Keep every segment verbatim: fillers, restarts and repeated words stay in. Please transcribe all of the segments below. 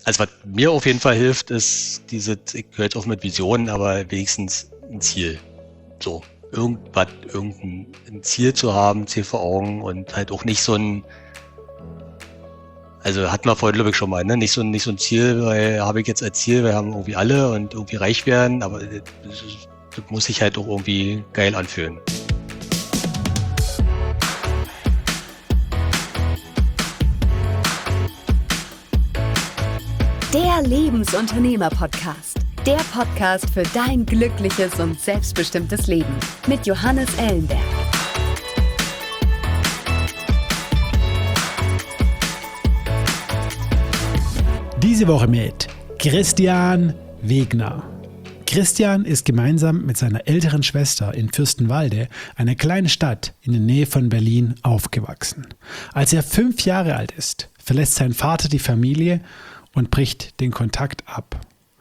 also was mir auf jeden Fall hilft, ist diese, ich höre jetzt auf mit Visionen, aber wenigstens ein Ziel. So, irgendwas, irgendein Ziel zu haben, Ziel vor Augen und halt auch nicht so ein, also hatten wir vorhin, glaube ich, schon mal, ne? Nicht so, nicht so ein Ziel, weil habe ich jetzt als Ziel, wir haben irgendwie alle und irgendwie reich werden, aber das, das muss sich halt auch irgendwie geil anfühlen. Der Lebensunternehmer-Podcast. Der Podcast für dein glückliches und selbstbestimmtes Leben mit Johannes Ellenberg. Diese Woche mit Christian Wegner. Christian ist gemeinsam mit seiner älteren Schwester in Fürstenwalde, einer kleinen Stadt in der Nähe von Berlin, aufgewachsen. Als er fünf Jahre alt ist, verlässt sein Vater die Familie und bricht den Kontakt ab.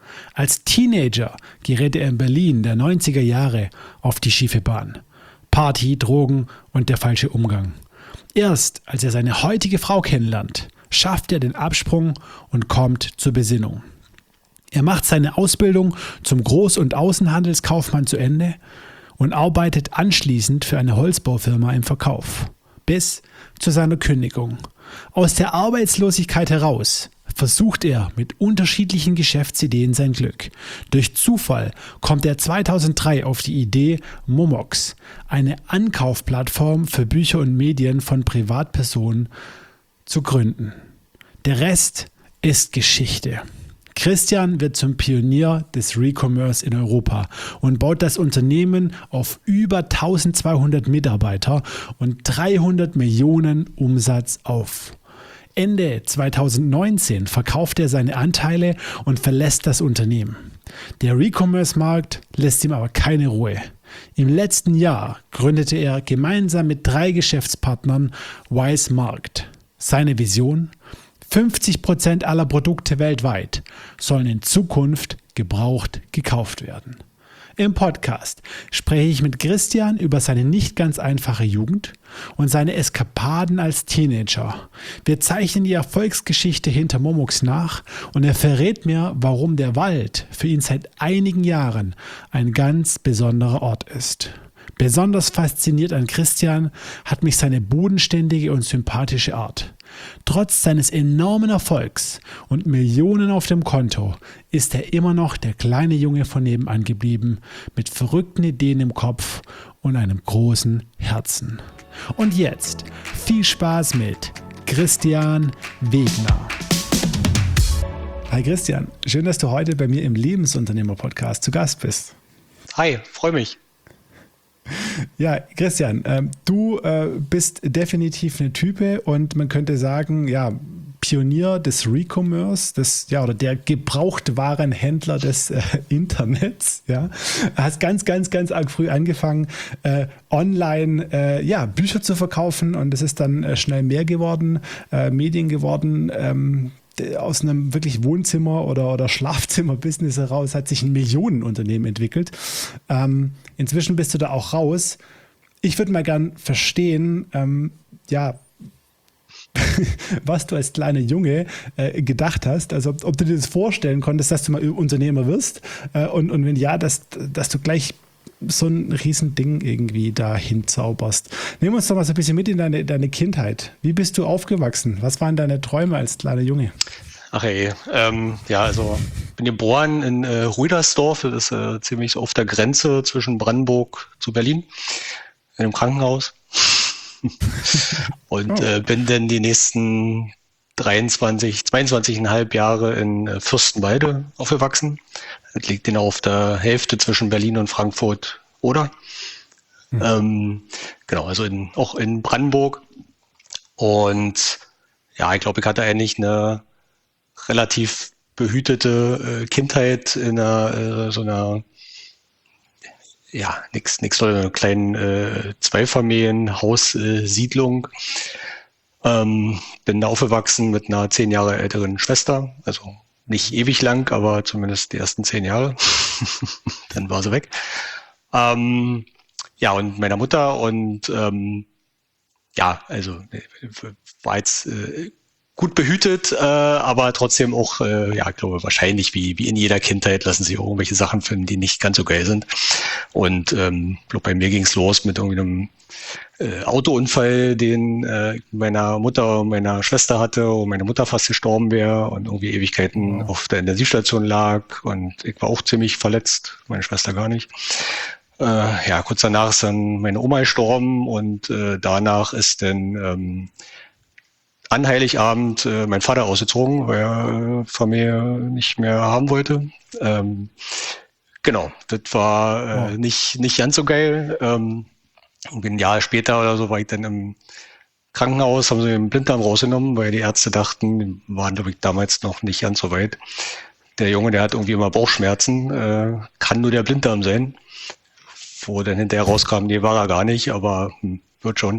Als Teenager gerät er in Berlin der neunziger Jahre auf die schiefe Bahn. Party, Drogen und der falsche Umgang. Erst als er seine heutige Frau kennenlernt, schafft er den Absprung und kommt zur Besinnung. Er macht seine Ausbildung zum Groß- und Außenhandelskaufmann zu Ende und arbeitet anschließend für eine Holzbaufirma im Verkauf. Bis zu seiner Kündigung. Aus der Arbeitslosigkeit heraus versucht er mit unterschiedlichen Geschäftsideen sein Glück. Durch Zufall kommt er zweitausenddrei auf die Idee, Momox, eine Ankaufplattform für Bücher und Medien von Privatpersonen, zu gründen. Der Rest ist Geschichte. Christian wird zum Pionier des Recommerce in Europa und baut das Unternehmen auf über eintausendzweihundert Mitarbeiter und dreihundert Millionen Umsatz auf. Ende zweitausendneunzehn verkauft er seine Anteile und verlässt das Unternehmen. Der Recommerce-Markt lässt ihm aber keine Ruhe. Im letzten Jahr gründete er gemeinsam mit drei Geschäftspartnern Wise Markt. Seine Vision? fünfzig Prozent aller Produkte weltweit sollen in Zukunft gebraucht gekauft werden. Im Podcast spreche ich mit Christian über seine nicht ganz einfache Jugend und seine Eskapaden als Teenager. Wir zeichnen die Erfolgsgeschichte hinter Momox nach und er verrät mir, warum der Wald für ihn seit einigen Jahren ein ganz besonderer Ort ist. Besonders fasziniert an Christian hat mich seine bodenständige und sympathische Art. Trotz seines enormen Erfolgs und Millionen auf dem Konto ist er immer noch der kleine Junge von nebenan geblieben, mit verrückten Ideen im Kopf und einem großen Herzen. Und jetzt viel Spaß mit Christian Wegner. Hi Christian, schön, dass du heute bei mir im Lebensunternehmer-Podcast zu Gast bist. Hi, freue mich. Ja, Christian, äh, du äh, bist definitiv eine Type und man könnte sagen, ja, Pionier des Recommerce, des, ja, oder der Gebrauchtwarenhändler des äh, Internets, ja. Hast ganz, ganz, ganz arg früh angefangen, äh, online, äh, ja, Bücher zu verkaufen und es ist dann äh, schnell mehr geworden, äh, Medien geworden, ähm, aus einem wirklich Wohnzimmer- oder, oder Schlafzimmer-Business heraus hat sich ein Millionenunternehmen entwickelt. Ähm, inzwischen bist du da auch raus. Ich würde mal gern verstehen, ähm, ja, was du als kleiner Junge äh, gedacht hast. Also ob, ob du dir das vorstellen konntest, dass du mal Unternehmer wirst äh, und, und wenn ja, dass, dass du gleich so ein Riesending irgendwie da hinzauberst. Nimm uns doch mal so ein bisschen mit in deine, deine Kindheit. Wie bist du aufgewachsen? Was waren deine Träume als kleiner Junge? Ach ey, ähm, ja, also ich bin geboren in äh, Ruidersdorf, das ist äh, ziemlich auf der Grenze zwischen Brandenburg zu Berlin, in einem Krankenhaus. Und Oh. äh, bin dann die nächsten dreiundzwanzig, zweiundzwanzig Komma fünf Jahre in äh, Fürstenwalde aufgewachsen. Das liegt genau auf der Hälfte zwischen Berlin und Frankfurt, oder? Mhm. Ähm, genau, also in, auch in Brandenburg. Und ja, ich glaube, ich hatte eigentlich eine relativ behütete äh, Kindheit in einer, äh, so einer, ja, nix, nix, so einer kleinen äh, Zweifamilienhaussiedlung. Ähm, bin da aufgewachsen mit einer zehn Jahre älteren Schwester, also nicht ewig lang, aber zumindest die ersten zehn Jahre. Dann war sie weg. Ähm, ja, und meiner Mutter und ähm, ja, also war jetzt äh, gut behütet, äh, aber trotzdem auch, äh, ja, ich glaube, wahrscheinlich wie, wie in jeder Kindheit lassen sich auch irgendwelche Sachen finden, die nicht ganz so geil sind. Und ähm, ich glaube, bei mir ging's los mit irgendwie einem äh, Autounfall, den äh, meiner Mutter und meiner Schwester hatte, wo meine Mutter fast gestorben wäre und irgendwie Ewigkeiten Wow. auf der Intensivstation lag. Und ich war auch ziemlich verletzt, meine Schwester gar nicht. Äh, ja, kurz danach ist dann meine Oma gestorben und äh, danach ist dann ähm, an Heiligabend äh, mein Vater ausgezogen, weil er äh, Familie nicht mehr haben wollte. Ähm, genau, das war äh, Wow. nicht, nicht ganz so geil. Ähm, und ein Jahr später oder so war ich dann im Krankenhaus, haben sie den Blinddarm rausgenommen, weil die Ärzte dachten, die waren, glaube ich, damals noch nicht ganz so weit. Der Junge, der hat irgendwie immer Bauchschmerzen, äh, kann nur der Blinddarm sein. Wo dann hinterher rauskam, nee, war er gar nicht, aber hm, wird schon.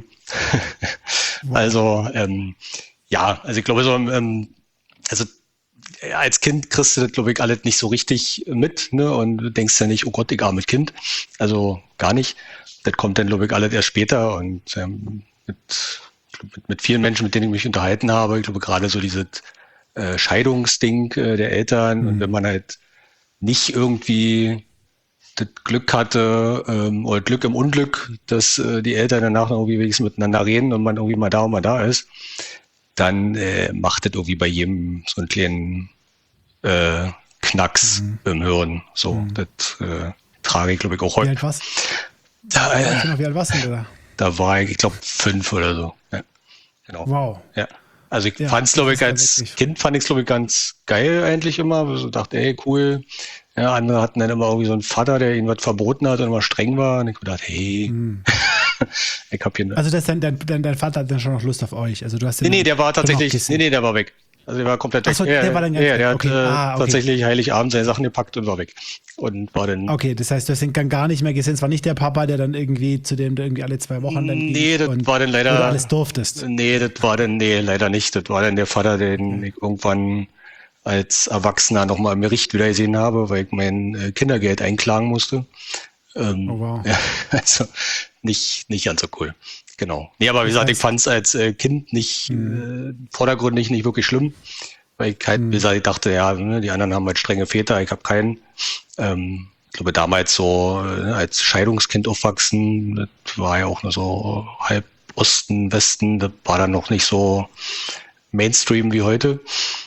Wow. Also, ähm, ja, also ich glaube so, ähm, also äh, als Kind kriegst du das, glaube ich, alles nicht so richtig mit, ne? Und du denkst ja nicht, oh Gott, ich armes Kind. Also gar nicht. Das kommt dann, glaube ich, alles erst später. Und ähm, mit, ich glaub, mit, mit vielen Menschen, mit denen ich mich unterhalten habe, ich glaube gerade so dieses äh, Scheidungsding äh, der Eltern. Mhm. Und wenn man halt nicht irgendwie das Glück hatte, ähm, oder Glück im Unglück, dass äh, die Eltern danach noch irgendwie wenigstens miteinander reden und man irgendwie mal da und mal da ist, dann äh, macht das irgendwie bei jedem so einen kleinen äh, Knacks Mhm. im Hirn. So, Mhm. das äh, trage ich, glaube ich, auch Wie heute. alt warst Da, weißt äh, du noch, wie alt warst du denn da? da war ich, ich glaube, fünf oder so. Ja, genau. Wow. Ja. Also ich Ja, fand es, glaube das ich, ist ja als wirklich- Kind fand ich es, glaube ich, ganz geil eigentlich immer. weil ich so dachte, ey, cool. Ja, andere hatten dann immer irgendwie so einen Vater, der ihnen was verboten hat und immer streng war. Und ich gedacht, hey, Mhm. ich hab hier... Also das dein, dein, dein, dein Vater hat dann schon noch Lust auf euch. Also du hast nee, den nee, der war schon noch tatsächlich... gegessen. Nee, nee, der war weg. Also der war komplett weg. Ach so, ja, der war dann ganz ja, weg. der hat Okay. äh, Ah, okay. tatsächlich Heiligabend seine Sachen gepackt und war weg. Und war dann... Okay, das heißt, du hast ihn dann gar nicht mehr gesehen. Es war nicht der Papa, der dann irgendwie, zu dem du irgendwie alle zwei Wochen dann Nee, gingst das und war dann leider... wo du alles durftest. Nee, das war dann, nee, leider nicht. Das war dann der Vater, den ich irgendwann als Erwachsener nochmal im Gericht wieder gesehen habe, weil ich mein äh, Kindergeld einklagen musste. Ähm, Oh, wow. ja, also nicht, nicht ganz so cool. Genau. Nee, aber wie Das gesagt, ich heißt- fand es als äh, Kind nicht, äh, vordergründig nicht wirklich schlimm. Weil ich halt, wie gesagt, ich dachte, ja, ne, die anderen haben halt strenge Väter, ich habe keinen. Ähm, ich glaube, damals so äh, als Scheidungskind aufwachsen, das war ja auch nur so halb Osten, Westen, das war dann noch nicht so Mainstream wie heute.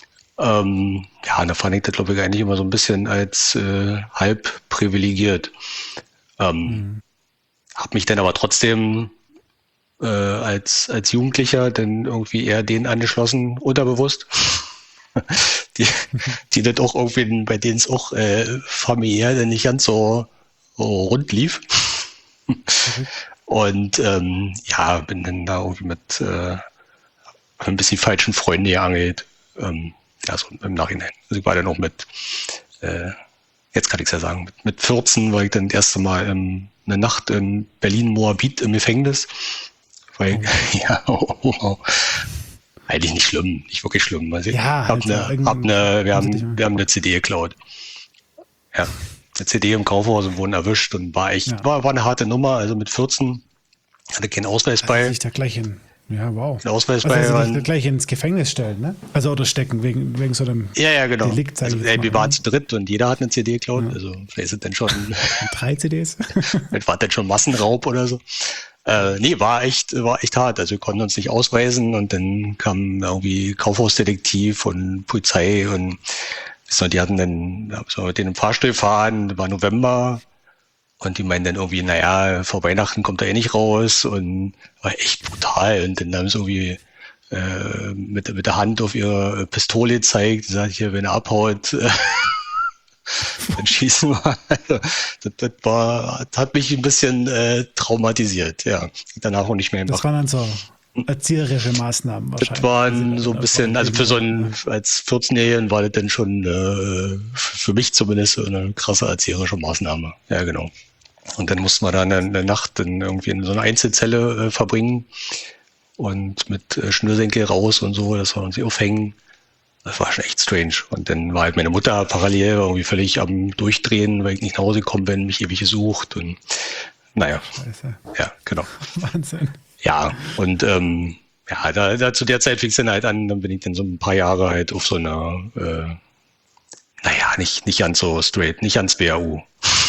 Ähm, ja, und da fand ich das, glaube ich, eigentlich immer so ein bisschen als äh, halb privilegiert. Ähm, Mhm. Hab mich dann aber trotzdem äh, als, als Jugendlicher dann irgendwie eher denen angeschlossen, unterbewusst. die, die das auch irgendwie, bei denen es auch äh, familiär dann nicht ganz so, so rund lief. Und ähm, ja, bin dann da irgendwie mit äh, ein bisschen falschen Freunden geangelt. Ähm, ja, so im Nachhinein. Also ich war dann auch mit, äh, jetzt kann ich es ja sagen, mit, mit vierzehn war ich dann das erste Mal ähm, eine Nacht in Berlin-Moabit im Gefängnis. Weil, ja, oh, oh, oh. Eigentlich nicht schlimm, nicht wirklich schlimm. Also ich Ja, hab also eine, irgend- hab eine, wir, haben sie dich haben, mal- wir haben eine C D geklaut. Ja, eine C D im Kaufhaus und wurden erwischt und war echt, Ja. war, war eine harte Nummer. Also mit vierzehn hatte keinen Ausweis bei. Also sich da gleich in, ja, wow. Keinen Ausweis Also, bei. dass sie dich da und- gleich ins Gefängnis stellen, ne? Also oder stecken, wegen, wegen so einem Ja, ja, genau. Delikt, sag ich Also, jetzt ey, mal, wir waren ne? zu dritt und jeder hat eine C D geklaut. Also vielleicht ist es dann schon, drei C Ds. vielleicht war das schon Massenraub oder so. Äh, nee, war echt, war echt hart. Also wir konnten uns nicht ausweisen und dann kam irgendwie Kaufhausdetektiv und Polizei und so, die hatten dann, ja, so mit denen im Fahrstuhl fahren, war November und die meinen dann irgendwie, naja, vor Weihnachten kommt er eh nicht raus und war echt brutal. Und dann haben sie irgendwie äh, mit, mit der Hand auf ihre Pistole gezeigt, gesagt, hier, wenn er abhaut, äh, dann schießen wir. Also, das, das war, das hat mich ein bisschen äh, traumatisiert, ja. Danach auch nicht mehr Das gemacht. waren dann so erzieherische Maßnahmen wahrscheinlich. Das waren Die so ein dann bisschen, also für so einen, Ja. als vierzehn-Jährigen war das dann schon äh, für mich zumindest so eine krasse erzieherische Maßnahme. Ja, genau. Und dann mussten wir dann eine Nacht dann irgendwie in so einer Einzelzelle äh, verbringen und mit äh, Schnürsenkel raus und so, dass wir uns aufhängen. Das war schon echt strange. Und dann war halt meine Mutter parallel irgendwie völlig am Durchdrehen, weil ich nicht nach Hause gekommen bin, mich ewig gesucht und naja, Scheiße. ja, genau. Wahnsinn. Ja, und ähm, ja, da, da zu der Zeit fing es dann halt an, dann bin ich dann so ein paar Jahre halt auf so einer, äh, naja, nicht, nicht ganz so straight, nicht ans B A U.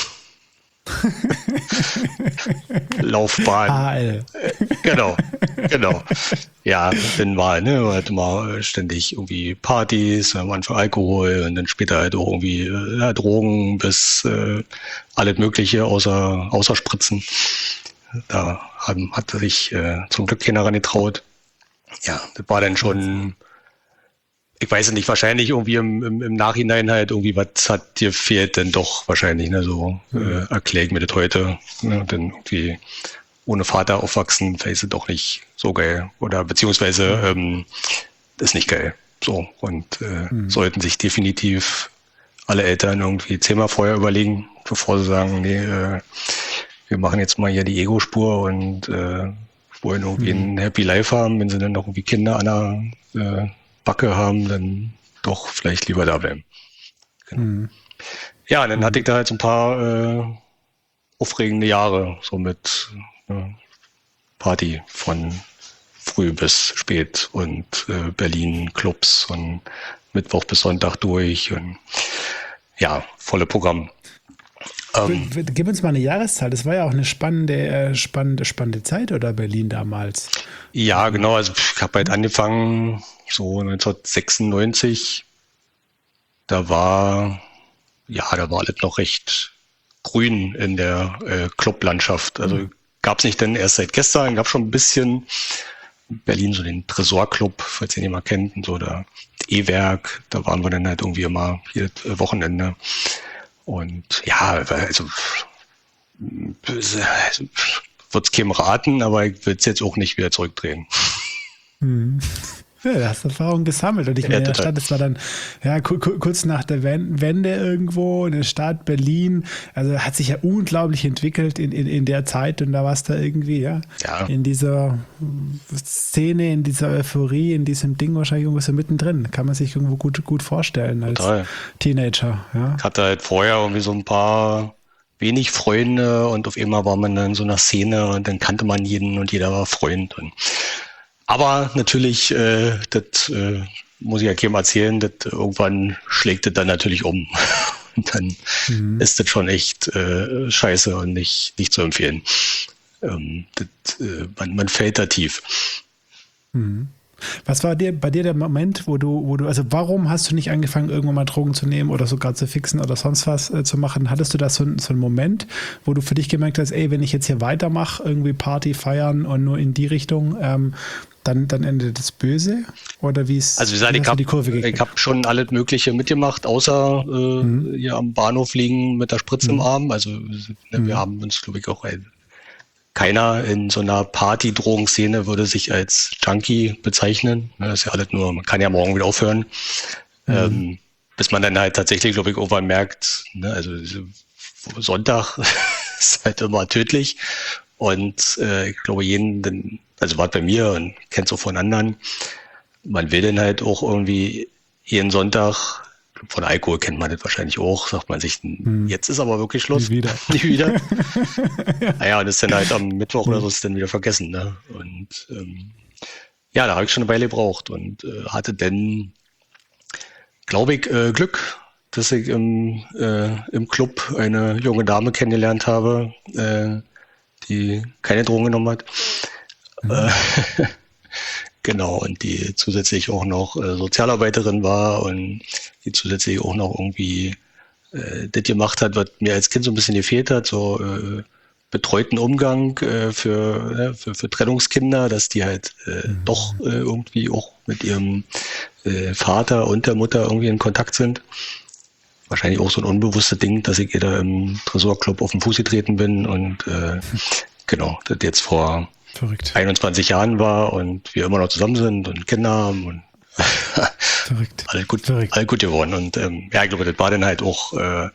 Laufbahn. H L. Genau, genau. Ja, dann war, ne, war halt immer ständig irgendwie Partys, am Anfang Alkohol und dann später halt auch irgendwie ja, Drogen bis äh, alles Mögliche außer, außer Spritzen. Da haben, hat sich äh, zum Glück keiner ran getraut. Ja, das war dann schon, ich weiß nicht, wahrscheinlich irgendwie im, im, im Nachhinein halt irgendwie, was hat dir fehlt denn doch wahrscheinlich, ne, so äh, erkläre ich mir das heute, ne, denn irgendwie ohne Vater aufwachsen, vielleicht ist es doch nicht so geil oder beziehungsweise ähm, ist nicht geil, so und äh, mhm. sollten sich definitiv alle Eltern irgendwie zehnmal vorher überlegen, bevor sie sagen, nee, äh, wir machen jetzt mal hier die Ego-Spur und äh, wollen irgendwie mhm. ein Happy Life haben, wenn sie dann noch irgendwie Kinder an der äh, Backe haben, dann doch vielleicht lieber da bleiben. Genau. Mhm. Ja, und dann hatte ich da halt so ein paar äh, aufregende Jahre, so mit äh, Party von früh bis spät und äh, Berlin Clubs und Mittwoch bis Sonntag durch und ja, volle Programm. Ähm, Gib uns mal eine Jahreszahl. Das war ja auch eine spannende, spannende, spannende Zeit, oder Berlin damals? Ja, genau. Also ich habe halt angefangen so neunzehnhundertsechsundneunzig. Da war ja, da war alles noch recht grün in der äh, Clublandschaft. Also mhm. gab es nicht denn erst seit gestern. Gab schon ein bisschen in Berlin so den Tresorclub, falls ihr den mal kennt, und so der E-Werk. Da waren wir dann halt irgendwie immer jedes Wochenende. Und ja, also, also würde es keinem raten, aber ich will es jetzt auch nicht wieder zurückdrehen. Hm. Ja, du hast Erfahrung gesammelt. Und ich meine, ja, in der Stadt, das war dann ja, kurz nach der Wende irgendwo in der Stadt Berlin. Also hat sich ja unglaublich entwickelt in, in, in der Zeit. Und da warst du irgendwie, ja, ja, in dieser Szene, in dieser Euphorie, in diesem Ding wahrscheinlich irgendwo so mittendrin. Kann man sich irgendwo gut, gut vorstellen als Total. Teenager. Ja. Ich hatte halt vorher irgendwie so ein paar wenig Freunde und auf einmal war man dann in so einer Szene und dann kannte man jeden und jeder war Freund. Und aber natürlich, äh, das äh, muss ich ja keinem erzählen, das irgendwann schlägt das dann natürlich um. Und dann mhm. ist das schon echt äh, scheiße und nicht, nicht zu empfehlen. Ähm, das, äh, man, man fällt da tief. Mhm. Was war dir, bei dir der Moment, wo du, wo du, also warum hast du nicht angefangen, irgendwann mal Drogen zu nehmen oder sogar zu fixen oder sonst was äh, zu machen? Hattest du da so, so einen Moment, wo du für dich gemerkt hast, ey, wenn ich jetzt hier weitermache, irgendwie Party feiern und nur in die Richtung, ähm, dann, dann endet das böse? Oder wie ist Also wie gesagt, ich habe hab schon alles Mögliche mitgemacht, außer äh, mhm. hier am Bahnhof liegen mit der Spritze mhm. im Arm. Also ne, mhm. wir haben uns, glaube ich, auch ein Keiner in so einer Party-Drogenszene würde sich als Junkie bezeichnen. Das ist ja alles nur, man kann ja morgen wieder aufhören. Mhm. Ähm, bis man dann halt tatsächlich, glaube ich, irgendwann merkt, ne, also Sonntag ist halt immer tödlich. Und äh, ich glaube, jeden, also war bei mir und kennst auch von anderen, man will dann halt auch irgendwie jeden Sonntag, von Alkohol kennt man das wahrscheinlich auch, sagt man sich, hm. jetzt ist aber wirklich Schluss. Nie wieder. Nie wieder. ja. Naja, und ist dann halt am Mittwoch oder so ist dann wieder vergessen. Ne? Und ähm, ja, da habe ich schon eine Weile gebraucht und äh, hatte dann, glaube ich, äh, Glück, dass ich im, äh, im Club eine junge Dame kennengelernt habe, äh, die keine Drogen genommen hat. Mhm. Äh, Genau, und die zusätzlich auch noch äh, Sozialarbeiterin war und die zusätzlich auch noch irgendwie äh, das gemacht hat, was mir als Kind so ein bisschen gefehlt hat, so äh, betreuten Umgang äh, für, äh, für für Trennungskinder, dass die halt äh, mhm. doch äh, irgendwie auch mit ihrem äh, Vater und der Mutter irgendwie in Kontakt sind. Wahrscheinlich auch so ein unbewusstes Ding, dass ich ihr da im Tresorclub auf den Fuß getreten bin und äh, genau, das jetzt vor Verrückt. einundzwanzig Jahren war und wir immer noch zusammen sind und Kinder haben und Verrückt. alles gut, Verrückt. alles gut geworden. Und ähm, ja, ich glaube, das war dann halt auch äh,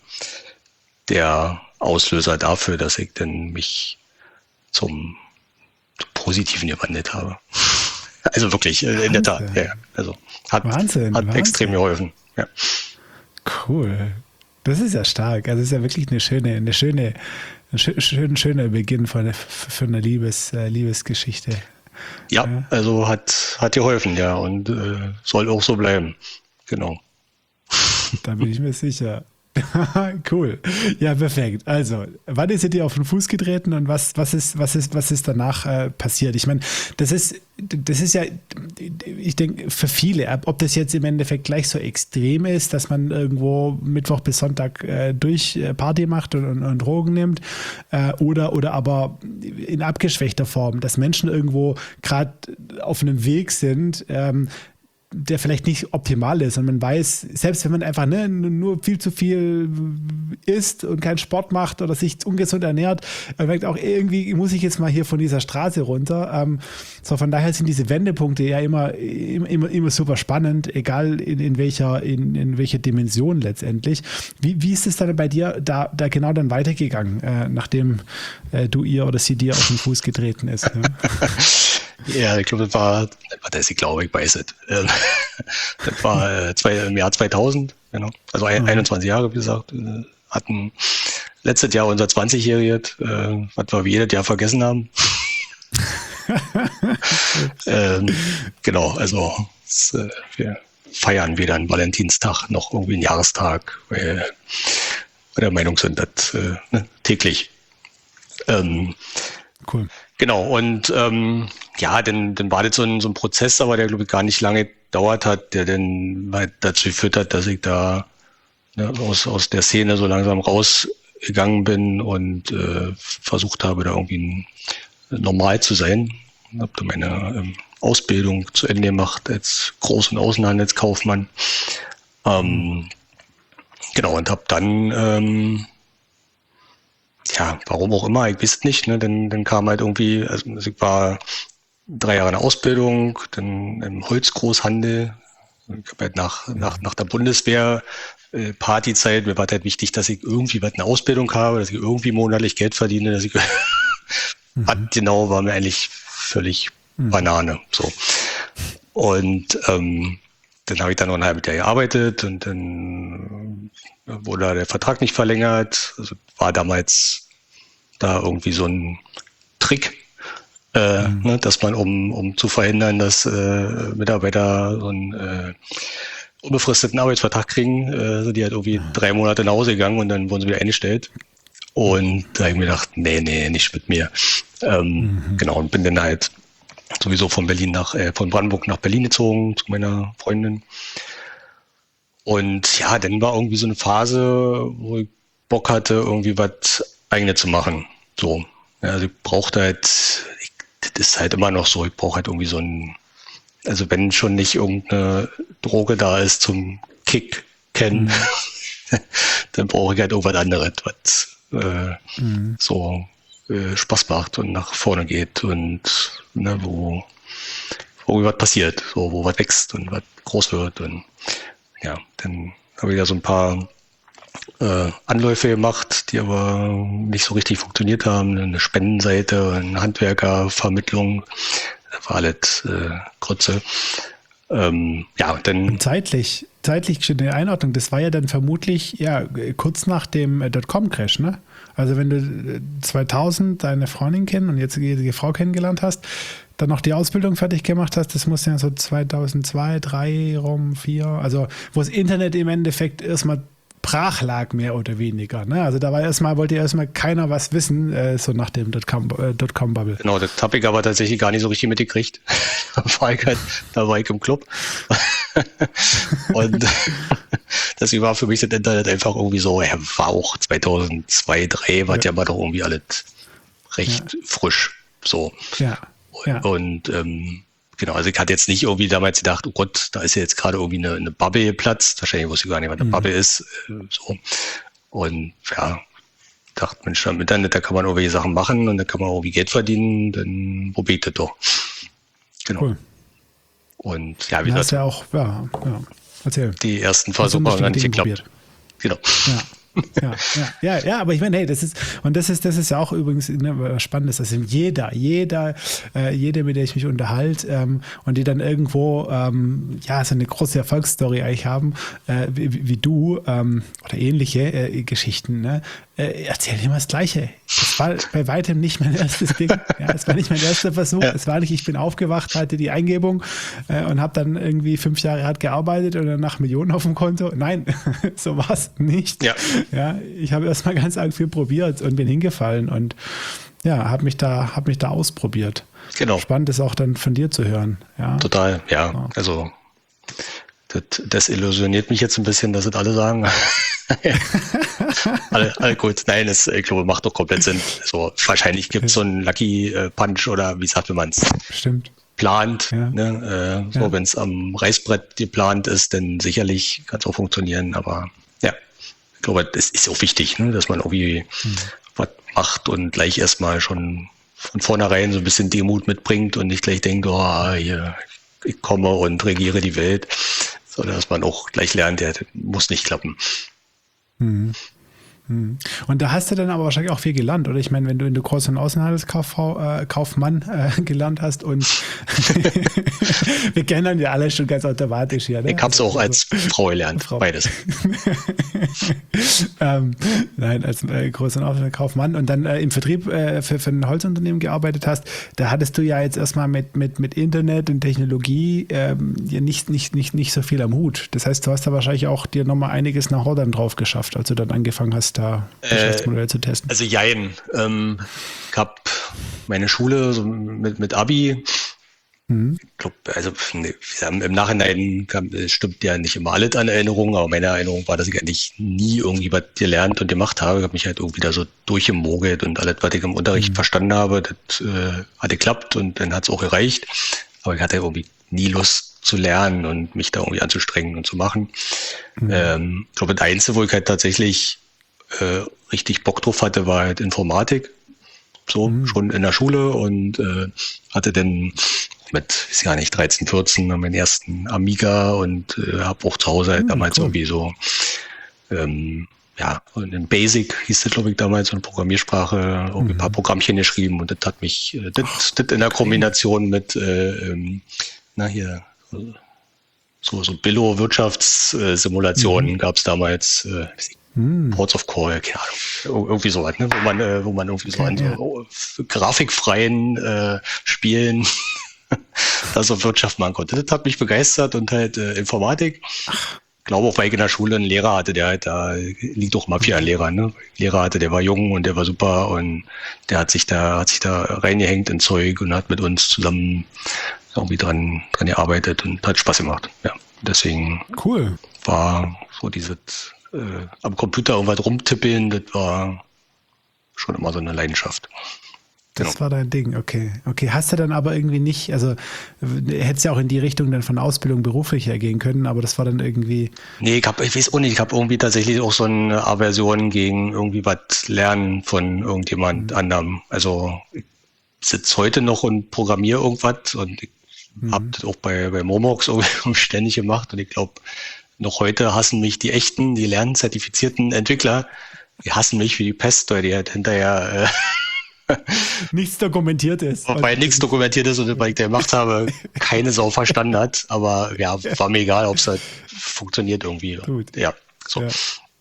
der Auslöser dafür, dass ich dann mich zum, zum Positiven gewandelt habe. Also wirklich, äh, in der Tat. Ja, also hat, Wahnsinn, hat Wahnsinn. extrem geholfen. Ja. Cool. Das ist ja stark. Also es ist ja wirklich eine schöne, eine schöne Ein schön, schöner Beginn von, für eine Liebes, äh, Liebesgeschichte. Ja, ja. also hat, hat geholfen, ja, und äh, soll auch so bleiben. Genau. Da bin ich mir sicher. Cool. Ja, perfekt. Also, wann ist ihr dir auf den Fuß getreten und was, was ist, was ist, was ist danach äh, passiert? Ich meine, das ist, das ist ja, ich denke, für viele, ob das jetzt im Endeffekt gleich so extrem ist, dass man irgendwo Mittwoch bis Sonntag äh, durch äh, Party macht und, und, und Drogen nimmt, äh, oder, oder aber in abgeschwächter Form, dass Menschen irgendwo gerade auf einem Weg sind, ähm, der vielleicht nicht optimal ist und man weiß, selbst wenn man einfach ne, nur viel zu viel isst und keinen Sport macht oder sich ungesund ernährt, man merkt auch, irgendwie muss ich jetzt mal hier von dieser Straße runter. Ähm, so von daher sind diese Wendepunkte ja immer, immer, immer super spannend, egal in, in, welcher, in, in welcher Dimension letztendlich. Wie, wie ist es dann bei dir da, da genau dann weitergegangen, äh, nachdem äh, du ihr oder sie dir auf den Fuß getreten ist? Ne? Ja, ich glaube, das war, das ich glaube, ich weiß es. Das war äh, zwei, im Jahr zweitausend, genau. Also ein, mhm. einundzwanzig Jahre, wie gesagt. Hatten letztes Jahr unser zwanzigjähriges, äh, was wir wie jedes Jahr vergessen haben. ähm, genau, also das, äh, wir feiern weder einen Valentinstag noch irgendwie einen Jahrestag, weil wir der Meinung sind, dass äh, ne, täglich. Ähm, cool. Genau, und ähm, ja, dann, dann war das so ein, so ein Prozess, aber der, glaube ich, gar nicht lange gedauert hat, der dann halt dazu geführt hat, dass ich da ne, aus, aus der Szene so langsam rausgegangen bin und äh, versucht habe, da irgendwie normal zu sein. Ich habe da meine ähm, Ausbildung zu Ende gemacht als Groß- und Außenhandelskaufmann. Ähm, genau, und habe dann... Ähm, Ja, warum auch immer, ich weiß nicht, ne, dann, dann kam halt irgendwie, also ich war drei Jahre in der Ausbildung, dann im Holzgroßhandel, ich habe halt nach, nach, nach der Bundeswehr, äh, Partyzeit, mir war halt wichtig, dass ich irgendwie was eine Ausbildung habe, dass ich irgendwie monatlich Geld verdiene, dass ich, mhm. was genau, war mir eigentlich völlig mhm. Banane, so. Und, ähm, dann habe ich dann noch ein halbes Jahr gearbeitet und dann wurde der Vertrag nicht verlängert. Also war damals da irgendwie so ein Trick, äh, mhm. ne, dass man, um, um zu verhindern, dass äh, Mitarbeiter so einen äh, unbefristeten Arbeitsvertrag kriegen, äh, sind die halt irgendwie mhm. drei Monate nach Hause gegangen und dann wurden sie wieder eingestellt. Und da habe ich mir gedacht, nee, nee, nicht mit mir. Ähm, mhm. Genau, und bin dann halt sowieso von Berlin nach, äh, von Brandenburg nach Berlin gezogen zu meiner Freundin. Und ja, dann war irgendwie so eine Phase, wo ich Bock hatte, irgendwie was Eigenes zu machen. So. Ja, also ich brauchte halt, ich, das ist halt immer noch so, ich brauche halt irgendwie so ein, also wenn schon nicht irgendeine Droge da ist zum Kick kennen, mhm. dann brauche ich halt irgendwas anderes, was äh, mhm. so äh, Spaß macht und nach vorne geht und ne, wo, wo was passiert, so, wo was wächst und was groß wird. Und ja, dann habe ich ja so ein paar äh, Anläufe gemacht, die aber nicht so richtig funktioniert haben. Eine Spendenseite, eine Handwerkervermittlung, das war alles äh, Grütze. Ähm, ja, und dann. Und zeitlich, zeitlich eine Einordnung, das war ja dann vermutlich ja kurz nach dem äh, Dotcom-Crash, ne? Also wenn du zweitausend deine Freundin kennen und jetzt die Frau kennengelernt hast, dann noch die Ausbildung fertig gemacht hast, das muss ja so zweitausendzwei, drei rum, vier, also wo das Internet im Endeffekt erstmal brach lag, mehr oder weniger. Ne? Also da war erstmal, wollte erstmal keiner was wissen, äh, so nach dem Dotcom-Bubble. Genau, das habe ich aber tatsächlich gar nicht so richtig mitgekriegt. Da war ich, halt, da war ich im Club. Und deswegen war für mich das Internet einfach irgendwie so, ja, war auch zweitausendzwei, zweitausenddrei, war ja, ja war doch irgendwie alles recht ja. frisch. So. Ja. Ja. Und ähm, genau, also ich hatte jetzt nicht irgendwie damals gedacht, oh Gott, da ist ja jetzt gerade irgendwie eine, eine Bubble geplatzt. Wahrscheinlich wusste ich gar nicht, was eine mhm. Bubble ist. Äh, so. Und ja, dachte, Mensch, am Internet, da kann man irgendwelche Sachen machen und da kann man irgendwie Geld verdienen, dann probiert das doch. Genau. Cool. Und ja, wie gesagt, ja auch, ja, ja. Erzähl. Die ersten Versuche haben nicht geklappt. Genau. Ja. Ja, ja, ja, ja, aber ich meine, hey, das ist, und das ist, das ist ja auch übrigens ne, was Spannendes, dass jeder, jeder, äh, jeder, mit der ich mich unterhalte ähm, und die dann irgendwo, ähm, ja, so eine große Erfolgsstory eigentlich haben, äh, wie, wie du ähm, oder ähnliche äh, Geschichten, ne, äh, erzählen immer das Gleiche. Das es war bei weitem nicht mein erstes Ding. Ja, es war nicht mein erster Versuch. Ja. Es war nicht, ich bin aufgewacht, hatte die Eingebung äh, und habe dann irgendwie fünf Jahre hart gearbeitet und danach Millionen auf dem Konto. Nein, so war es nicht. Ja. Ja, ich habe erstmal ganz arg viel probiert und bin hingefallen und ja, habe mich da, habe mich da ausprobiert. Genau. Spannend ist auch dann von dir zu hören. Ja. Total, ja. ja. Also das desillusioniert mich jetzt ein bisschen, dass es alle sagen. alle, alle gut. Nein, das, ich glaube, macht doch komplett Sinn. Also wahrscheinlich gibt es so einen Lucky Punch oder wie sagt man es? Stimmt. Plant. Ja. Ne? Äh, so, ja. wenn es am Reißbrett geplant ist, dann sicherlich kann es auch funktionieren. Aber ja, ich glaube, das ist auch wichtig, ne? Dass man irgendwie hm. was macht und gleich erstmal schon von vornherein so ein bisschen Demut mitbringt und nicht gleich denkt, oh, hier, ich komme und regiere die Welt, sondern dass man auch gleich lernt, ja, das muss nicht klappen. Mhm. Und da hast du dann aber wahrscheinlich auch viel gelernt, oder? Ich meine, wenn du in der Groß- und Außenhandelskaufmann äh, gelernt hast und wir kennen ja alle schon ganz automatisch hier. Ne? Ich habe es auch als Frau gelernt, Frau. Beides. ähm, nein, als äh, Groß- und Außenhandelskaufmann und dann äh, im Vertrieb äh, für, für ein Holzunternehmen gearbeitet hast, da hattest du ja jetzt erstmal mit, mit, mit Internet und Technologie ähm, ja nicht, nicht, nicht, nicht so viel am Hut. Das heißt, du hast da wahrscheinlich auch dir nochmal einiges nach Hordern drauf geschafft, als du dann angefangen hast, da Geschäftsmodelle äh, zu testen? Also jein. Ähm, ich habe meine Schule so mit, mit Abi, mhm. ich glaube, also im Nachhinein kam, stimmt ja nicht immer alles an Erinnerungen, aber meine Erinnerung war, dass ich eigentlich nie irgendwie was gelernt und gemacht habe. Ich habe mich halt irgendwie da so durchgemogelt und alles, was ich im Unterricht mhm. verstanden habe, das äh, hat geklappt und dann hat es auch gereicht. Aber ich hatte irgendwie nie Lust zu lernen und mich da irgendwie anzustrengen und zu machen. Mhm. Ähm, ich glaube, das Einzige, wo ich halt tatsächlich Äh, richtig Bock drauf hatte, war halt Informatik, so mhm. schon in der Schule und äh, hatte dann mit, weiß gar nicht, dreizehn, vierzehn meinen ersten Amiga und äh, habe auch zu Hause halt mhm, damals cool. irgendwie so, ähm, ja, in Basic hieß das, glaube ich, damals, so eine Programmiersprache, mhm. ein paar Programmchen geschrieben und das hat mich, äh, das, das in der Kombination mit, äh, ähm, na hier, so, so Billo-Wirtschaftssimulationen mhm. gab es damals, äh, Hm. Ports of Call, keine Ahnung, irgendwie sowas, ne? wo man, äh, wo man irgendwie so an ja. so grafikfreien äh, Spielen da so Wirtschaft machen konnte. Das hat mich begeistert und halt äh, Informatik. Ach. Ich glaube auch, weil ich in der Schule einen Lehrer hatte, der halt da, liegt doch mal viel an Lehrern, ne? Lehrer hatte, der war jung und der war super und der hat sich da, hat sich da reingehängt in Zeug und hat mit uns zusammen irgendwie dran, dran gearbeitet und hat Spaß gemacht. Ja, deswegen cool. War so dieses Äh, am Computer irgendwas rumtippeln, das war schon immer so eine Leidenschaft. Das genau. war dein Ding, okay. Okay, hast du dann aber irgendwie nicht, also hättest ja auch in die Richtung dann von Ausbildung beruflich hergehen können, aber das war dann irgendwie... Nee, ich, hab, ich weiß auch nicht, ich habe irgendwie tatsächlich auch so eine Aversion gegen irgendwie was lernen von irgendjemand mhm. anderem. Also ich sitze heute noch und programmiere irgendwas und ich mhm. habe das auch bei, bei Momox irgendwie ständig gemacht und ich glaube, noch heute hassen mich die echten, die lernzertifizierten Entwickler, die hassen mich wie die Pest, weil die halt hinterher äh, nichts dokumentiert ist. Weil nichts dokumentiert ist und weil ich da gemacht habe, keine Sau verstanden hat. Aber ja, war mir egal, ob es halt funktioniert irgendwie. Gut. Ja, so. Ja.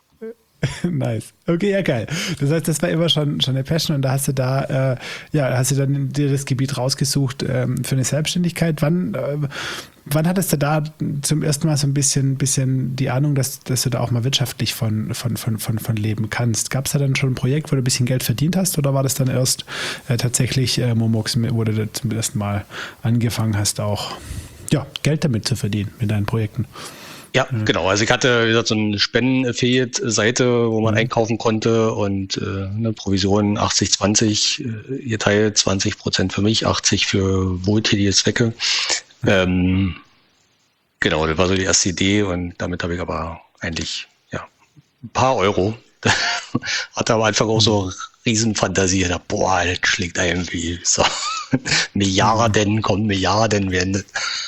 Nice. Okay, ja geil. Das heißt, das war immer schon, schon eine Passion und da hast du da, äh, ja, hast du dann dir das Gebiet rausgesucht ähm, für eine Selbstständigkeit. Wann, äh, wann hattest du da zum ersten Mal so ein bisschen, bisschen die Ahnung, dass, dass du da auch mal wirtschaftlich von, von, von, von, von leben kannst? Gab es da dann schon ein Projekt, wo du ein bisschen Geld verdient hast oder war das dann erst äh, tatsächlich äh, Momox, wo du zum ersten Mal angefangen hast, auch ja, Geld damit zu verdienen mit deinen Projekten? Ja, mhm. genau. Also ich hatte, wie gesagt, so eine Spenden-Affiliate-Seite, wo man mhm. einkaufen konnte und äh, eine Provision achtzig zwanzig äh, geteilt, zwanzig Prozent für mich, achtzig für wohltätige Zwecke. Mhm. Ähm, genau, das war so die erste Idee und damit habe ich aber eigentlich ja ein paar Euro. Hatte am Anfang auch so Riesenfantasie. Da, boah, das schlägt irgendwie so Milliarden, kommt Milliarden werden.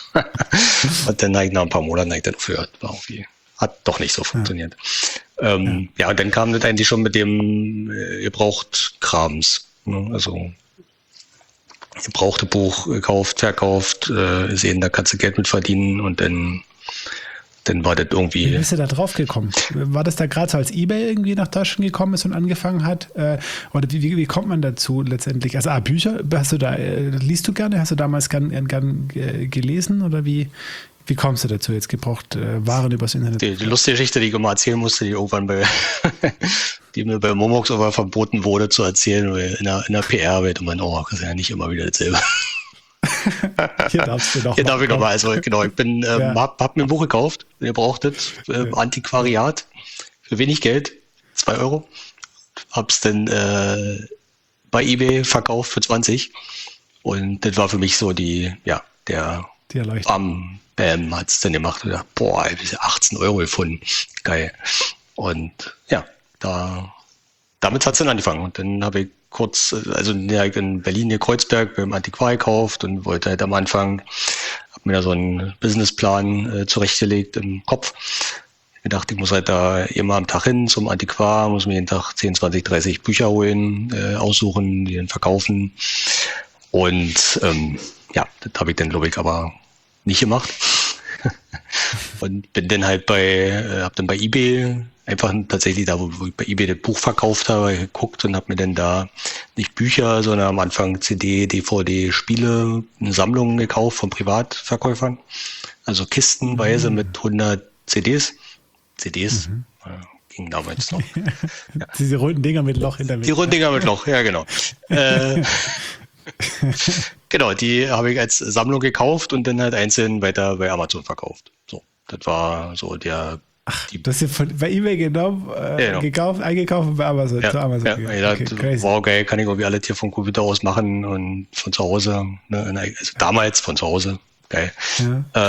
Und dann nach ein paar Monaten habe ich dann aufgehört. War irgendwie, hat doch nicht so funktioniert. Ja, ähm, ja. ja und dann kam das eigentlich schon mit dem äh, Gebraucht-Krams. Ne? Also gebrauchte Buch gekauft, verkauft, äh, sehen, da kannst du Geld mit verdienen und dann dann war das irgendwie. Wie bist du da drauf gekommen? War das da gerade so, als eBay irgendwie nach Deutschland gekommen ist und angefangen hat? Äh, oder wie, wie, wie kommt man dazu letztendlich? Also, ah, Bücher, hast du da, äh, liest du gerne? Hast du damals gern, gern äh, gelesen oder wie? Wie kommst du dazu, jetzt gebraucht äh, Waren übers Internet? Die, die lustige Geschichte, die ich immer erzählen musste, die irgendwann bei, die mir bei Momox aber verboten wurde zu erzählen, weil in der, in der P R-Welt und man, oh, das ist ja nicht immer wieder dasselbe. Hier darfst du noch Hier darf ich nochmal, also genau, ich bin, ähm, Ja. hab, hab mir ein Buch gekauft, ihr brauchtet, äh, Antiquariat, für wenig Geld, zwei Euro, hab's dann äh, bei eBay verkauft für zwanzig und das war für mich so die, ja, der Die Erleuchtung. Bam, Bam, hat's dann gemacht und gedacht, boah, ich habe achtzehn Euro gefunden, geil. Und ja, da, damit hat's dann angefangen und dann habe ich kurz, also ja, in Berlin hier Kreuzberg beim Antiquar gekauft und wollte halt am Anfang, habe mir da so einen Businessplan äh, zurechtgelegt im Kopf. Ich gedacht, ich muss halt da immer am Tag hin zum Antiquar, muss mir jeden Tag zehn, zwanzig, dreißig Bücher holen, äh, aussuchen, die dann verkaufen. Und ähm, ja, das habe ich dann, glaube ich, aber nicht gemacht. Und bin dann halt bei, äh, hab dann bei eBay einfach tatsächlich da, wo, wo ich bei eBay das Buch verkauft habe, geguckt und habe mir dann da nicht Bücher, sondern am Anfang C D, D V D, Spiele, eine Sammlung gekauft von Privatverkäufern. Also kistenweise mhm. mit hundert C Ds. C Ds, mhm. äh, ging damals noch. Ja. Diese runden Dinger mit Loch in der Mitte. Die runden Dinger mit Loch, ja genau. äh, genau, die habe ich als Sammlung gekauft und dann halt einzeln weiter bei Amazon verkauft. So, das war so der. Ach, die, das ist von, bei eBay genommen, äh, ja, genau. gekauft, eingekauft und bei Amazon. Ja, zu Amazon ja, ja, okay, das, wow, geil, kann ich irgendwie alles hier vom Computer aus machen und von zu Hause. Ne, also damals von zu Hause, geil. Ja. Äh,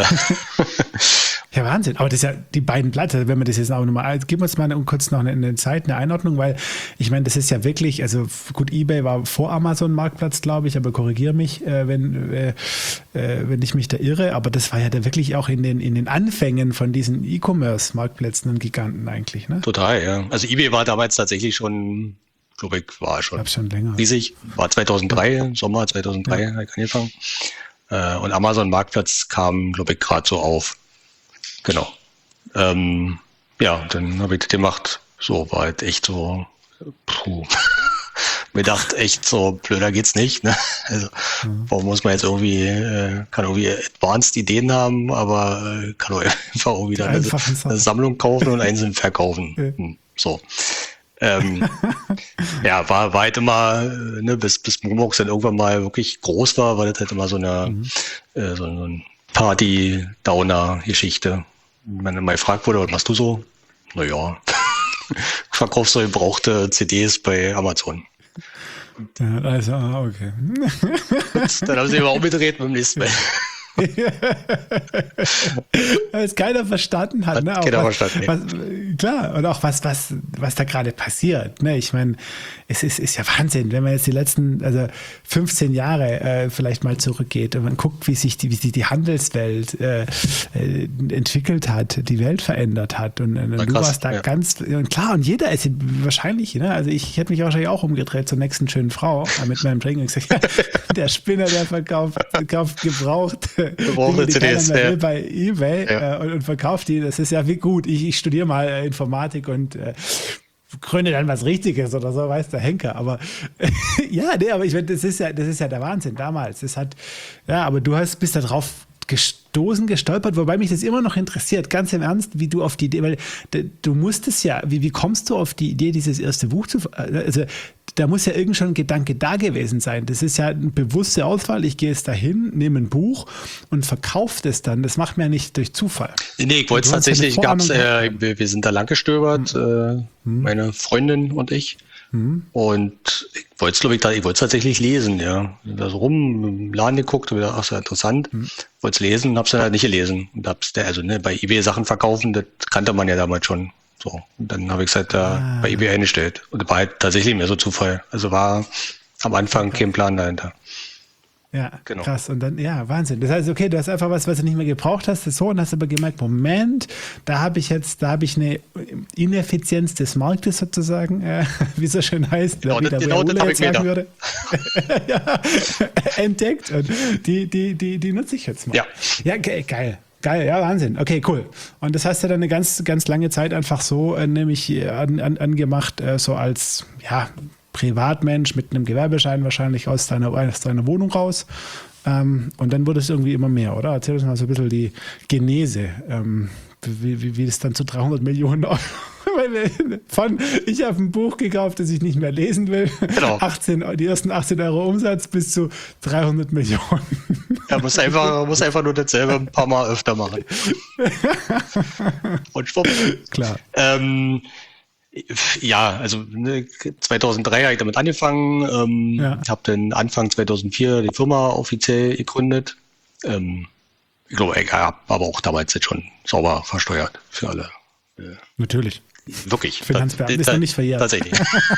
Ja, Wahnsinn. Aber das ist ja die beiden Blätter, wenn man das jetzt auch nochmal, gib uns mal kurz noch eine, eine Zeit, eine Einordnung, weil ich meine, das ist ja wirklich, also gut, eBay war vor Amazon Marktplatz, glaube ich, aber korrigiere mich, äh, wenn, äh, wenn ich mich da irre, aber das war ja da wirklich auch in den, in den Anfängen von diesen E-Commerce-Marktplätzen ein Giganten eigentlich, ne? Total, ja. Also eBay war damals tatsächlich schon, glaube ich, war schon, ich schon länger. riesig, war zweitausenddrei, ja. Sommer zweitausenddrei, ja. habe ich angefangen. Äh, und Amazon Marktplatz kam, glaube ich, gerade so auf. Genau. Ähm, ja, dann habe ich das gemacht. So, war halt echt so, puh. Mir dachte echt so, blöder geht's nicht. Ne? Also, mhm. warum muss man jetzt irgendwie, äh, kann irgendwie advanced Ideen haben, aber äh, kann auch einfach irgendwie dann eine, eine Sammlung kaufen und einzeln verkaufen. Mhm. So. ähm, ja, war, war halt immer, ne, bis, bis Momox dann irgendwann mal wirklich groß war, war das halt immer so eine, mhm. äh, so eine Party-Downer-Geschichte. Wenn man mal gefragt wurde, was machst du so? Naja, verkaufst du gebrauchte C Ds bei Amazon. Ja, also, okay. Und dann haben sie immer umgedreht mit dem nächsten Mal. Weil es keiner verstanden hat. hat ne? Keiner was, verstanden. Was, klar, und auch was, was, was da gerade passiert. Ne? Ich meine, es ist, ist ja Wahnsinn, wenn man jetzt die letzten also fünfzehn Jahre äh, vielleicht mal zurückgeht und man guckt, wie sich die, wie sich die Handelswelt äh, äh, entwickelt hat, die Welt verändert hat. Und, und du krass, warst da ja. ganz und klar, und jeder ist wahrscheinlich, ne? Also ich, ich hätte mich wahrscheinlich auch umgedreht zur nächsten schönen Frau mit meinem Drink und gesagt, der Spinner, der verkauft, verkauft gebraucht. Dinge, die C Ds, keiner mehr ja. will bei eBay ja. äh, und, und verkauft die. Das ist ja wie gut. Ich, ich studiere mal äh, Informatik und äh, gründe dann was Richtiges oder so, weiß der Henker. Aber äh, ja, nee, aber ich meine, das ist ja, das ist ja der Wahnsinn damals. Das hat, ja, aber du hast bist da drauf gestoßen, gestolpert, wobei mich das immer noch interessiert, ganz im Ernst, wie du auf die Idee, weil du musstest ja, wie, wie kommst du auf die Idee, dieses erste Buch zu, also da muss ja irgend schon ein Gedanke da gewesen sein. Das ist ja eine bewusste Auswahl. Ich gehe jetzt dahin, nehme ein Buch und verkaufe das dann. Das macht man ja nicht durch Zufall. Nee, ich wollte es tatsächlich, gab's, äh, wir, wir sind da lang gestöbert, hm. äh, hm. meine Freundin und ich. Hm. Und ich wollte es, glaube ich, ich wollte es tatsächlich lesen, ja. Da so rum im Laden geguckt und gedacht, ach, sehr interessant. Hm. Wollte es lesen und habe es dann halt nicht gelesen. Und hab's, also ne, bei eBay Sachen verkaufen, das kannte man ja damals schon. So, und dann habe ich es halt da ah. bei eBay eingestellt. Und das war halt tatsächlich mehr so Zufall. Also war am Anfang okay. kein Plan dahinter. Ja, genau. Krass. Und dann, ja, Wahnsinn. Das heißt, okay, du hast einfach was, was du nicht mehr gebraucht hast, so, und hast aber gemerkt, Moment, da habe ich jetzt, da habe ich eine Ineffizienz des Marktes sozusagen, äh, wie es so schön heißt, genau, wie der genau, das habe ich sagen mir würde, ja, entdeckt. Und die, die, die, die nutze ich jetzt mal. Ja, ja ge- geil. Geil, ja, Wahnsinn. Okay, cool. Und das hast du dann eine ganz, ganz lange Zeit einfach so äh, nämlich an, an, angemacht, äh, so als ja, Privatmensch mit einem Gewerbeschein wahrscheinlich aus deiner, aus deiner Wohnung raus. Ähm, und dann wurde es irgendwie immer mehr, oder? Erzähl uns mal so ein bisschen die Genese, ähm, wie, wie, wie es dann zu dreihundert Millionen Euro von, ich habe ein Buch gekauft, das ich nicht mehr lesen will, Genau. achtzehn, die ersten achtzehn Euro Umsatz bis zu dreihundert Millionen. Er muss einfach, muss einfach nur dasselbe ein paar Mal öfter machen. Und schwupp. Klar. Ähm, ja, also ne, zweitausenddrei habe ich damit angefangen, ähm, Ja. habe dann Anfang zweitausendvier die Firma offiziell gegründet. Ähm, ich glaube, ich habe aber auch damals jetzt schon sauber versteuert für alle. Äh, Natürlich. Wirklich. Finanzbeamten ist noch nicht verjährt. Tatsächlich.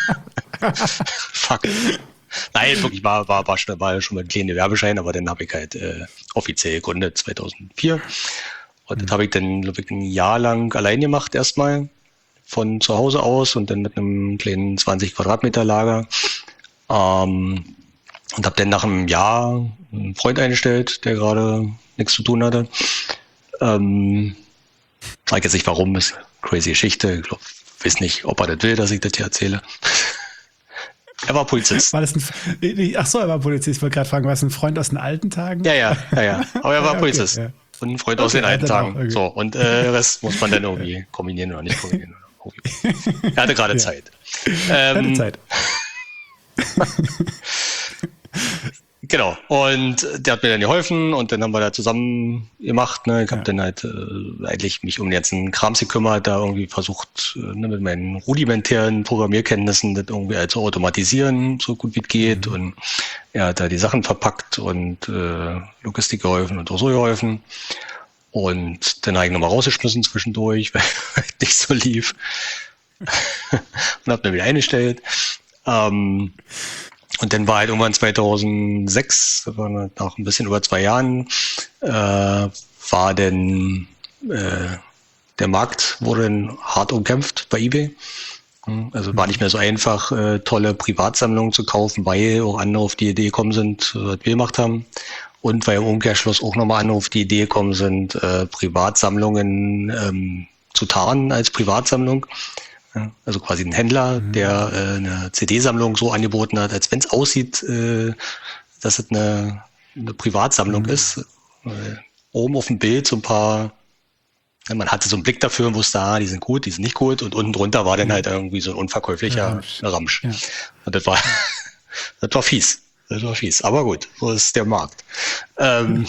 Fuck. Nein, wirklich war, war, war, schon, war schon mal ein kleiner Werbeschein, aber dann habe ich halt äh, offiziell gegründet zweitausendvier. Und das habe ich dann, glaube ich, ein Jahr lang allein gemacht erstmal von zu Hause aus und dann mit einem kleinen zwanzig Quadratmeter Lager. Ähm, und habe dann nach einem Jahr einen Freund eingestellt, der gerade nichts zu tun hatte. Ähm, sag jetzt nicht warum, ist eine crazy Geschichte. Ich glaube, weiß nicht, ob er das will, dass ich das hier erzähle. Er war Polizist. War das ein, ach so, er war Polizist. Ich wollte gerade fragen, war es ein Freund aus den alten Tagen? Ja, ja, ja, ja. Aber er war Okay, Polizist. ja. Und ein Freund Okay, aus den alten hat er Tagen. auch, okay. So, und äh, der Rest muss man dann irgendwie kombinieren oder nicht kombinieren. Er hatte gerade Ja. Zeit. Keine Ähm, Zeit. Genau. Und der hat mir dann geholfen und dann haben wir da zusammen gemacht. Ne? Ich habe Ja. dann halt äh, eigentlich mich um den ganzen Krams gekümmert, da irgendwie versucht, äh, ne, mit meinen rudimentären Programmierkenntnissen das irgendwie halt zu automatisieren, so gut wie es geht. Mhm. Und er hat da die Sachen verpackt und äh, Logistik geholfen und auch so geholfen. Und dann habe ich nochmal rausgeschmissen zwischendurch, weil es nicht so lief. Und habe mir wieder eingestellt. Ähm, und dann war halt irgendwann zweitausendsechs, das war nach ein bisschen über zwei Jahren, äh, war dann äh, der Markt wurde dann hart umkämpft bei eBay. Also war nicht mehr so einfach, äh, tolle Privatsammlungen zu kaufen, weil auch andere auf die Idee gekommen sind, äh, was wir gemacht haben. Und weil im Umkehrschluss auch nochmal andere auf die Idee gekommen sind, äh, Privatsammlungen ähm, zu tarnen als Privatsammlung. Ja, also quasi ein Händler, mhm. der äh, eine C D-Sammlung so angeboten hat, als wenn es aussieht, äh, dass es eine, eine Privatsammlung mhm. ist. Äh, oben auf dem Bild so ein paar, ja, man hatte so einen Blick dafür und wusste, ah, die sind gut, die sind nicht gut. Und unten drunter war dann halt irgendwie so ein unverkäuflicher Ramsch. Ramsch. Ja. Und das war, das war fies. Das war fies. Aber gut, so ist der Markt. Ähm,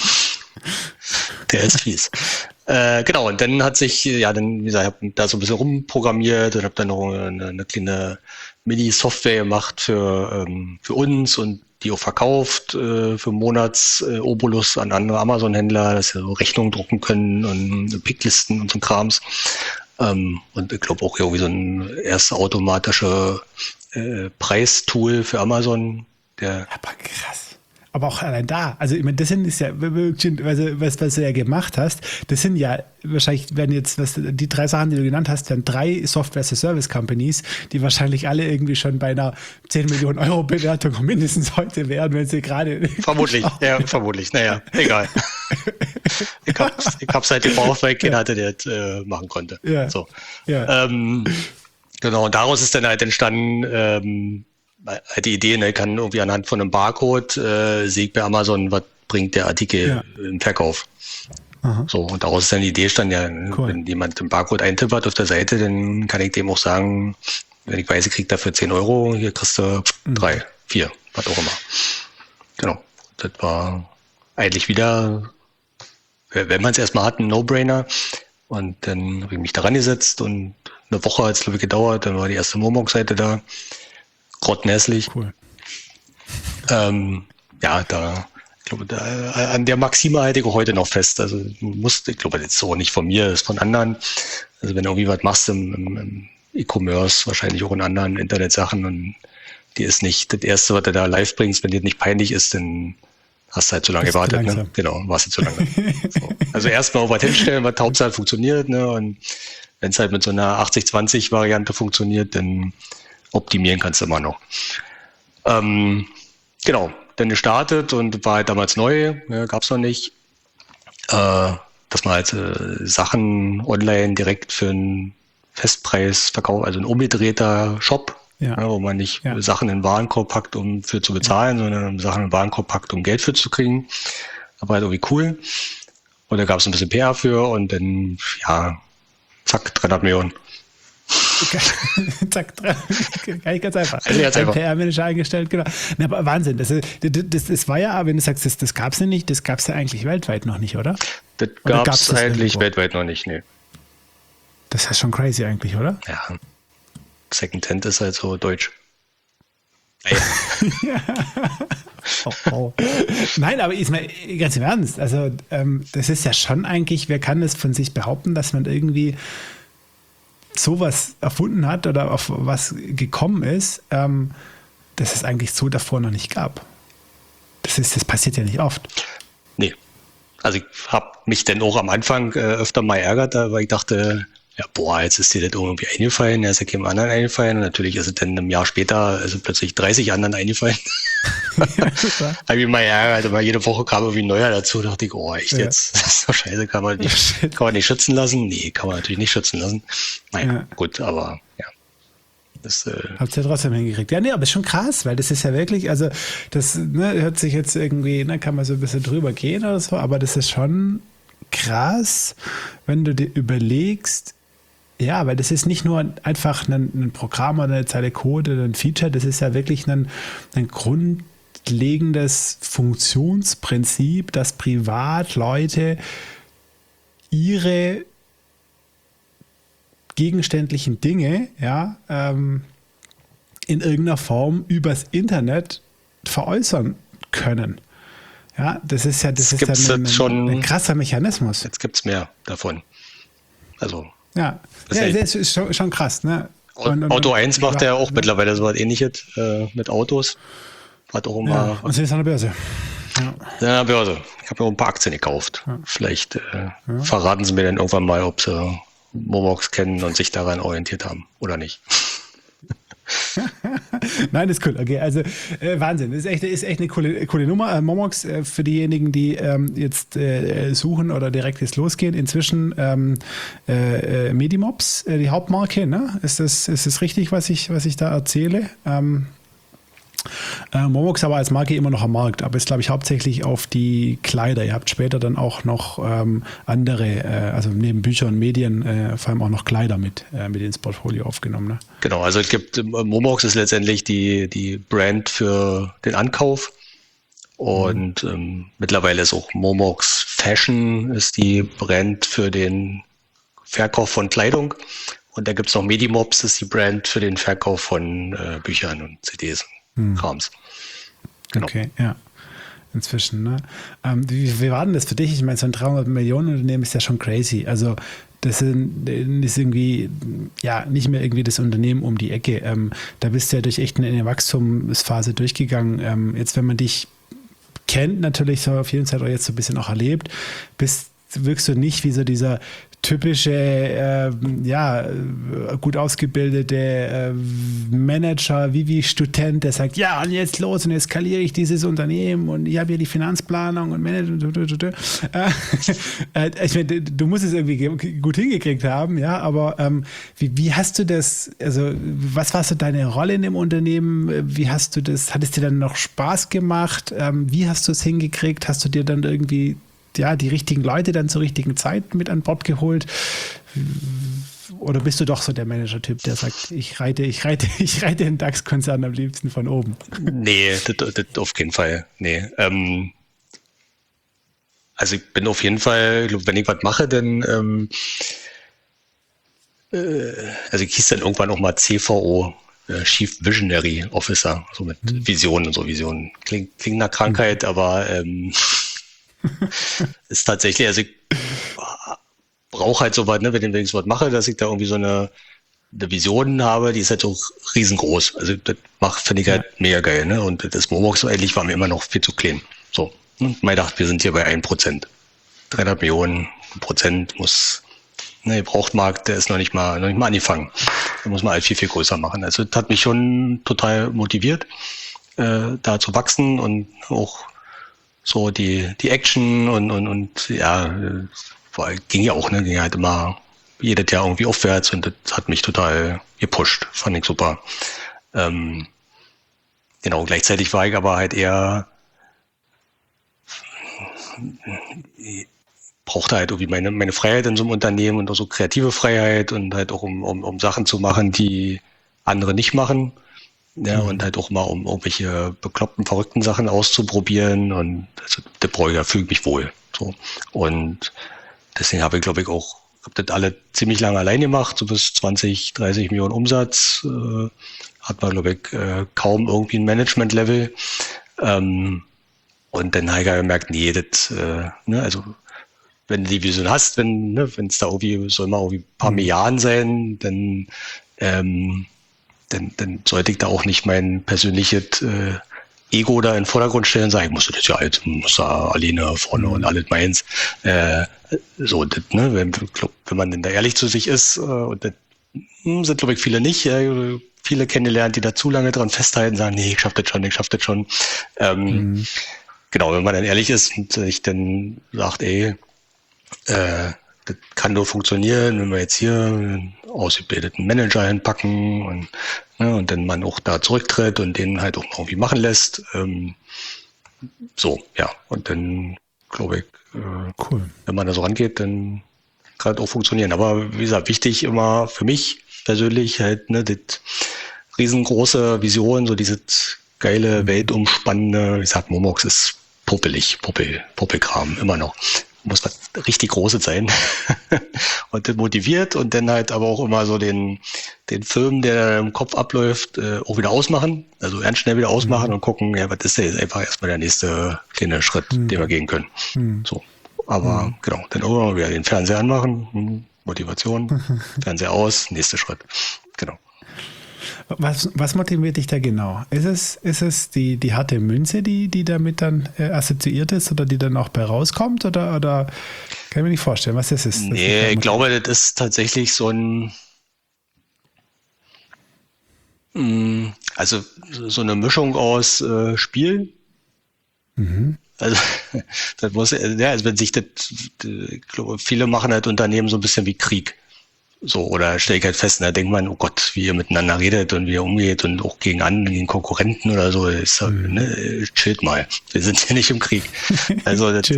der ist fies. Äh, genau, und dann hat sich, ja, dann, wie gesagt, ich habe da so ein bisschen rumprogrammiert und habe dann noch eine, eine kleine Mini-Software gemacht für, ähm, für uns und die auch verkauft äh, für Monats-Obolus äh, an andere Amazon-Händler, dass sie so Rechnungen drucken können und Picklisten und so ein Krams. Ähm, und ich glaube auch irgendwie so ein erstes automatische äh, Preistool für Amazon. Der Aber krass. Aber auch allein da, also ich meine, das sind ist ja, was, was du ja gemacht hast, das sind ja, wahrscheinlich werden jetzt, was, die drei Sachen, die du genannt hast, dann drei Software-as-a-Service-Companies, die wahrscheinlich alle irgendwie schon bei einer zehn Millionen Euro Bewertung mindestens heute wären, wenn sie gerade... Vermutlich, ja, vermutlich, naja, egal. ich, hab's, ich hab's halt gebraucht, weil keiner hatte, der das äh, machen konnte. Ja. So. Ja. Ähm, genau, und daraus ist dann halt entstanden, ähm, die Idee, ne, kann irgendwie anhand von einem Barcode äh, sehe ich bei Amazon, was bringt der Artikel Ja. im Verkauf. Aha. So, und daraus ist dann die Idee stand, ja, Cool. wenn jemand den Barcode eintippert auf der Seite, dann kann ich dem auch sagen, wenn ich weiß, ich krieg dafür zehn Euro, hier kriegst du Mhm. drei, vier, was auch immer. Genau. Das war eigentlich wieder, wenn man es erstmal hat, ein No-Brainer. Und dann habe ich mich daran gesetzt und eine Woche hat es, glaube ich, gedauert, dann war die erste Momox-Seite da. Grottenhässlich. Cool. Ähm, ja, da, ich glaube, da, an der Maxime halte ich auch heute noch fest. Also, du musst, ich glaube, das ist so nicht von mir, das ist von anderen. Also, wenn du irgendwie was machst im, im, im E-Commerce, wahrscheinlich auch in anderen Internetsachen und die ist nicht das Erste, was du da live bringst, wenn dir nicht peinlich ist, dann hast du halt zu lange Bist du gewartet, ne? langsam. Genau, warst du zu lange. So. Also, erstmal auf was hinstellen, was Hauptsache funktioniert, ne? Und wenn es halt mit so einer achtzig zwanzig Variante funktioniert, dann optimieren kannst du immer noch. Ähm, genau, dann gestartet und war halt damals neu, ja, gab es noch nicht. Äh, dass man halt äh, Sachen online direkt für einen Festpreis verkauft, also ein umgedrehter Shop, Ja. ja, wo man nicht Ja. Sachen in den Warenkorb packt, um für zu bezahlen, sondern Sachen in den Warenkorb packt, um Geld für zu kriegen. Aber halt irgendwie cool. Und da gab es ein bisschen P R für und dann, ja, zack, dreihundert Millionen. Zack, dran. Gar nicht ganz einfach. Also ganz Ein einfach. P R-Manager eingestellt, genau. Na, aber Wahnsinn. Das, das, das, das war ja, wenn du sagst, das, das gab es ja nicht, das gab es ja eigentlich weltweit noch nicht, oder? Das Oder gab gab's es das eigentlich irgendwo? weltweit noch nicht, nee. Das ist schon crazy eigentlich, oder? Ja, Secondhand ist halt so deutsch. Naja. Oh, oh. Nein, aber ist mal ganz im Ernst. Also, ähm, das ist ja schon eigentlich, wer kann das von sich behaupten, dass man irgendwie sowas erfunden hat oder auf was gekommen ist, ähm, dass es eigentlich so davor noch nicht gab. Das ist, das passiert ja nicht oft. Nee. Also ich habe mich dann auch am Anfang äh, öfter mal ärgert, weil ich dachte, ja, boah, jetzt ist dir das irgendwie eingefallen, ja, ist ja keinem anderen eingefallen. Und natürlich ist es dann ein Jahr später, ist es plötzlich dreißig anderen eingefallen. Habe ich mal ärgert, aber jede Woche kam irgendwie ein neuer dazu, dachte ich, oh, echt Ja. jetzt? Das ist doch scheiße, kann man nicht, kann man nicht schützen lassen? Nee, kann man natürlich nicht schützen lassen. Naja, Ja. gut, aber ja. Das, äh, Habt ihr trotzdem hingekriegt. Ja, nee, aber ist schon krass, weil das ist ja wirklich, also das ne, hört sich jetzt irgendwie, ne, kann man so ein bisschen drüber gehen oder so, aber das ist schon krass, wenn du dir überlegst, ja, weil das ist nicht nur einfach ein, ein Programm oder eine Zeile Code oder ein Feature, das ist ja wirklich ein, ein grundlegendes Funktionsprinzip, dass Privatleute ihre gegenständlichen Dinge, ja, ähm, in irgendeiner Form übers Internet veräußern können. Ja, das ist ja, das Das ist gibt's ja ein, jetzt schon- ein krasser Mechanismus. jetzt gibt's mehr davon. Also Ja, Das ja, ist ja- das ist schon, schon krass. Ne? Und- und- Auto eins macht ja auch ne? mittlerweile so was Ähnliches äh, mit Autos. Hat auch immer Ja, und sie ist an der Börse. Ja. ja, Börse. Ich habe mir auch ein paar Aktien gekauft. Vielleicht äh, verraten sie mir dann irgendwann mal, ob sie Momox kennen und sich daran orientiert haben oder nicht. Nein, ist cool. Okay, also äh, Wahnsinn. Ist echt, ist echt eine coole, coole Nummer. Äh, Momox, äh, für diejenigen, die ähm, jetzt äh, suchen oder direkt jetzt losgehen, inzwischen ähm, äh, äh, Medimobs, äh, die Hauptmarke, ne? Ist das, ist das richtig, was ich, was ich da erzähle? Ähm, Äh, Momox aber als Marke immer noch am Markt, aber ist, glaube ich, hauptsächlich auf die Kleider. Ihr habt später dann auch noch ähm, andere, äh, also neben Bücher und Medien, äh, vor allem auch noch Kleider mit, äh, mit ins Portfolio aufgenommen. Ne? Genau, also es gibt, Momox ist letztendlich die, die Brand für den Ankauf. Und mhm. ähm, mittlerweile ist auch Momox Fashion ist die Brand für den Verkauf von Kleidung. Und da gibt es noch Medimobs, das ist die Brand für den Verkauf von äh, Büchern und C Ds. Krams. Genau. Okay, ja. Inzwischen, ne? Ähm, wie, wie war denn das für dich? Ich meine, so ein dreihundert Millionen Unternehmen ist ja schon crazy. Also, das ist irgendwie, ja, nicht mehr irgendwie das Unternehmen um die Ecke. Ähm, da bist du ja durch echt eine Wachstumsphase durchgegangen. Ähm, jetzt, wenn man dich kennt, natürlich so auf jeden Fall auch jetzt so ein bisschen auch erlebt, bist, wirkst du nicht wie so dieser typische, äh, ja, gut ausgebildete äh, Manager, wie wie Student, der sagt, ja, und jetzt los und jetzt skaliere ich dieses Unternehmen und ich habe hier die Finanzplanung und Management. Äh, ich meine, du musst es irgendwie gut hingekriegt haben, ja, aber ähm, wie, wie hast du das, also was war so deine Rolle in dem Unternehmen? Wie hast du das, hat es dir dann noch Spaß gemacht? Ähm, wie hast du es hingekriegt? Hast du dir dann irgendwie ja, die richtigen Leute dann zur richtigen Zeit mit an Bord geholt? Oder bist du doch so der Manager-Typ, der sagt, ich reite, ich reite, ich reite den DAX-Konzern am liebsten von oben? Nee, das, das auf keinen Fall. Nee. Ähm, also ich bin auf jeden Fall, wenn ich was mache, dann ähm, äh, also ich hieß dann irgendwann auch mal C V O, äh, Chief Visionary Officer, so mit hm. Visionen und so Visionen. Klingt, klingt nach Krankheit, mhm. aber ähm, ist tatsächlich, also ich brauche halt so was, ne, wenn ich so was mache, dass ich da irgendwie so eine, eine Vision habe, die ist halt so riesengroß. Also das macht, finde ich halt ja. mega geil, ne? Und das Momox eigentlich war mir immer noch viel zu klein. So. Und man dachte, wir sind hier bei ein Prozent. dreihundert Millionen Prozent muss, ne, Gebrauchtmarkt, der ist noch nicht mal, noch nicht mal angefangen. Da muss man halt viel, viel größer machen. Also das hat mich schon total motiviert, äh, da zu wachsen und auch so die, die Action und, und, und ja, war, ging ja auch, ne, ging halt immer jedes Jahr irgendwie aufwärts und das hat mich total gepusht, fand ich super. Ähm, genau, gleichzeitig war ich aber halt eher, brauchte halt irgendwie meine, meine Freiheit in so einem Unternehmen und auch so kreative Freiheit und halt auch um, um, um Sachen zu machen, die andere nicht machen. Ja, mhm. Und halt auch mal um irgendwelche bekloppten, verrückten Sachen auszuprobieren und also, der Bräuger fühlt mich wohl. So. Und deswegen habe ich, glaube ich, auch, habe das alle ziemlich lange allein gemacht, so bis zwanzig, dreißig Millionen Umsatz. Äh, hat man, glaube ich, äh, kaum irgendwie ein Management-Level. Ähm, und dann habe ich gemerkt, nee, das, äh, ne, also wenn du die Vision hast, wenn ne, wenn es da irgendwie, soll mal irgendwie ein paar mhm. Milliarden sein, dann ähm, Dann, dann sollte ich da auch nicht mein persönliches äh, Ego da in den Vordergrund stellen und sagen, ich muss das ja halt, muss da alleine vorne mhm. und alles meins. Äh, so, das, ne, wenn, glaub, wenn man denn da ehrlich zu sich ist, äh, und das sind, glaube ich, viele nicht, äh, viele kennengelernt, die da zu lange dran festhalten, sagen, nee, ich schaff das schon, ich schaff das schon. Ähm, mhm. Genau, wenn man dann ehrlich ist und sich dann sagt, ey, äh, das kann nur funktionieren, wenn wir jetzt hier einen ausgebildeten Manager hinpacken und, ne, und dann man auch da zurücktritt und den halt auch noch irgendwie machen lässt. Ähm, so, ja. Und dann, glaube ich, äh, cool. Wenn man da so rangeht, dann kann das auch funktionieren. Aber wie gesagt, wichtig immer für mich persönlich halt, ne, das riesengroße Vision, so dieses geile, weltumspannende, wie gesagt, Momox ist puppelig, Puppel, Puppelkram, immer noch. Muss was richtig Großes sein und das motiviert und dann halt aber auch immer so den den Film, der im Kopf abläuft, äh, auch wieder ausmachen, also ganz schnell wieder ausmachen mhm. und gucken, ja, was ist denn jetzt einfach erstmal der nächste kleine Schritt, mhm. den wir gehen können. Mhm. So, aber mhm. genau, dann irgendwann wieder den Fernseher anmachen, Motivation, Fernseher aus, nächster Schritt, genau. Was, was motiviert dich da genau? Ist es, ist es die, die harte Münze, die, die damit dann äh, assoziiert ist oder die dann auch bei rauskommt? Oder, oder kann ich mir nicht vorstellen, was das ist? Nee, das ich glaube, das ist tatsächlich so ein, mh, also so eine Mischung aus äh, Spiel. Mhm. Also, das muss, ja, also wenn sich das, ich glaube, viele machen halt Unternehmen so ein bisschen wie Krieg. So, oder stelle ich halt fest, da denkt man, oh Gott, wie ihr miteinander redet und wie ihr umgeht und auch gegen andere, gegen Konkurrenten oder so, ist, mhm. ne, chillt mal. Wir sind hier nicht im Krieg. Also, das,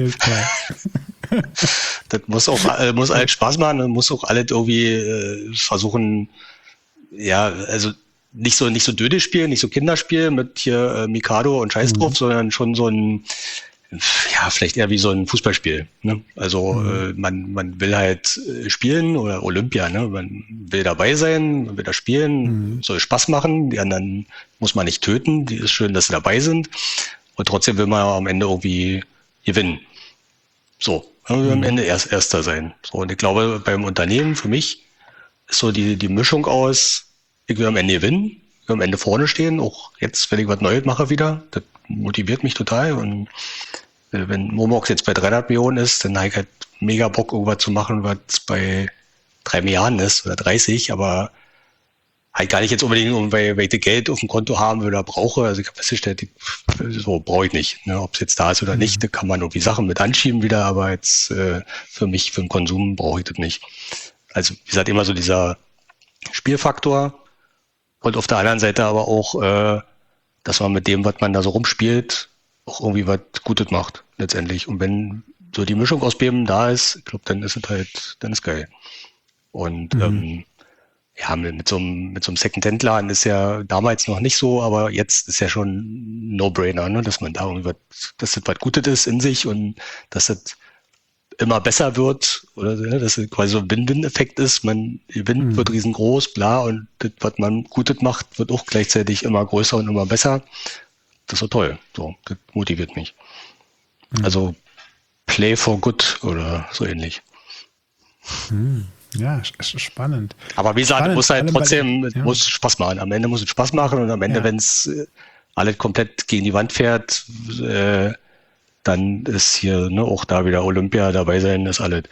das muss auch, muss alles Spaß machen und muss auch alles irgendwie äh, versuchen, ja, also nicht so, nicht so Döde spielen, nicht so Kinderspiel mit hier äh, Mikado und Scheiß drauf, mhm. sondern schon so ein, ja, vielleicht eher wie so ein Fußballspiel. Ne? Also mhm. äh, man, man will halt äh, spielen oder Olympia, ne? Man will dabei sein, man will da spielen, mhm. soll Spaß machen, die anderen muss man nicht töten, die ist schön, dass sie dabei sind und trotzdem will man am Ende irgendwie gewinnen. So, man will mhm. am Ende erst Erster sein. So, und ich glaube, beim Unternehmen für mich ist so die, die Mischung aus, ich will am Ende gewinnen, ich will am Ende vorne stehen, auch jetzt, wenn ich was Neues mache wieder, das motiviert mich total und wenn Momox jetzt bei dreihundert Millionen ist, dann habe ich halt mega Bock, irgendwas zu machen, was bei drei Milliarden ist oder dreißig, aber halt gar nicht jetzt unbedingt, weil ich Geld auf dem Konto haben will oder brauche. Also ich habe festgestellt, so brauche ich nicht. Ne? Ob es jetzt da ist oder nicht, da kann man irgendwie Sachen mit anschieben wieder, aber jetzt äh, für mich, für den Konsum brauche ich das nicht. Also wie gesagt, immer so dieser Spielfaktor und auf der anderen Seite aber auch, äh, dass man mit dem, was man da so rumspielt, auch irgendwie was Gutes macht, letztendlich. Und wenn so die Mischung aus beidem da ist, ich glaube, dann ist es halt, dann ist geil. Und mhm. ähm, ja, mit, mit so einem, mit so einem Second-Hand-Laden ist ja damals noch nicht so, aber jetzt ist ja schon ein No-Brainer, ne? Dass man da irgendwie was, dass das was Gutes ist in sich und dass das immer besser wird, oder dass es quasi so ein Win-Win-Effekt ist. Man gewinnt, mhm. wird riesengroß, bla, und das, was man Gutes macht, wird auch gleichzeitig immer größer und immer besser. Das ist so toll. So, das motiviert mich. Mhm. Also Play for Good oder so ähnlich. Mhm. Ja, spannend. Aber wie gesagt, muss halt trotzdem, ja. muss Spaß machen. Am Ende muss es Spaß machen und am Ende, ja. wenn es alles komplett gegen die Wand fährt, äh, dann ist hier ne, auch da wieder Olympia dabei sein, ist alles.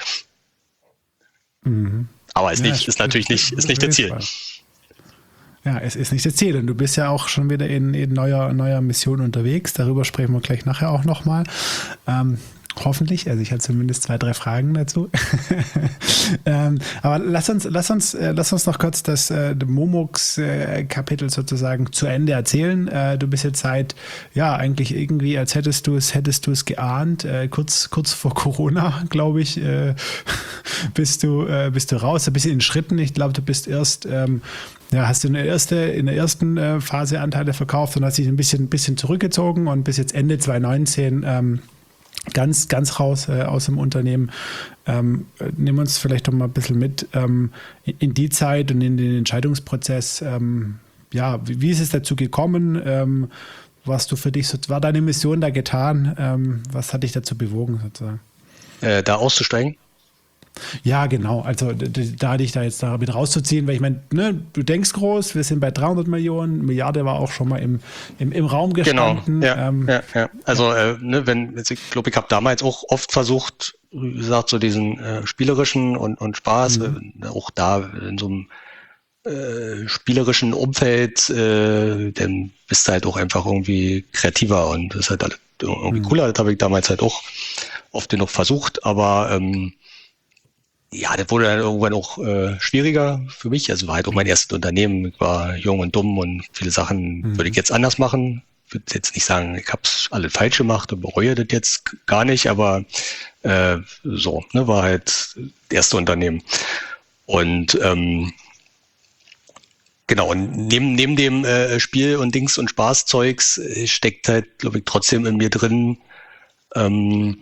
Mhm. Aber ist, ja, nicht, ist natürlich nicht, ist nicht das Ziel. Ja, es ist nicht das Ziel. Und du bist ja auch schon wieder in, in neuer, neuer Mission unterwegs. Darüber sprechen wir gleich nachher auch nochmal. Ähm, Hoffentlich, also ich habe zumindest zwei, drei Fragen dazu. ähm, aber lass uns, lass uns, äh, lass uns noch kurz das äh, Momox-Kapitel äh, sozusagen zu Ende erzählen. Äh, du bist jetzt seit, ja, eigentlich irgendwie, als hättest du es, hättest du es geahnt, äh, kurz, kurz vor Corona, glaube ich, äh, bist du, äh, bist du raus, ein bisschen in Schritten. Ich glaube, du bist erst, ähm, ja, hast du in der, erste, in der ersten äh, Phase Anteile verkauft und hast dich ein bisschen, ein bisschen zurückgezogen und bis jetzt Ende zwanzig neunzehn ähm, ganz, ganz raus äh, aus dem Unternehmen. Ähm, nimm uns vielleicht doch mal ein bisschen mit ähm, in, in die Zeit und in den Entscheidungsprozess. Ähm, ja, wie, wie ist es dazu gekommen? Ähm, was du für dich, so, war deine Mission da getan? Ähm, was hat dich dazu bewogen, sozusagen? Äh, da auszusteigen? Ja, genau. Also da dich da jetzt da mit rauszuziehen, weil ich meine, ne, du denkst groß, wir sind bei dreihundert Millionen, Milliarde war auch schon mal im, im, im Raum gestanden. Genau, ja, ähm, ja, ja. Also äh, ne, wenn, ich glaube, ich habe damals auch oft versucht, wie gesagt, so diesen äh, spielerischen und, und Spaß, mhm. äh, auch da in so einem äh, spielerischen Umfeld, äh, dann bist du halt auch einfach irgendwie kreativer und das ist halt irgendwie mhm. cooler. Das habe ich damals halt auch oft genug versucht, aber ähm, ja, das wurde dann irgendwann auch äh, schwieriger für mich. Also war halt auch mein erstes Unternehmen. Ich war jung und dumm und viele Sachen mhm. würde ich jetzt anders machen. Ich würde jetzt nicht sagen, ich habe es alle falsch gemacht und bereue das jetzt gar nicht, aber äh, so, ne, war halt das erste Unternehmen. Und ähm, genau, und neben, neben dem äh, Spiel und Dings und Spaßzeugs äh, steckt halt, glaube ich, trotzdem in mir drin, ähm,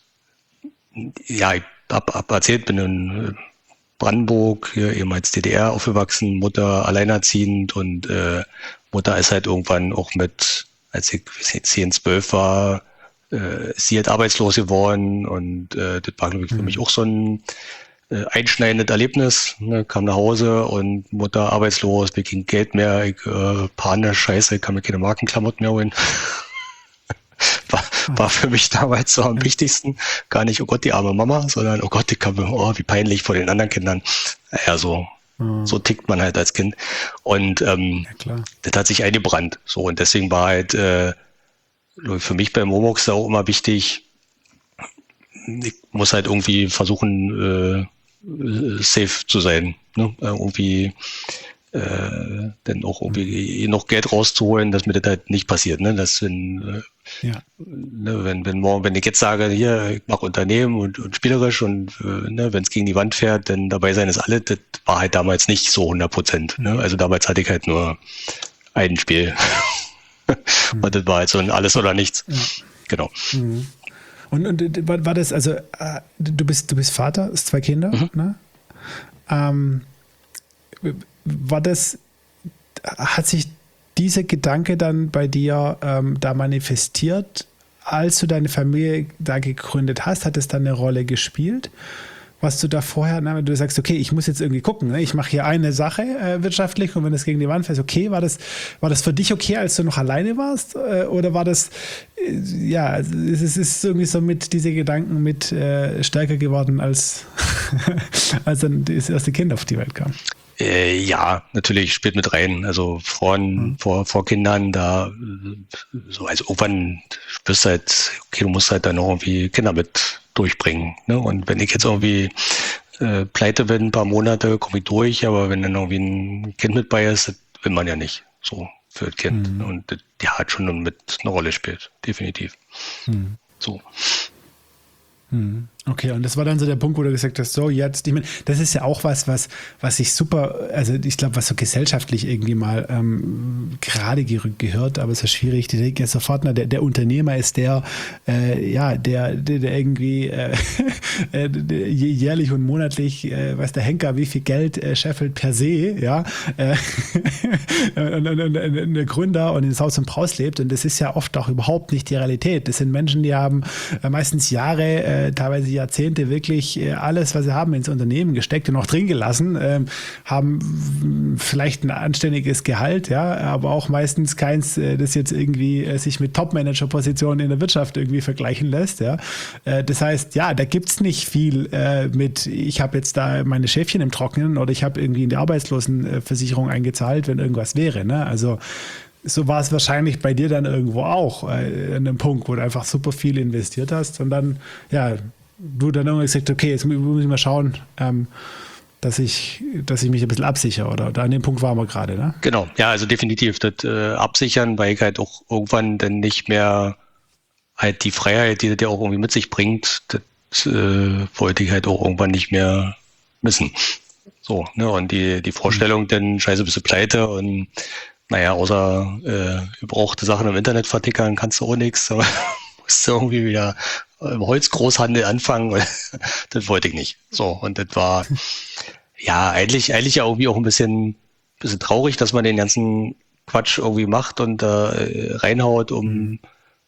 ja, ich Hab, hab erzählt, bin in Brandenburg, hier ehemals D D R, aufgewachsen, Mutter alleinerziehend und äh, Mutter ist halt irgendwann auch mit, als ich zehn, zwölf war, äh, ist sie halt arbeitslos geworden und äh, das war, glaube ich, für mich auch so ein äh, einschneidendes Erlebnis. Ne? Kam nach Hause und Mutter arbeitslos, mir ging Geld mehr, ich äh, panisch, scheiße, ich kann mir keine Markenklamotten mehr holen. War, war für mich damals so am wichtigsten. Gar nicht, oh Gott, die arme Mama, sondern, oh Gott, die kann mir, oh, wie peinlich vor den anderen Kindern. Ja, so, mhm. so tickt man halt als Kind. Und ähm, ja, das hat sich eingebrannt. So, und deswegen war halt äh, für mich bei Momox auch immer wichtig, ich muss halt irgendwie versuchen, äh, safe zu sein. Ne? Irgendwie äh, dann auch irgendwie noch Geld rauszuholen, dass mir das halt nicht passiert. Ne? Dass wenn, äh, ja. ne, wenn, wenn morgen, wenn ich jetzt sage, hier, ich mache Unternehmen und, und spielerisch und äh, ne, wenn es gegen die Wand fährt, dann dabei sein ist alles, das war halt damals nicht so hundert Prozent. Ne? Also damals hatte ich halt nur ein Spiel. Mhm. Und das war halt so ein Alles oder Nichts. Ja. Genau. Mhm. Und, und war das, also äh, du bist, du bist Vater, hast zwei Kinder, mhm. ne? Ähm, war das, hat sich dieser Gedanke dann bei dir ähm, da manifestiert, als du deine Familie da gegründet hast? Hat es dann eine Rolle gespielt? Was du da vorher, ne, du sagst, okay, ich muss jetzt irgendwie gucken, ne? Ich mache hier eine Sache äh, wirtschaftlich und wenn es gegen die Wand fällt, okay, war das, war das für dich okay, als du noch alleine warst? Äh, oder war das, äh, ja, es, es ist irgendwie so mit diese Gedanken mit äh, stärker geworden, als, als dann das erste Kind auf die Welt kam? Äh, ja, natürlich spielt mit rein. Also vor, mhm. vor, vor Kindern, da so, also irgendwann spürst du halt, okay, du musst halt dann noch irgendwie Kinder mit durchbringen. Ne? Und wenn ich jetzt irgendwie äh, pleite bin, ein paar Monate, komme ich durch, aber wenn dann irgendwie ein Kind mit bei ist, das will man ja nicht so für das Kind. Mhm. Und das, ja, hat schon mit eine Rolle spielt, definitiv. Mhm. So. Okay, und das war dann so der Punkt, wo du gesagt hast, so jetzt, ich meine, das ist ja auch was, was, was ich super, also ich glaube, was so gesellschaftlich irgendwie mal ähm, gerade gerückt gehört, aber es ist schwierig, die denken ja sofort, na, der, der Unternehmer ist der, äh, ja, der, der, der irgendwie äh, der jährlich und monatlich, äh, weiß der Henker, wie viel Geld äh, scheffelt per se, ja, äh, und, und, und, und der Gründer und in Saus und Braus lebt, und das ist ja oft auch überhaupt nicht die Realität. Das sind Menschen, die haben äh, meistens Jahre, äh, teilweise Jahrzehnte wirklich äh, alles, was sie haben, ins Unternehmen gesteckt und auch drin gelassen, ähm, haben vielleicht ein anständiges Gehalt, ja, aber auch meistens keins, äh, das jetzt irgendwie äh, sich mit Top-Manager-Positionen in der Wirtschaft irgendwie vergleichen lässt, ja. Äh, das heißt, ja, da gibt's nicht viel äh, mit, ich habe jetzt da meine Schäfchen im Trockenen oder ich habe irgendwie in die Arbeitslosenversicherung eingezahlt, wenn irgendwas wäre, ne? Also so war es wahrscheinlich bei dir dann irgendwo auch, äh, an einem Punkt, wo du einfach super viel investiert hast und dann, ja, du dann irgendwie gesagt, okay, jetzt muss ich mal schauen, ähm, dass ich, dass ich mich ein bisschen absichere, oder? Da an dem Punkt waren wir gerade, ne? Genau, ja, also definitiv das äh, Absichern, weil ich halt auch irgendwann dann nicht mehr halt die Freiheit, die das ja auch irgendwie mit sich bringt, das äh, wollte ich halt auch irgendwann nicht mehr missen. So, ne, und die, die Vorstellung, mhm. dann scheiße, bist du pleite und naja, außer äh, gebrauchte Sachen im Internet vertickern kannst du auch nichts, aber musst du irgendwie wieder im Holzgroßhandel anfangen. Das wollte ich nicht. So, und das war ja eigentlich, eigentlich ja irgendwie auch ein bisschen, bisschen traurig, dass man den ganzen Quatsch irgendwie macht und äh, reinhaut, um mhm.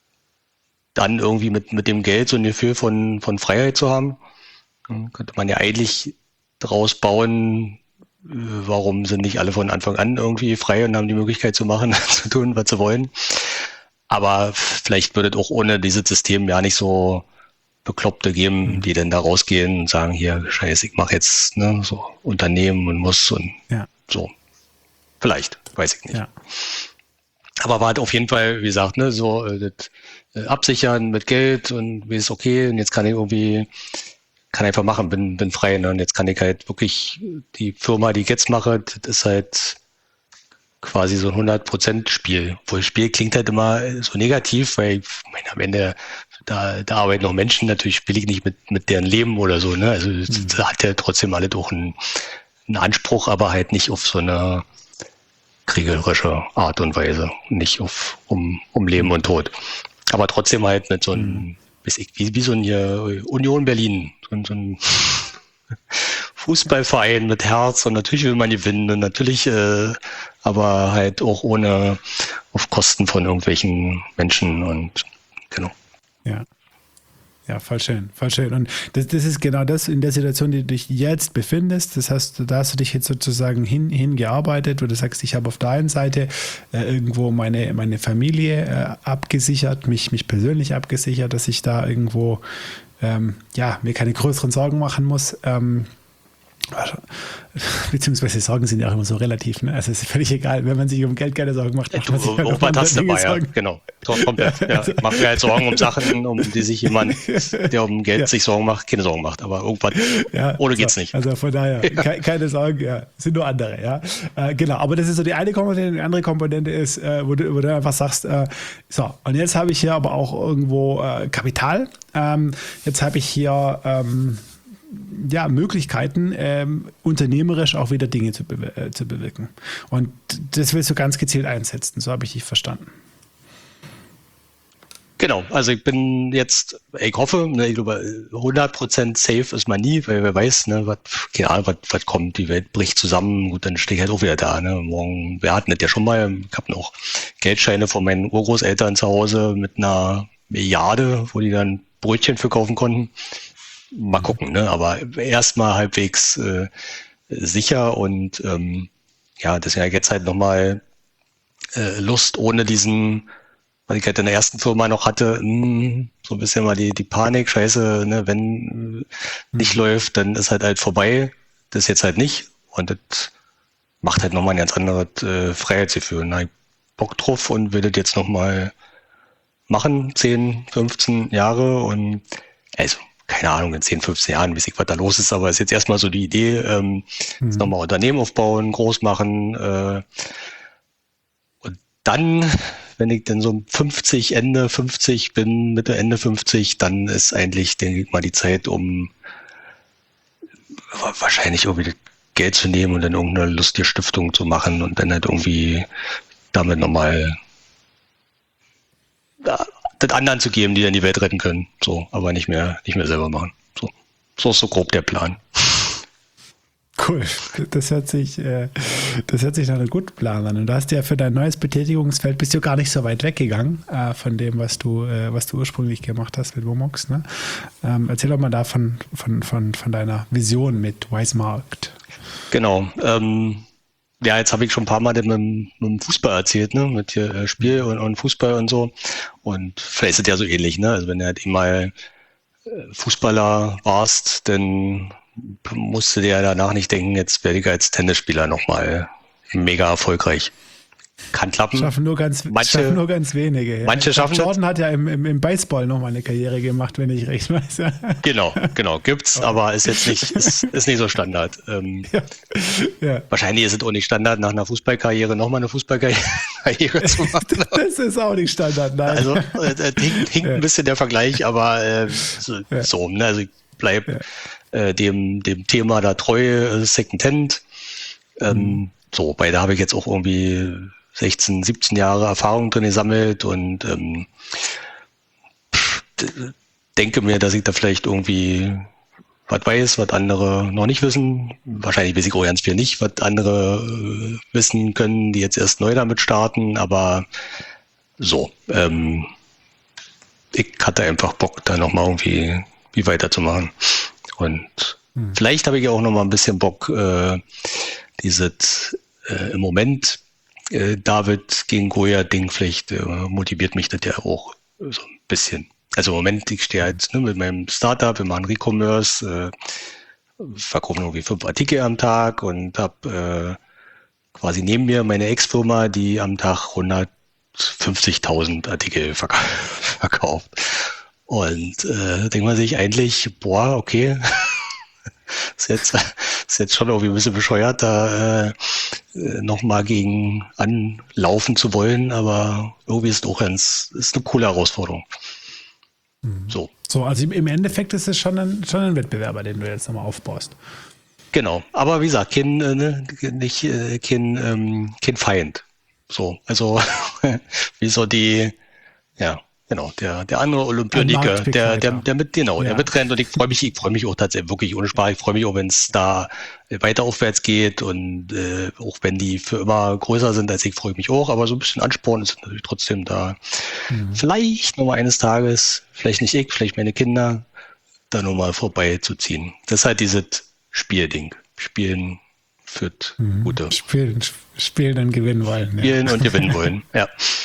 dann irgendwie mit, mit dem Geld so ein Gefühl von, von Freiheit zu haben. Dann könnte man ja eigentlich draus bauen, warum sind nicht alle von Anfang an irgendwie frei und haben die Möglichkeit zu machen, zu tun, was sie wollen. Aber vielleicht würde es auch ohne dieses System ja nicht so Bekloppte geben, die dann da rausgehen und sagen, hier, scheiße, ich mache jetzt ne, so Unternehmen und muss und ja. so. Vielleicht, weiß ich nicht. Ja. Aber war halt auf jeden Fall, wie gesagt, ne, so äh, das äh, absichern mit Geld und wie ist okay und jetzt kann ich irgendwie kann einfach machen, bin, bin frei. Ne? Und jetzt kann ich halt wirklich, die Firma, die ich jetzt mache, das ist halt quasi so ein hundert Prozent Spiel. Obwohl Spiel klingt halt immer so negativ, weil ich meine, am Ende, da, da arbeiten noch Menschen, natürlich spiele ich nicht mit, mit deren Leben oder so. Ne? Also das, das hat ja trotzdem alle doch einen, einen Anspruch, aber halt nicht auf so eine kriegerische Art und Weise. Nicht auf um, um Leben und Tod. Aber trotzdem halt mit so einem Wie, wie so ein hier Union Berlin, so ein, so ein Fußballverein mit Herz und natürlich will man gewinnen und natürlich, äh, aber halt auch ohne auf Kosten von irgendwelchen Menschen und genau. Ja. Ja, voll schön, voll schön. Und das, das ist genau das in der Situation, die du dich jetzt befindest. Das heißt, da hast du dich jetzt sozusagen hin, hingearbeitet, wo du sagst, ich habe auf der einen Seite äh, irgendwo meine, meine Familie äh, abgesichert, mich, mich persönlich abgesichert, dass ich da irgendwo ähm, ja, mir keine größeren Sorgen machen muss. Ähm, beziehungsweise Sorgen sind ja auch immer so relativ, ne? Also es ist völlig egal, wenn man sich um Geld keine Sorgen macht, macht man sich halt um hast dabei, ja, genau. Komplett. Ja. Ich mache mir halt Sorgen um Sachen, um die sich jemand, der um Geld ja. sich Sorgen macht, keine Sorgen macht. Aber irgendwann ja, ohne so, geht's nicht. Also von daher, ja. ke- keine Sorgen, ja, sind nur andere, ja. Äh, genau, aber das ist so die eine Komponente, die andere Komponente ist, äh, wo, du, wo du einfach sagst, äh, so, und jetzt habe ich hier aber auch irgendwo äh, Kapital. Ähm, jetzt habe ich hier ähm, ja, Möglichkeiten, ähm, unternehmerisch auch wieder Dinge zu, be- äh, zu bewirken. Und das willst du ganz gezielt einsetzen, so habe ich dich verstanden. Genau, also ich bin jetzt, ich hoffe, ne, ich glaube, hundert Prozent safe ist man nie, weil wer weiß, ne, was, keine Ahnung, was, was kommt, die Welt bricht zusammen, gut, dann stehe ich halt auch wieder da, ne, morgen, wir hatten das ja schon mal, ich habe noch Geldscheine von meinen Urgroßeltern zu Hause mit einer Milliarde, wo die dann Brötchen für kaufen konnten. Mal gucken, ne? Aber erstmal halbwegs äh, sicher und ähm, ja, das ist ja jetzt halt nochmal äh, Lust ohne diesen, was ich halt in der ersten Firma noch hatte, mh, so ein bisschen mal die, die Panik, scheiße, ne, wenn äh, nicht mhm. läuft, dann ist halt halt vorbei. Das jetzt halt nicht und das macht halt nochmal ein ganz anderes äh, Freiheitsgefühl. Na, ich Bock drauf und will das jetzt nochmal machen, zehn, fünfzehn Jahre und also keine Ahnung, in zehn, fünfzehn Jahren weiß ich, was da los ist, aber es ist jetzt erstmal so die Idee, ähm, mhm. jetzt nochmal Unternehmen aufbauen, groß machen äh, und dann, wenn ich dann so fünfzig, Ende fünfzig bin, Mitte, Ende fünfzig, dann ist eigentlich, denke ich mal, die Zeit, um wahrscheinlich irgendwie das Geld zu nehmen und dann irgendeine lustige Stiftung zu machen und dann halt irgendwie damit nochmal ja, das anderen zu geben, die dann die Welt retten können. So, aber nicht mehr, nicht mehr selber machen. So, so ist so grob der Plan. Cool. Das hört sich, äh, das hört sich nach einem guten Plan an. Und du hast ja für dein neues Betätigungsfeld bist du gar nicht so weit weggegangen äh, von dem, was du, äh, was du ursprünglich gemacht hast mit Womox. Ne? Ähm, erzähl doch mal davon, von, von, von deiner Vision mit Wisemarkt. Genau. Ähm, Ja, jetzt habe ich schon ein paar Mal mit, mit dem Fußball erzählt, ne, mit hier äh, Spiel und, und Fußball und so. Und vielleicht ist es ja so ähnlich, ne? Also wenn du halt mal äh, Fußballer warst, dann musst du dir ja danach nicht denken, jetzt werde ich als Tennisspieler nochmal mega erfolgreich. kann klappen. Schaffen nur ganz, manche, schaffen nur ganz wenige. Ja. Manche schaffen Jordan das. Hat ja im, im, im Baseball nochmal eine Karriere gemacht, wenn ich recht weiß. Genau, genau, gibt's, oh. aber ist jetzt nicht, ist, ist nicht so Standard. Ähm, ja. Ja. Wahrscheinlich ist es auch nicht Standard, nach einer Fußballkarriere nochmal eine Fußballkarriere zu machen. Das ist auch nicht Standard, nein. Also äh, hinkt, hinkt ja. ein bisschen der Vergleich, aber äh, so, ja. so, ne? Also ich bleibe ja. äh, dem, dem Thema da treu, äh, Secondhand. Ähm, mhm. So, bei da habe ich jetzt auch irgendwie sechzehn, siebzehn Jahre Erfahrung drin gesammelt und ähm, denke mir, dass ich da vielleicht irgendwie was weiß, was andere noch nicht wissen. Wahrscheinlich weiß ich auch ganz viel nicht, was andere äh, wissen können, die jetzt erst neu damit starten, aber so, ähm, ich hatte einfach Bock, da nochmal irgendwie wie weiterzumachen. Und hm. vielleicht habe ich auch nochmal ein bisschen Bock, äh, dieses äh, im Moment äh, David gegen Goliath-Ding, vielleicht äh, motiviert mich das ja auch so ein bisschen. Also im Moment, ich stehe halt ne, mit meinem Startup, wir machen Recommerce, äh, verkaufen irgendwie fünf Artikel am Tag und habe äh, quasi neben mir meine Ex-Firma, die am Tag hundertfünfzigtausend Artikel verk- verkauft. Und äh, denkt man sich eigentlich, boah, okay, ist jetzt, ist jetzt schon irgendwie ein bisschen bescheuert, da äh, nochmal gegen anlaufen zu wollen, aber irgendwie ist es auch ganz, ist eine coole Herausforderung. Mhm. So. So, also im Endeffekt ist es schon ein, schon ein Wettbewerber, den du jetzt nochmal aufbaust. Genau, aber wie gesagt, kein, äh, ne, nicht, äh, kein, ähm, kein Feind. So, also wie so die, ja, genau, der, der andere Olympioniker, der, der, der mit, genau, ja. der mitrennt und ich freue mich, ich freue mich auch tatsächlich wirklich ohne Spaß. Ich freue mich auch, wenn es da weiter aufwärts geht und äh, auch wenn die für immer größer sind als ich, freue ich mich auch, aber so ein bisschen Ansporn ist natürlich trotzdem da. Mhm. Vielleicht nochmal eines Tages, vielleicht nicht ich, vielleicht meine Kinder, da nochmal vorbeizuziehen. Das ist halt dieses Spielding. Spielen führt mhm. gute. Spielen, spielen und gewinnen wollen. Spielen ja. und gewinnen wollen, ja.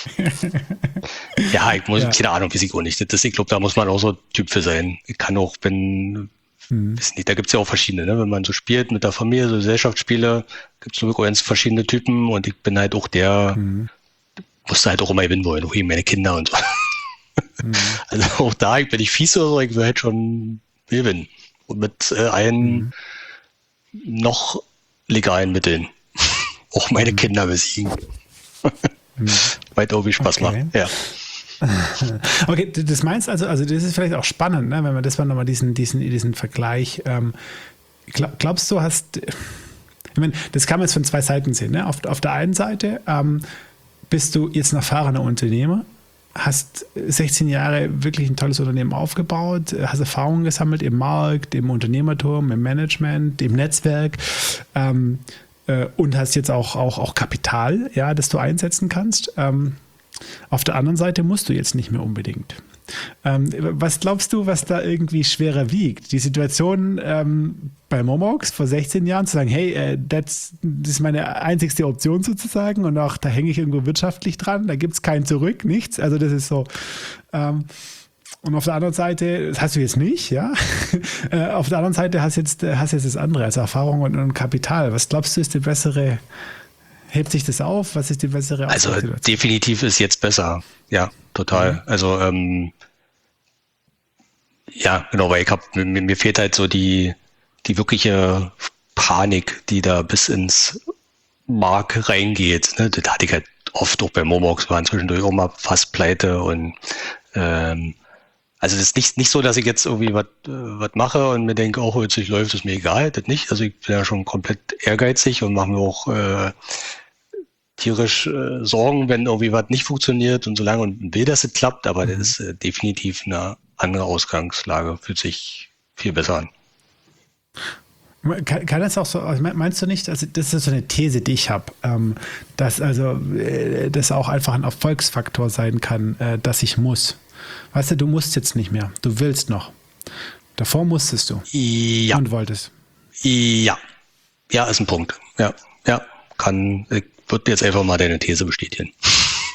Ja, ich muss, ja. keine Ahnung, weiß ich auch nicht. Das, ich glaube, da muss man auch so Typ für sein. Ich kann auch, wenn, mhm. weiß nicht, da gibt es ja auch verschiedene, ne? Wenn man so spielt mit der Familie, so Gesellschaftsspiele, gibt es so ganz verschiedene Typen und ich bin halt auch der, mhm. musste halt auch immer gewinnen wollen, auch eben meine Kinder und so. Mhm. Also auch da, ich bin ich fies oder so, ich will halt schon gewinnen. Und mit äh, allen mhm. noch legalen Mitteln auch meine mhm. Kinder besiegen. mhm. Weil irgendwie Spaß okay. macht. Ja. Okay, das meinst also, also das ist vielleicht auch spannend, ne, wenn man das mal nochmal diesen, diesen, diesen Vergleich, ähm, glaub, glaubst du, hast, ich meine, das kann man jetzt von zwei Seiten sehen, ne? Auf, auf der einen Seite ähm, bist du jetzt ein erfahrener Unternehmer, hast sechzehn Jahre wirklich ein tolles Unternehmen aufgebaut, hast Erfahrungen gesammelt im Markt, im Unternehmertum, im Management, im Netzwerk ähm, äh, und hast jetzt auch, auch, auch Kapital, ja, das du einsetzen kannst. Ähm, auf der anderen Seite musst du jetzt nicht mehr unbedingt. Ähm, was glaubst du, was da irgendwie schwerer wiegt? Die Situation ähm, bei Momox vor sechzehn Jahren zu sagen, hey, äh, das, das ist meine einzigste Option sozusagen und auch da hänge ich irgendwo wirtschaftlich dran, da gibt es kein Zurück, nichts. Also das ist so. Ähm, und auf der anderen Seite, das hast du jetzt nicht, ja. äh, auf der anderen Seite hast jetzt hast jetzt das andere, also Erfahrung und, und Kapital. Was glaubst du, ist die bessere? Hebt sich das auf? Was ist die bessere Also definitiv ist jetzt besser. Ja, total. Mhm. Also ähm, ja, genau, weil ich hab, mir, mir fehlt halt so die, die wirkliche Panik, die da bis ins Mark reingeht. Ne? Das hatte ich halt oft auch bei Momox, waren zwischendurch auch mal fast pleite und ähm, also das ist nicht, nicht so, dass ich jetzt irgendwie was was mache und mir denke, auch oh, jetzt läuft es mir egal, das nicht. Also ich bin ja schon komplett ehrgeizig und mache mir auch äh, tierisch äh, Sorgen, wenn irgendwie was nicht funktioniert und so lange und will, dass es klappt, aber mhm. das ist äh, definitiv eine andere Ausgangslage, fühlt sich viel besser an. Kann, kann das auch so, also meinst du nicht, also das ist so eine These, die ich habe, ähm, dass also äh, das auch einfach ein Erfolgsfaktor sein kann, äh, dass ich muss. Weißt du, du musst jetzt nicht mehr, du willst noch. Davor musstest du. Ja. Und wolltest. Ja. Ja, ist ein Punkt. Ja, ja, kann, ich würde jetzt einfach mal deine These bestätigen.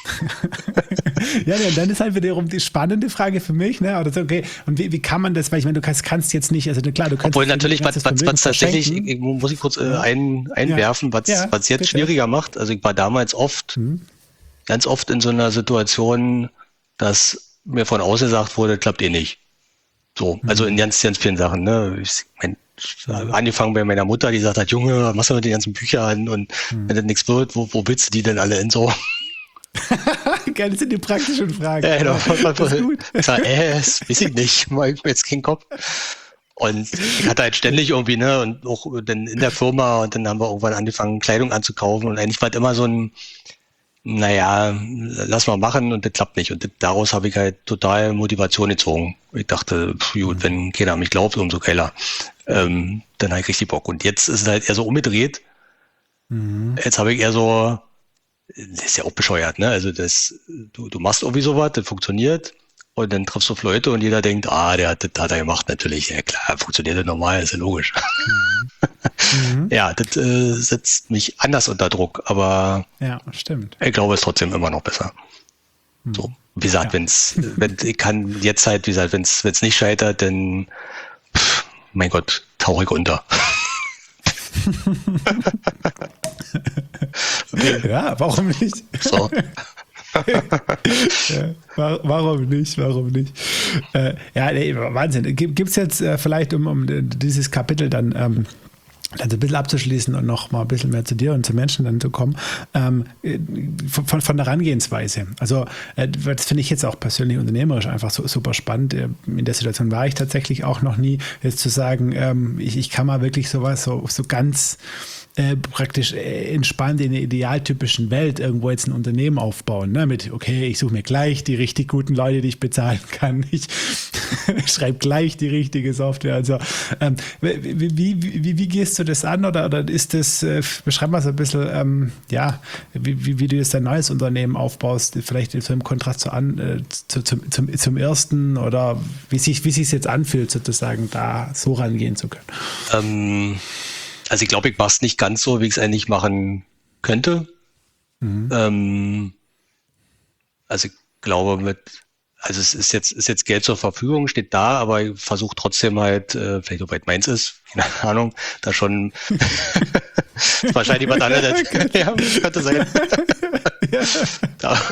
Ja, und dann ist halt wiederum die spannende Frage für mich, ne? Oder so, okay, und wie, wie kann man das, weil ich meine, du kannst, kannst jetzt nicht, also klar, du kannst. Obwohl natürlich, was, das was, was tatsächlich, verschenken. ich, muss ich kurz äh, ein, einwerfen, was, Ja, was jetzt bitte. schwieriger macht. Also ich war damals oft, Mhm. ganz oft in so einer Situation, dass mir von außen gesagt wurde, klappt eh nicht. So, also in ganz, ganz vielen Sachen, ne? Ich mein, angefangen bei meiner Mutter, die gesagt hat, Junge, was machst du mit den ganzen Büchern und wenn das nichts wird, wo, wo willst du die denn alle in so? Geil, das sind die praktischen Fragen. Äh, Ja, das ist gut. Ich sag, äh, das weiß ich nicht, mach ich mir jetzt keinen Kopf. Und ich hatte halt ständig irgendwie, ne, und auch dann in der Firma und dann haben wir irgendwann angefangen, Kleidung anzukaufen und eigentlich war es immer so ein, naja, lass mal machen und das klappt nicht. Und das, daraus habe ich halt total Motivation gezogen. Ich dachte, pff, gut, wenn keiner an mich glaubt, umso geiler. Ähm, dann habe ich richtig Bock. Und jetzt ist es halt eher so umgedreht. Mhm. Jetzt habe ich eher so, das ist ja auch bescheuert, ne? Also das, du, du machst irgendwie sowas, das funktioniert und dann triffst du auf Leute und jeder denkt, ah, der hat das hat er gemacht, natürlich. Ja klar, funktioniert das normal, ist ja logisch. Mhm. Ja, das äh, setzt mich anders unter Druck, aber Ja, stimmt. ich glaube, es ist trotzdem immer noch besser. So, wie gesagt, Ja. wenn's, wenn ich kann jetzt halt, wie gesagt, wenn's, wenn's nicht scheitert, dann, pff, mein Gott, tauche ich unter. Ja, warum nicht? So. Ja, wa- warum nicht? Warum nicht? Äh, ja, nee, Wahnsinn. Gibt es jetzt äh, vielleicht, um, um dieses Kapitel dann, ähm, dann so ein bisschen abzuschließen und noch mal ein bisschen mehr zu dir und zu Menschen dann zu kommen, ähm, von, von der Herangehensweise. Also äh, das finde ich jetzt auch persönlich unternehmerisch einfach so, super spannend. In der Situation war ich tatsächlich auch noch nie, jetzt zu sagen, ähm, ich, ich kann mal wirklich sowas so, so ganz äh, praktisch äh, entspannt in der idealtypischen Welt irgendwo jetzt ein Unternehmen aufbauen, ne? Mit, okay, ich suche mir gleich die richtig guten Leute, die ich bezahlen kann. Ich schreibe gleich die richtige Software. Also ähm, wie, wie, wie, wie gehst du das an oder, oder ist das, äh, beschreib mal so ein bisschen, ähm, ja, wie, wie, wie du jetzt dein neues Unternehmen aufbaust, vielleicht so im Kontrast zu an, äh, zu, zum, zum, zum ersten oder wie sich wie sich jetzt anfühlt, sozusagen da so rangehen zu können. Ähm, also ich glaube, ich mache es nicht ganz so, wie ich es eigentlich machen könnte. Mhm. Ähm, also ich glaube mit, also es ist jetzt, ist jetzt Geld zur Verfügung, steht da, aber ich versuche trotzdem halt, äh, vielleicht soweit meins ist, keine Ahnung, da schon wahrscheinlich was anderes. Ja, könnte sein. da,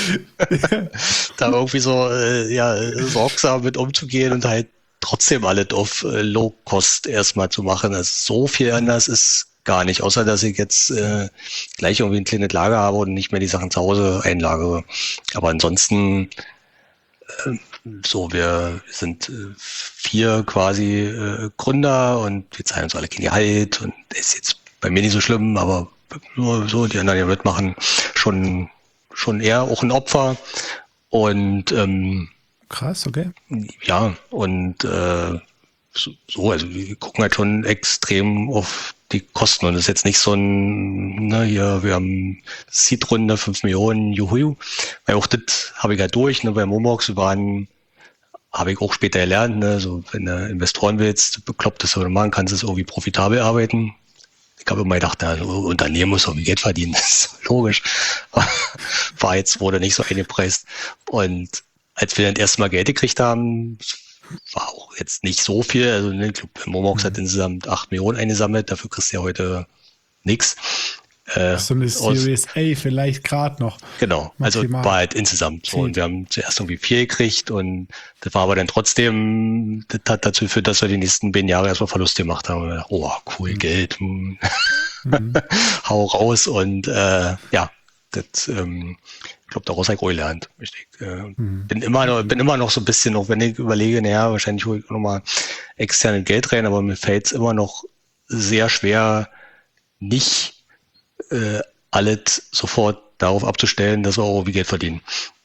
da irgendwie so äh, ja, sorgsam mit umzugehen und halt trotzdem alles auf äh, Low-Cost erstmal zu machen. Also so viel anders ist gar nicht, außer dass ich jetzt äh, gleich irgendwie ein kleines Lager habe und nicht mehr die Sachen zu Hause einlagere. Aber ansonsten äh, so, wir sind äh, vier quasi äh, Gründer und wir zahlen uns alle kein Gehalt und ist jetzt bei mir nicht so schlimm, aber nur so, die anderen, die mitmachen, schon, schon eher auch ein Opfer. Und ähm, Krass, okay. ja, und äh, so, so, also wir gucken halt schon extrem auf die Kosten und das ist jetzt nicht so ein, ne, hier, wir haben Seed-Runde, fünf Millionen, juhu, weil auch das habe ich halt durch, ne, bei Momox waren, habe ich auch später gelernt, ne, so, wenn du Investoren willst, bekloppt das oder machen, kannst du es irgendwie profitabel arbeiten. Ich habe immer gedacht, na, so Unternehmen muss irgendwie Geld verdienen, das ist logisch. War jetzt, wurde nicht so eingepreist. Und als wir dann erstmal Geld gekriegt haben, war auch jetzt nicht so viel. Also ne, ich glaube, Momox hat insgesamt acht Millionen eingesammelt, dafür kriegst du ja heute nichts. Äh, So eine Series A vielleicht gerade noch. Genau, also Maximal. war halt insgesamt so. Viel. Und wir haben zuerst irgendwie vier gekriegt und das war aber dann trotzdem, das hat dazu geführt, dass wir die nächsten zehn Jahre erstmal Verluste gemacht haben. Und wir dachten, oh, cool, Geld, hm. Hau raus und äh, ja, das, ähm, ich glaube, daraus habe ich auch gelernt. Ich äh, bin immer noch, bin immer noch so ein bisschen, auch wenn ich überlege, naja, wahrscheinlich hole ich nochmal externe Geld rein, aber mir fällt es immer noch sehr schwer, nicht äh, alles sofort darauf abzustellen, dass wir auch irgendwie Geld verdienen.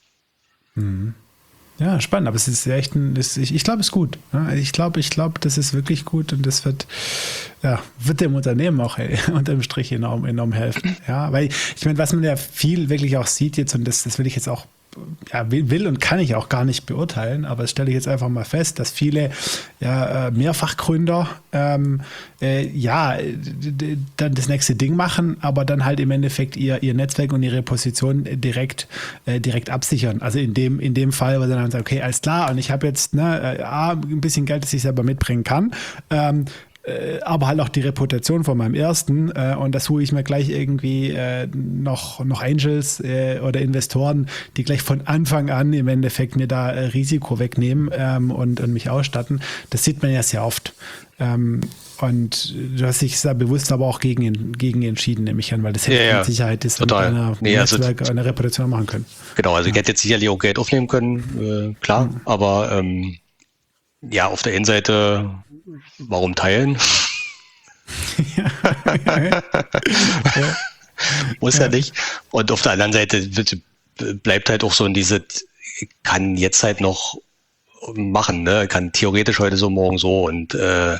Ja, spannend, aber es ist echt ein, das, ich, ich glaube, es ist gut. Ja, ich glaube, ich glaube, das ist wirklich gut und das wird, ja, wird dem Unternehmen auch äh, unterm Strich enorm, enorm helfen. Ja, weil ich meine, was man ja viel wirklich auch sieht jetzt, und das, das will ich jetzt auch ja, will, will und kann ich auch gar nicht beurteilen, aber das stelle ich jetzt einfach mal fest, dass viele ja, Mehrfachgründer ähm, äh, ja dann das nächste Ding machen, aber dann halt im Endeffekt ihr, ihr Netzwerk und ihre Position direkt, äh, direkt absichern. Also in dem, in dem Fall, wo sie dann sagen, okay, alles klar, und ich habe jetzt ne, A, ein bisschen Geld, das ich selber mitbringen kann, ähm, aber halt auch die Reputation von meinem ersten äh, und das hole ich mir gleich irgendwie äh, noch, noch Angels äh, oder Investoren, die gleich von Anfang an im Endeffekt mir da äh, Risiko wegnehmen ähm, und, und mich ausstatten. Das sieht man ja sehr oft. Ähm, und du hast dich sehr bewusst aber auch gegen, gegen entschieden, nehme ich an, weil das hätte ja, ja, mit Sicherheit das mit einer nee, Netzwerk, also, einer Reputation machen können. Genau, also ja. ich hätte jetzt sicherlich auch Geld aufnehmen können, äh, klar, mhm. aber ähm, ja, auf der einen Seite warum teilen? ja, ja, ja. Ja. Muss ja. ja nicht. Und auf der anderen Seite bleibt halt auch so in diese, kann jetzt halt noch machen, ne? Kann theoretisch heute so, morgen so und äh, ja.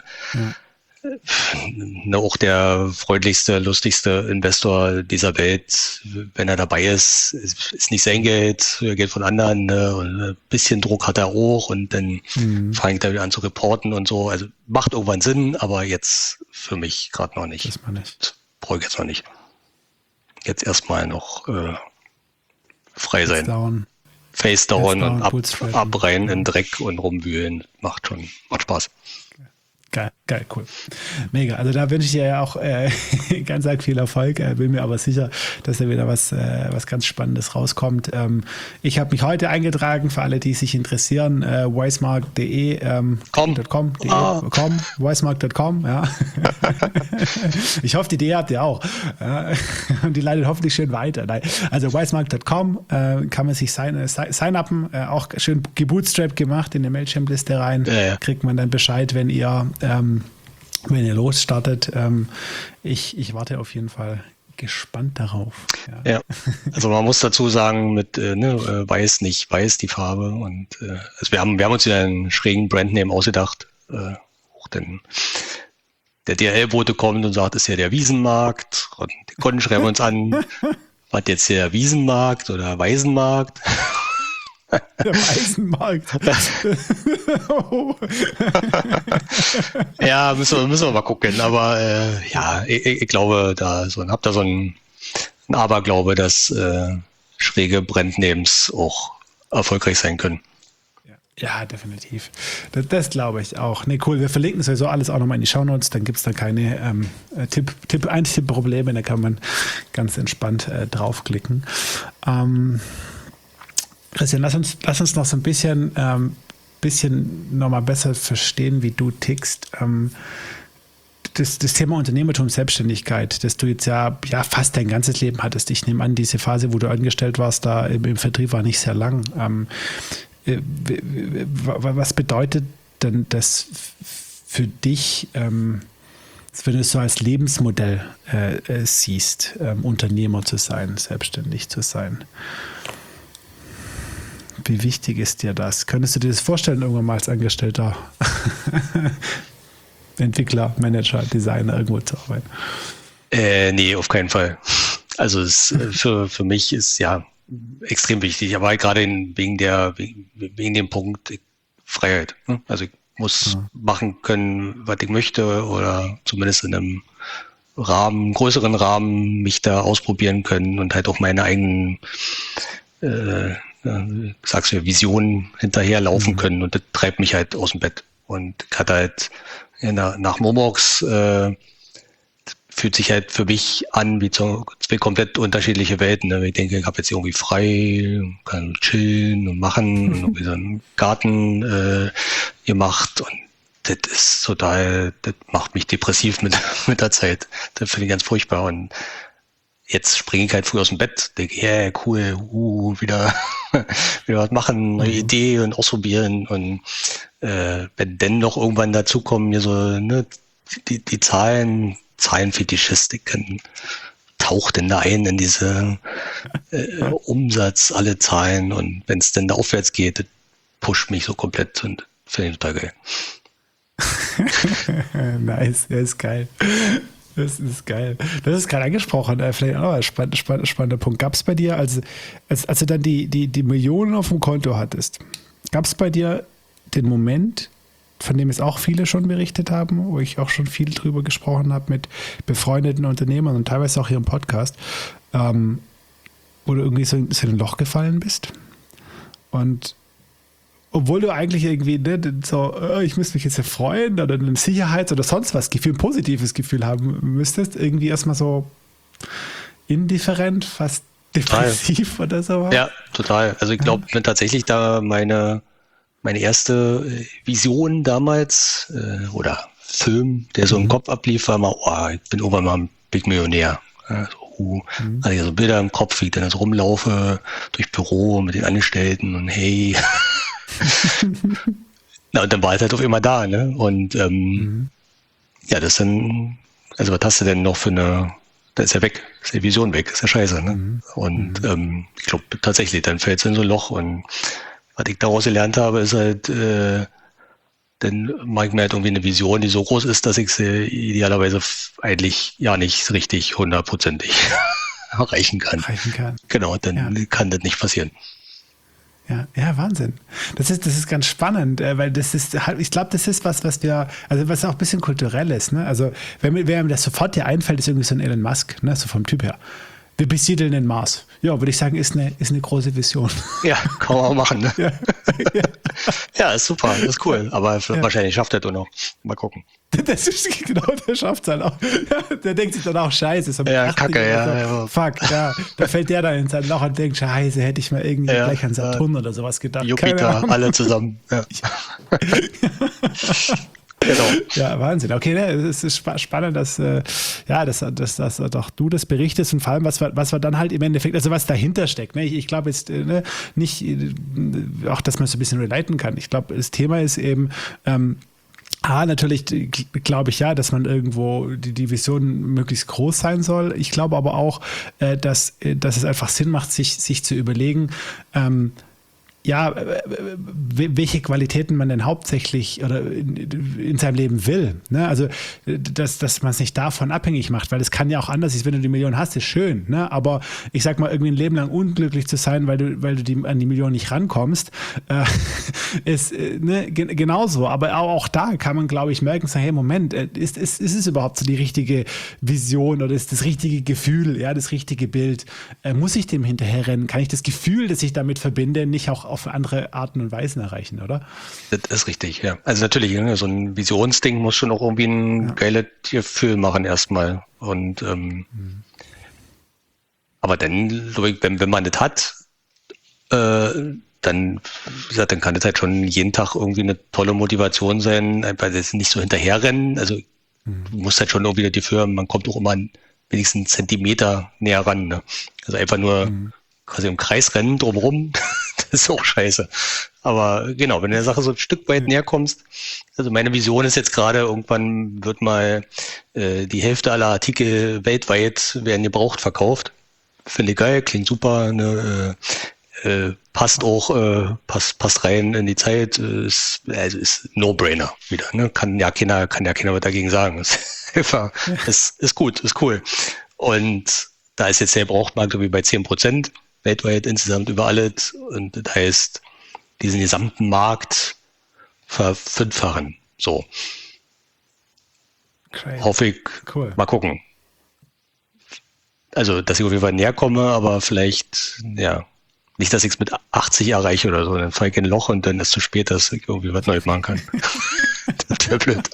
ne, auch der freundlichste, lustigste Investor dieser Welt, wenn er dabei ist, ist nicht sein Geld, Geld von anderen, ne? Und ein bisschen Druck hat er auch und dann mhm. fängt er wieder an zu reporten und so. Also macht irgendwann Sinn, aber jetzt für mich gerade noch nicht. Das nicht. Brauche ich jetzt noch nicht. Jetzt erstmal noch äh, frei sein. Down. Face down, down und ab, ab rein ja. in Dreck und rumwühlen. Macht schon, macht Spaß. Geil, geil, cool. Mega. Also da wünsche ich dir ja auch äh, ganz arg viel Erfolg. Äh, bin mir aber sicher, dass da wieder was, äh, was ganz Spannendes rauskommt. Ähm, ich habe mich heute eingetragen für alle, die sich interessieren. Äh, wisemark punkt de ähm, com. .com, de, ah. com, wisemark punkt com, ja. Ich hoffe, die Idee habt ihr auch. Ja. Und die leitet hoffentlich schön weiter. Nein. Also wisemark punkt com äh, kann man sich sign, sign upen, äh, auch schön gebootstrapped gemacht in eine Mailchimp-Liste rein. Ja, ja. Kriegt man dann Bescheid, wenn ihr Ähm, wenn ihr losstartet. Ähm, ich, ich warte auf jeden Fall gespannt darauf. Ja, ja. Also man muss dazu sagen, mit äh, ne, weiß nicht, weiß die Farbe und äh, also wir haben, wir haben uns wieder einen schrägen Brandname ausgedacht. Äh, auch denn der D H L-Bote kommt und sagt, ist ja der Wiesenmarkt und die Kunden schreiben uns an, was jetzt der Wiesenmarkt oder Waisenmarkt? Der Waisenmarkt. Ja, müssen wir, müssen wir mal gucken. Aber äh, ja, ich, ich glaube, da so, hab da so ein, ein Aberglaube, dass äh, schräge Brandnames auch erfolgreich sein können. Ja, definitiv. Das, das glaube ich auch. Nee, cool. Wir verlinken sowieso alles auch nochmal in die Shownotes. Dann gibt es da keine ähm, Tipp, Tipp, Ein-Tipp-Probleme. Da kann man ganz entspannt äh, draufklicken. Ähm, Christian, lass uns, lass uns noch so ein bisschen, ähm, bisschen nochmal besser verstehen, wie du tickst. Ähm, das, das Thema Unternehmertum, Selbstständigkeit, das du jetzt ja, ja fast dein ganzes Leben hattest. Ich nehme an, diese Phase, wo du angestellt warst, da im, im Vertrieb war nicht sehr lang. Ähm, äh, was bedeutet denn das für dich, ähm, wenn du es so als Lebensmodell äh, äh, siehst, ähm, Unternehmer zu sein, selbstständig zu sein? Wie wichtig ist dir das? Könntest du dir das vorstellen, irgendwann mal als Angestellter Entwickler, Manager, Designer irgendwo zu arbeiten? Äh, nee, auf keinen Fall. Also es, für, für mich ist ja extrem wichtig, aber gerade in, wegen der wegen, wegen dem Punkt Freiheit. Also ich muss ja. machen können, was ich möchte oder zumindest in einem Rahmen, größeren Rahmen mich da ausprobieren können und halt auch meine eigenen äh, äh, sagst du, Visionen hinterherlaufen mhm. können und das treibt mich halt aus dem Bett. Und ich hatte halt in der, nach Momox äh, fühlt sich halt für mich an wie so, zwei komplett unterschiedliche Welten. Ne? Ich denke, ich habe jetzt irgendwie frei, kann chillen und machen und irgendwie so einen Garten äh, gemacht und das ist total, das macht mich depressiv mit, mit der Zeit. Das finde ich ganz furchtbar und jetzt springe ich halt früh aus dem Bett, denke, yeah, cool, uh, wieder, wieder was machen, neue mhm. Idee und ausprobieren und äh, wenn denn noch irgendwann dazukommen, mir so, ne, die, die Zahlen, Zahlenfetischistiken, taucht denn da ein in diese äh, Umsatz, alle Zahlen und wenn es denn da aufwärts geht, das pusht mich so komplett und finde ich total geil. Nice, er ist geil. Das ist geil. Das ist gerade angesprochen. Äh, vielleicht auch noch ein spann- spann- spannender Punkt. Gab es bei dir, als, als, als du dann die, die, die Millionen auf dem Konto hattest, gab es bei dir den Moment, von dem es auch viele schon berichtet haben, wo ich auch schon viel drüber gesprochen habe mit befreundeten Unternehmern und teilweise auch hier im Podcast, ähm, wo du irgendwie so, so in ein Loch gefallen bist? Und obwohl du eigentlich irgendwie ne, so, oh, ich müsste mich jetzt freuen oder ein Sicherheits- oder sonst was Gefühl, ein positives Gefühl haben müsstest, irgendwie erstmal so indifferent, fast depressiv total. Oder so. Ja, total. Also ich glaube, wenn tatsächlich da meine, meine erste Vision damals äh, oder Film, der so im Kopf ablief, war mal, oh, ich bin irgendwann mal ein Big Millionär. Ja, so, uh, mhm. Also so Bilder im Kopf, wie ich dann so rumlaufe durch Büro mit den Angestellten und hey. Na, und dann war es halt auf immer da, ne? Und ähm, mhm. ja, das dann, also was hast du denn noch für eine, da ist ja weg, ist die Vision weg, ist ja scheiße, ne? Mhm. Und mhm. ähm, ich glaube tatsächlich, dann fällt es in so ein Loch und was ich daraus gelernt habe, ist halt, äh, dann mache ich mir halt irgendwie eine Vision, die so groß ist, dass ich sie idealerweise eigentlich ja nicht richtig hundertprozentig erreichen kann. Erreichen kann. Genau, dann ja. kann das nicht passieren. Ja, ja, Wahnsinn. Das ist, das ist ganz spannend, weil das ist, ich glaube, das ist was, was wir, also was auch ein bisschen kulturell ist, ne? Also, wenn mir, wer mir das sofort hier einfällt, ist irgendwie so ein Elon Musk, ne? So vom Typ her. Wir besiedeln den Mars. Ja, würde ich sagen, ist eine, ist eine große Vision. Ja, kann man auch machen, ne? Ja, ja. Ja, ist super, ist cool. Aber ja. wahrscheinlich schafft er das auch noch. Mal gucken. Das ist genau, der schafft es halt auch. Ja, der denkt sich dann auch, scheiße. So ja, kacke, ja, so, ja. Fuck, ja. Da fällt der dann in sein Loch und denkt, scheiße, hätte ich mal irgendwie ja, gleich an Saturn ja. oder sowas gedacht. Jupiter, alle zusammen. Ja. Genau. Ja, Wahnsinn. Okay, ne, es ist spannend, dass, äh, ja, dass, dass, dass doch du das berichtest und vor allem, was wir, was wir dann halt im Endeffekt, also was dahinter steckt. Ne? Ich, ich glaube jetzt ne, nicht, auch dass man so ein bisschen relaten kann. Ich glaube, das Thema ist eben, ähm, Ah, natürlich glaube ich ja, dass man irgendwo die, die Vision möglichst groß sein soll. Ich glaube aber auch, äh, dass, dass es einfach Sinn macht, sich, sich zu überlegen, ähm, ja, welche Qualitäten man denn hauptsächlich oder in, in seinem Leben will. Ne? Also, dass, dass man es nicht davon abhängig macht, weil es kann ja auch anders sein, wenn du die Million hast, ist schön. Ne? Aber ich sag mal, irgendwie ein Leben lang unglücklich zu sein, weil du, weil du die, an die Million nicht rankommst, äh, ist äh, ne, ge- genauso. Aber auch, auch da kann man, glaube ich, merken, so, hey, Moment, ist, ist, ist es überhaupt so die richtige Vision oder ist das richtige Gefühl, ja, das richtige Bild? Äh, muss ich dem hinterherrennen? Kann ich das Gefühl, das ich damit verbinde, nicht auch auf andere Arten und Weisen erreichen, oder? Das ist richtig, ja. Also natürlich, so ein Visionsding muss schon auch irgendwie ein ja. geiles Gefühl machen erstmal. Und ähm, mhm. aber dann, wenn, wenn man das hat, äh, dann, wie gesagt, dann kann das halt schon jeden Tag irgendwie eine tolle Motivation sein, einfach das nicht so hinterherrennen. Also mhm. du musst halt schon irgendwie das Gefühl haben, man kommt auch immer wenigstens einen Zentimeter näher ran. Ne? Also einfach nur mhm. quasi im Kreis rennen drumherum. Das ist auch scheiße. Aber genau, wenn du der Sache so ein Stück weit näher kommst, also meine Vision ist jetzt gerade, irgendwann wird mal äh, die Hälfte aller Artikel weltweit werden gebraucht verkauft. Finde ich geil, klingt super, ne, äh, äh, passt auch, äh, passt, passt rein in die Zeit, äh, ist, also ist No-Brainer wieder, ne, kann ja keiner, kann ja keiner was dagegen sagen. Ist, ist, ist gut, ist cool. Und da ist jetzt der Brauchtmarkt irgendwie bei zehn Prozent. Weltweit insgesamt über alles und das heißt, diesen gesamten Markt verfünffachen. So. Crazy. Hoffe ich, cool. Mal gucken. Also, dass ich auf jeden Fall näher komme, aber vielleicht, ja, nicht, dass ich es mit achtzig erreiche oder so, dann falle ich in ein Loch und dann ist es zu spät, dass ich irgendwie was Neues machen kann. Das wäre blöd.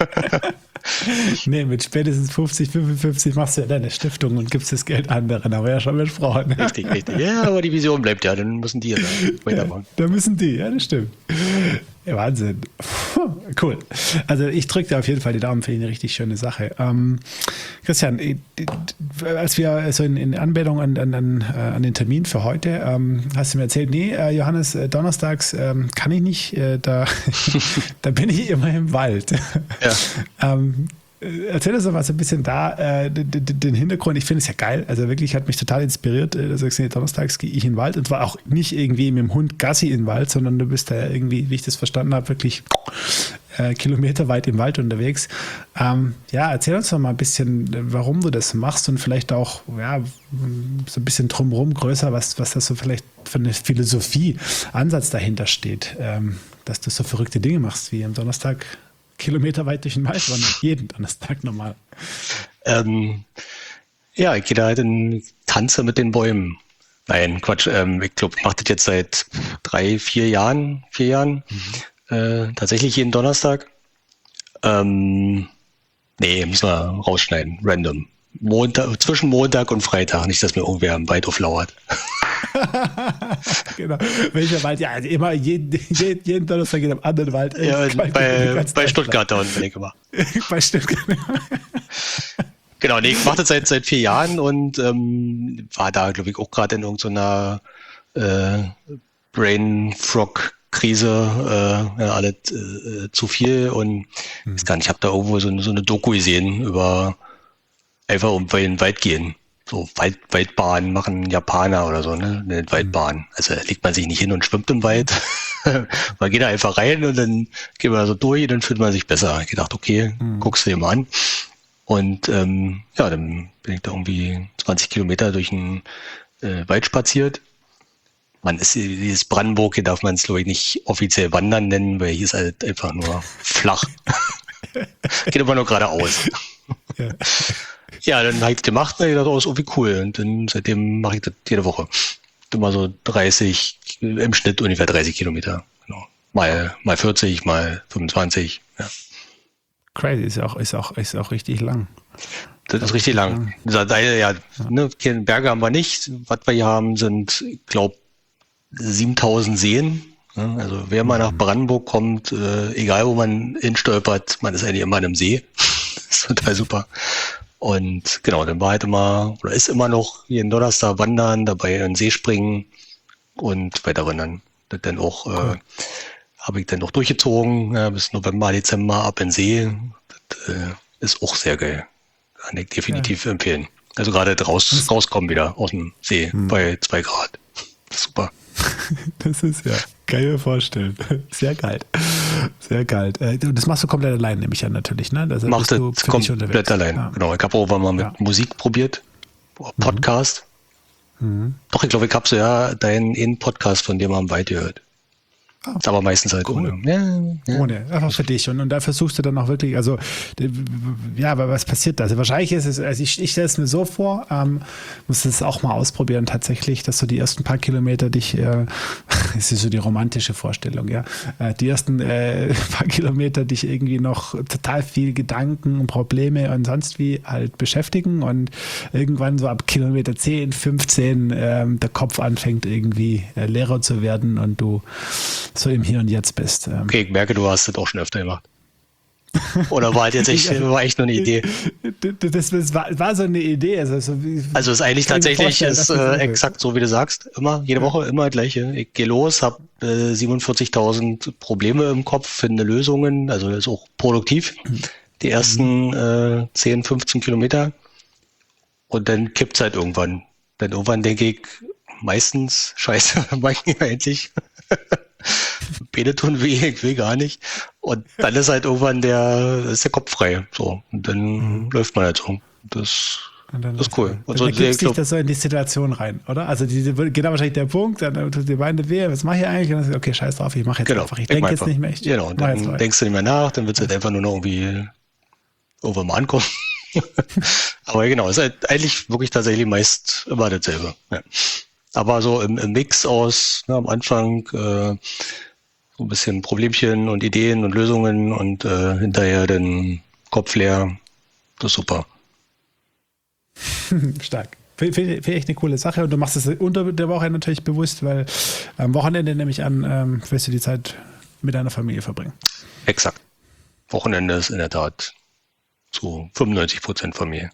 Nee, mit spätestens fünfzig, fünfundfünfzig machst du ja deine Stiftung und gibst das Geld anderen, haben wir ja schon besprochen. Richtig, richtig. Ja, aber die Vision bleibt ja, dann müssen die ja weitermachen. Ja, da müssen die, ja, das stimmt. Ja, Wahnsinn. Puh, cool. Also ich drücke dir auf jeden Fall die Daumen für eine richtig schöne Sache. Ähm, Christian, als wir so in, in Anmeldung an, an, an den Termin für heute, ähm, hast du mir erzählt, nee, äh, Johannes, äh, donnerstags ähm, kann ich nicht, äh, da, da bin ich immer im Wald. Ja. ähm, Erzähl uns doch mal so ein bisschen da, äh, den, den Hintergrund. Ich finde es ja geil. Also wirklich hat mich total inspiriert. Also ich, donnerstags gehe ich in den Wald und zwar auch nicht irgendwie mit dem Hund Gassi in den Wald, sondern du bist da irgendwie, wie ich das verstanden habe, wirklich äh, Kilometer weit im Wald unterwegs. Ähm, ja, erzähl uns doch mal ein bisschen, warum du das machst und vielleicht auch ja, so ein bisschen drumherum größer, was, was das so vielleicht für eine Philosophie, Ansatz dahinter steht, ähm, dass du so verrückte Dinge machst, wie am Donnerstag Kilometer weit durch den Wald wandern, jeden Donnerstag normal. Ähm, ja, ich gehe da halt in Tanze mit den Bäumen. Nein, Quatsch. Ähm, ich glaube, ich mache das jetzt seit drei, vier Jahren, vier Jahren. Mhm. Äh, tatsächlich jeden Donnerstag. Ähm, nee, müssen wir rausschneiden. Random. Montag, zwischen Montag und Freitag. Nicht, dass mir irgendwer im Wald auflauert. Genau. Welcher Wald? Ja, immer jeden, jeden, jeden Donnerstag in einem anderen Wald. Ja, bei, bei Stuttgart da unten bin ich immer. Bei Stuttgart. Genau, nee, ich mache das seit, seit vier Jahren und ähm, war da, glaube ich, auch gerade in irgendeiner äh, Brain-Frog-Krise, äh, ja, alles äh, zu viel und hm. ich, ich habe da irgendwo so, so eine Doku gesehen über einfach um in den Wald gehen. So Wald, Waldbahn machen Japaner oder so, ne? Eine Waldbahn. Also legt man sich nicht hin und schwimmt im Wald. Man geht da einfach rein und dann geht man da so durch und dann fühlt man sich besser. Ich gedacht, okay, hm. guckst du dir mal an. Und ähm, ja, dann bin ich da irgendwie zwanzig Kilometer durch den äh, Wald spaziert. Man ist dieses Brandenburg, hier darf man es, glaube ich, nicht offiziell wandern nennen, weil hier ist halt einfach nur flach. Geht immer nur geradeaus. Ja. Ja, dann habe ich das gemacht und ich dachte, oh, ist irgendwie cool. Und dann seitdem mache ich das jede Woche. Immer so dreißig, im Schnitt ungefähr dreißig Kilometer. Genau. Mal, mal vierzig, mal fünfundzwanzig. Ja. Crazy, ist auch, ist auch, ist auch richtig lang. Das ist richtig lang. lang. Ja, ja. Ne, Berge haben wir nicht. Was wir hier haben, sind, ich glaube, siebentausend Seen. Also wer mal nach Brandenburg kommt, äh, egal wo man hinstolpert, man ist eigentlich immer in einem See. Das ist total super. Und genau, dann war halt immer, oder ist immer noch jeden Donnerstag wandern, dabei in den See springen und weiter wandern. Das dann auch, cool. äh, habe ich dann noch durchgezogen, ja, bis November, Dezember ab in den See. Das äh, ist auch sehr geil. Kann ich definitiv ja. empfehlen. Also gerade raus, rauskommen wieder aus dem See hm. bei zwei Grad. Das ist super. Das ist ja geil vorstellen. Sehr geil. Sehr geil. Das machst du komplett allein, nehme ich an, natürlich, ne? Das machst du komplett allein. Ja. Genau. Ich habe auch mal mit ja. Musik probiert. Podcast. Mhm. Doch, ich glaube, ich habe so ja deinen einen Podcast von dir mal im Wald gehört. Ah, aber meistens halt cool. ohne. Ja, ja. Ohne, einfach für dich. Und, und da versuchst du dann auch wirklich, also, ja, aber was passiert da? Also wahrscheinlich ist es, also ich, ich stelle es mir so vor, ähm, musst es auch mal ausprobieren tatsächlich, dass du die ersten paar Kilometer dich, äh, das ist so die romantische Vorstellung, ja, äh, die ersten äh, paar Kilometer dich irgendwie noch total viel Gedanken und Probleme und sonst wie halt beschäftigen und irgendwann so ab Kilometer zehn, fünfzehn ähm, der Kopf anfängt irgendwie äh, leerer zu werden und du so im Hier und Jetzt bist. Okay, ich merke, du hast das auch schon öfter gemacht. Oder war halt jetzt echt, war echt nur eine Idee? Das, das war, war so eine Idee. Also, so wie, also ist eigentlich tatsächlich ist, äh, exakt so, wie du sagst. Immer, jede Woche immer das Gleiche. Ich gehe los, habe äh, siebenundvierzigtausend Probleme im Kopf, finde Lösungen. Also das ist auch produktiv. Die ersten äh, zehn, fünfzehn Kilometer. Und dann kippt es halt irgendwann. Dann irgendwann denke ich, meistens, scheiße, manchmal endlich. Beine tun weh, ich will gar nicht. Und dann ist halt irgendwann der, ist der Kopf frei. So. Und dann mhm. läuft man halt so. Das, das ist cool. Dann also, ergibst dich das so in die Situation rein, oder? Also diese, geht da wahrscheinlich der Punkt, dann tut die Beine weh, was mache ich eigentlich? Und dann, okay, scheiß drauf, ich mache jetzt genau, einfach. Ich denke jetzt nicht mehr. Ich genau, und dann denkst du nicht mehr nach, dann wird es halt einfach nur noch irgendwie irgendwann mal ankommen. Aber genau, es ist halt eigentlich wirklich tatsächlich meist immer dasselbe. Ja. Aber so im, im Mix aus, ne, am Anfang äh, so ein bisschen Problemchen und Ideen und Lösungen und äh, hinterher den Kopf leer. Das ist super. Stark. Finde find echt eine coole Sache und du machst es unter der Woche natürlich bewusst, weil am Wochenende nehme ich an, ähm, willst du die Zeit mit deiner Familie verbringen. Exakt. Wochenende ist in der Tat zu fünfundneunzig Prozent Familie.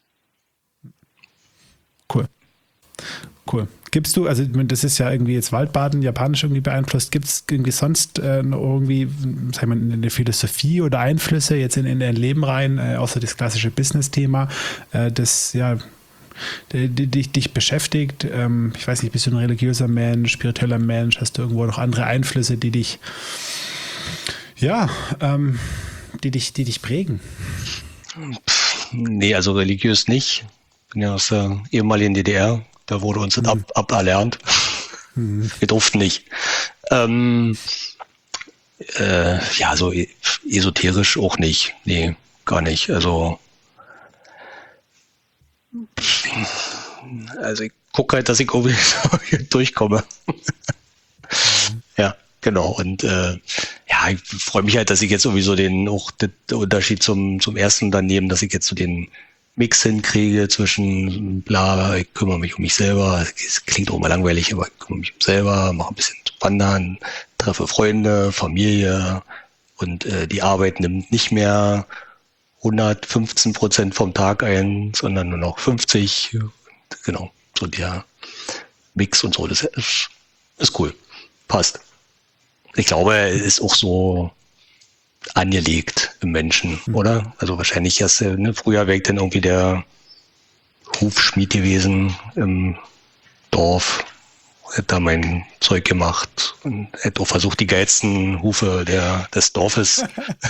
Cool. Cool. Gibst du, also das ist ja irgendwie jetzt Waldbaden, japanisch irgendwie beeinflusst, gibt es irgendwie sonst äh, noch irgendwie, sag ich mal, eine Philosophie oder Einflüsse jetzt in, in dein Leben rein, äh, außer das klassische Business-Thema, äh, das ja dich, dich beschäftigt? Ähm, ich weiß nicht, bist du ein religiöser Mensch, spiritueller Mensch? Hast du irgendwo noch andere Einflüsse, die dich Ja, ähm, die dich, die dich prägen. Pff, nee, also religiös nicht. Bin ja aus der ehemaligen D D R. Da wurde uns das Mhm. ab, aberlernt. Mhm. Wir durften nicht. Ähm, äh, ja, so e- esoterisch auch nicht. Nee, gar nicht. Also, also ich gucke halt, dass ich irgendwie so durchkomme. Ja, genau. Und äh, ja, ich freue mich halt, dass ich jetzt sowieso den auch den Unterschied zum, zum ersten Unternehmen, dass ich jetzt so den Mix hinkriege zwischen bla, ich kümmere mich um mich selber. Es klingt auch mal langweilig, aber ich kümmere mich um selber, mache ein bisschen Wandern, treffe Freunde, Familie und äh, die Arbeit nimmt nicht mehr hundertfünfzehn Prozent vom Tag ein, sondern nur noch fünfzig. Genau, so der Mix und so, das ist, ist cool. Passt. Ich glaube, es ist auch so angelegt im Menschen, Mhm. oder? Also wahrscheinlich erst, äh, ne, früher wäre ich dann irgendwie der Hufschmied gewesen im Dorf, hätte da mein Zeug gemacht und hätte auch versucht, die geilsten Hufe der, des Dorfes